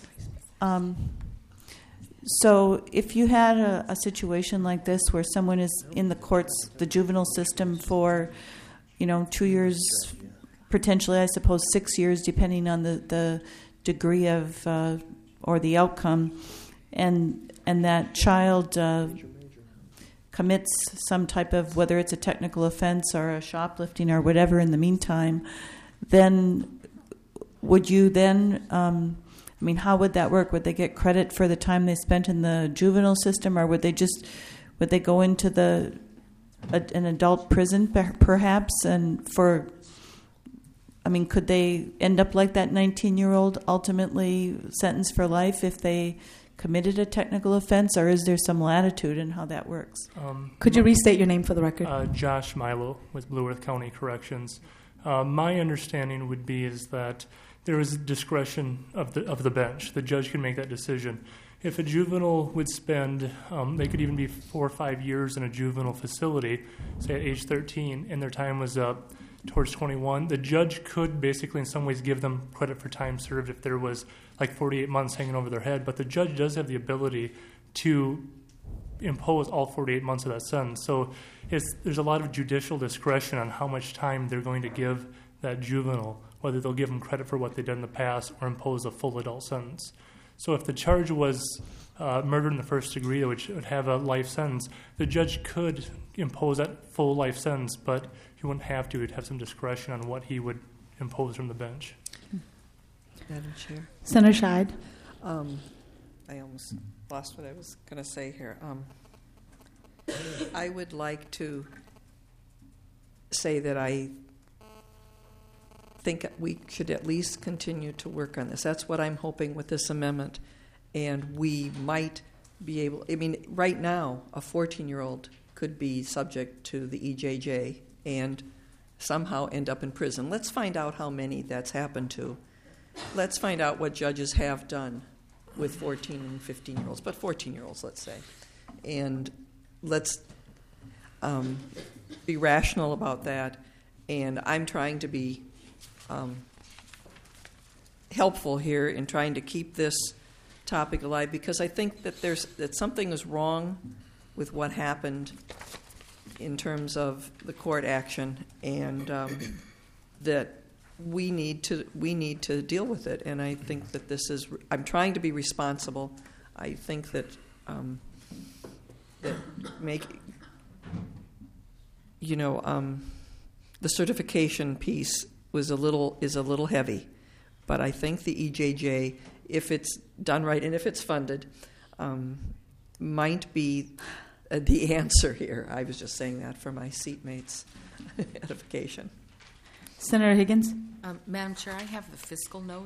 So if you had a situation like this where someone is in the courts, the juvenile system for, 2 years, potentially, I suppose, 6 years, depending on the degree of or the outcome, and that child commits some type of, whether it's a technical offense or a shoplifting or whatever in the meantime, then would you then, how would that work? Would they get credit for the time they spent in the juvenile system, or would they go into an adult prison perhaps, and could they end up like that 19-year-old ultimately sentenced for life if they committed a technical offense, or is there some latitude in how that works? Could you restate your name for the record? Josh Milo with Blue Earth County Corrections. My understanding would be is that there is discretion of the bench. The judge can make that decision. If a juvenile would spend, they could even be 4 or 5 years in a juvenile facility, say at age 13, and their time was up towards 21, the judge could basically in some ways give them credit for time served if there was like 48 months hanging over their head. But the judge does have the ability to impose all 48 months of that sentence. So there's a lot of judicial discretion on how much time they're going to give that juvenile, whether they'll give them credit for what they did in the past or impose a full adult sentence. So if the charge was murder in the first degree, which would have a life sentence, the judge could impose that full life sentence, but he wouldn't have to. He'd have some discretion on what he would impose from the bench. Madam Chair. Senator Scheid. I almost lost what I was going to say here. I would like to say that I think we should at least continue to work on this. That's what I'm hoping with this amendment. And we might be able, I mean, right now, a 14-year-old could be subject to the EJJ and somehow end up in prison. Let's find out how many that's happened to. Let's find out what judges have done with 14 and 15-year-olds, but 14-year-olds, let's say. And let's be rational about that. And I'm trying to be helpful here in trying to keep this topic alive, because I think that something is wrong with what happened in terms of the court action, and that we need to deal with it. And I think that I'm trying to be responsible. I think that the certification piece is a little heavy, but I think the EJJ, if it's done right and if it's funded, might be the answer here. I was just saying that for my seatmates' edification. Senator Higgins. Madam Chair, I have the fiscal note,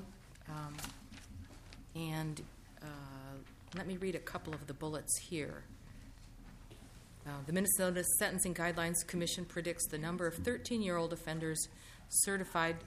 and let me read a couple of the bullets here. The Minnesota Sentencing Guidelines Commission predicts the number of 13-year-old offenders certified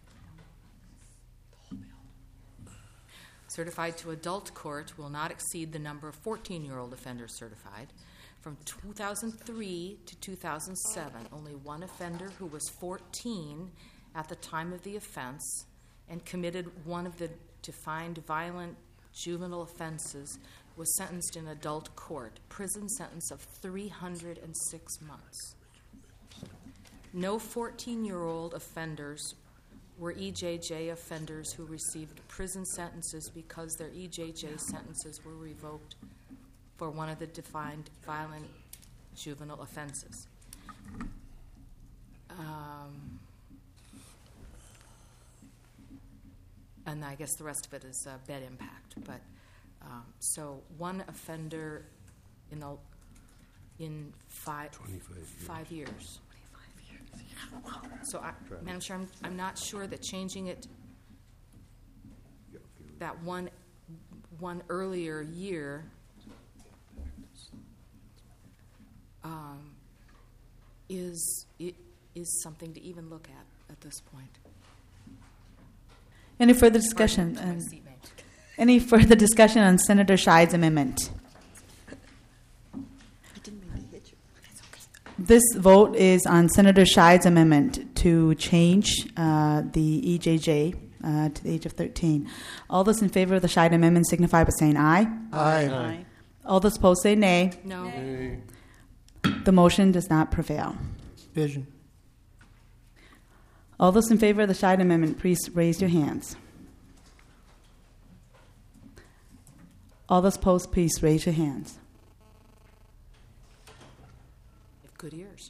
to adult court will not exceed the number of 14-year-old offenders certified. From 2003 to 2007, only one offender who was 14 at the time of the offense and committed one of the defined violent juvenile offenses was sentenced in adult court, prison sentence of 306 months. No 14-year-old offenders were EJJ offenders who received prison sentences because their EJJ sentences were revoked for one of the defined violent juvenile offenses. And I guess the rest of it is bed impact. But so one offender in 5 years. So, Madam Chair, I'm not sure that changing it that one earlier year is something to even look at this point. Any further discussion? Any further discussion on Senator Scheid's amendment? This vote is on Senator Scheid's amendment to change the EJJ to the age of 13. All those in favor of the Scheid amendment signify by saying aye. Aye. All those opposed say nay. No. Nay. The motion does not prevail. Vision. All those in favor of the Scheid amendment, please raise your hands. All those opposed, please raise your hands. Good ears.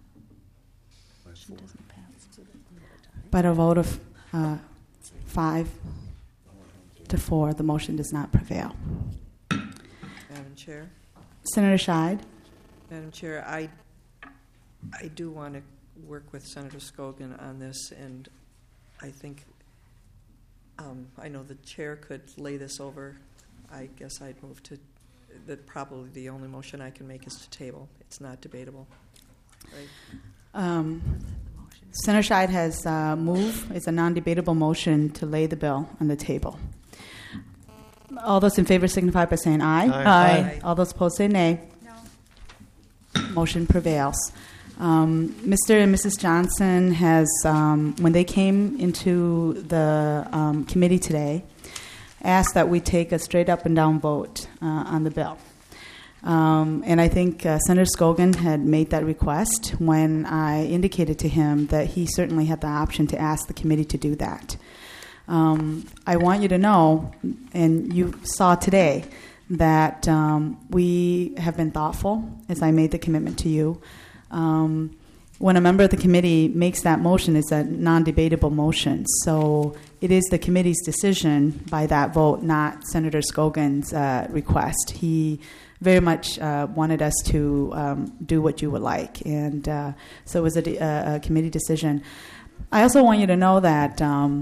By a vote of 5 to 4, the motion does not prevail. Madam Chair. Senator Scheid. Madam Chair, I do want to work with Senator Scogan on this, and I think I know the chair could lay this over. I guess I'd move to that. Probably the only motion I can make is to table. It's not debatable, right? Senator Scheid has moved. It's a non-debatable motion to lay the bill on the table. All those in favor signify by saying aye. Aye. All those opposed say nay. No. Motion prevails. Mr. and Mrs. Johnson has, when they came into the committee today, asked that we take a straight up and down vote on the bill. And I think Senator Scogan had made that request when I indicated to him that he certainly had the option to ask the committee to do that. I want you to know, and you saw today, that we have been thoughtful as I made the commitment to you. When a member of the committee makes that motion, it's a non-debatable motion. So it is the committee's decision by that vote, not Senator Scogan's request. He very much wanted us to do what you would like, and so it was a committee decision. I also want you to know that,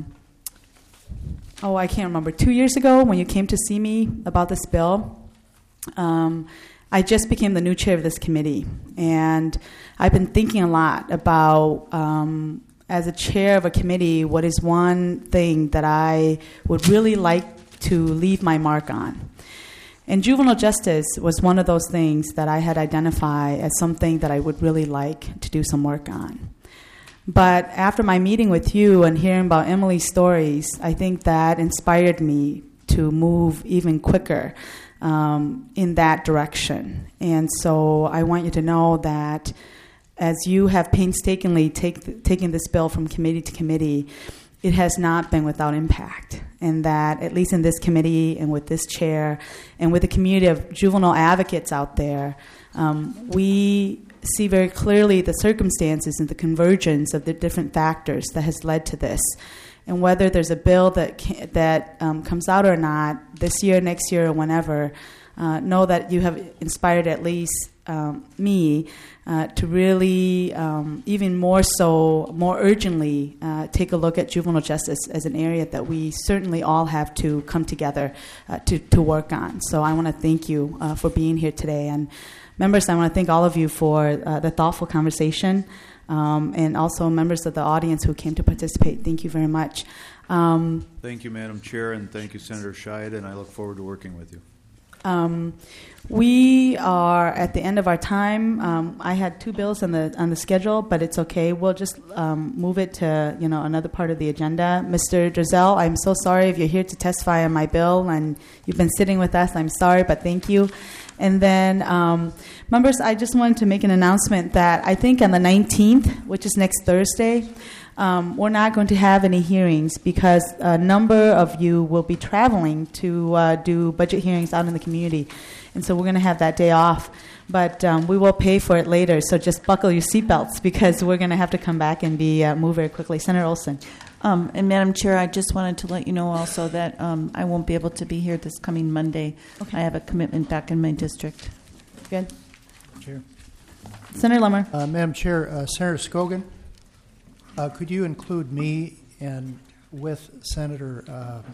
I can't remember, 2 years ago when you came to see me about this bill, I just became the new chair of this committee, and I've been thinking a lot about, as a chair of a committee, what is one thing that I would really like to leave my mark on. And juvenile justice was one of those things that I had identified as something that I would really like to do some work on. But after my meeting with you and hearing about Emily's stories, I think that inspired me to move even quicker in that direction. And so I want you to know that as you have painstakingly taken this bill from committee to committee, it has not been without impact. And that, at least in this committee and with this chair and with the community of juvenile advocates out there, we see very clearly the circumstances and the convergence of the different factors that has led to this. And whether there's a bill that comes out or not, this year, next year, or whenever, know that you have inspired at least me to really, even more so, more urgently, take a look at juvenile justice as an area that we certainly all have to come together to work on. So I want to thank you for being here today. And members, I want to thank all of you for the thoughtful conversation. And also members of the audience who came to participate. Thank you very much. Thank you, Madam Chair, and thank you, Senator Scheid, and I look forward to working with you. We are at the end of our time. I had 2 bills on the schedule, but it's okay. We'll just move it to another part of the agenda. Mr. Drizel, I'm so sorry if you're here to testify on my bill and you've been sitting with us. I'm sorry, but thank you. And then, members, I just wanted to make an announcement that I think on the 19th, which is next Thursday, we're not going to have any hearings because a number of you will be traveling to do budget hearings out in the community. And so we're going to have that day off. But we will pay for it later, so just buckle your seatbelts because we're going to have to come back and move very quickly. Senator Olson. And Madam Chair, I just wanted to let you know also that I won't be able to be here this coming Monday. Okay. I have a commitment back in my district. Good. Chair. Senator Lummer. Madam Chair, Senator Scogan, could you include me and with Senator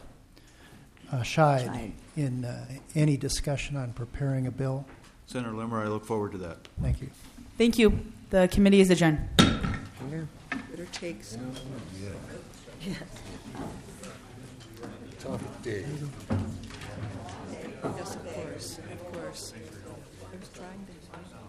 Scheid in any discussion on preparing a bill? Senator Limmer, I look forward to that. Thank you. Thank you. The committee is adjourned. Better take some. Yeah. Tough day. Yes, of course. I was trying to.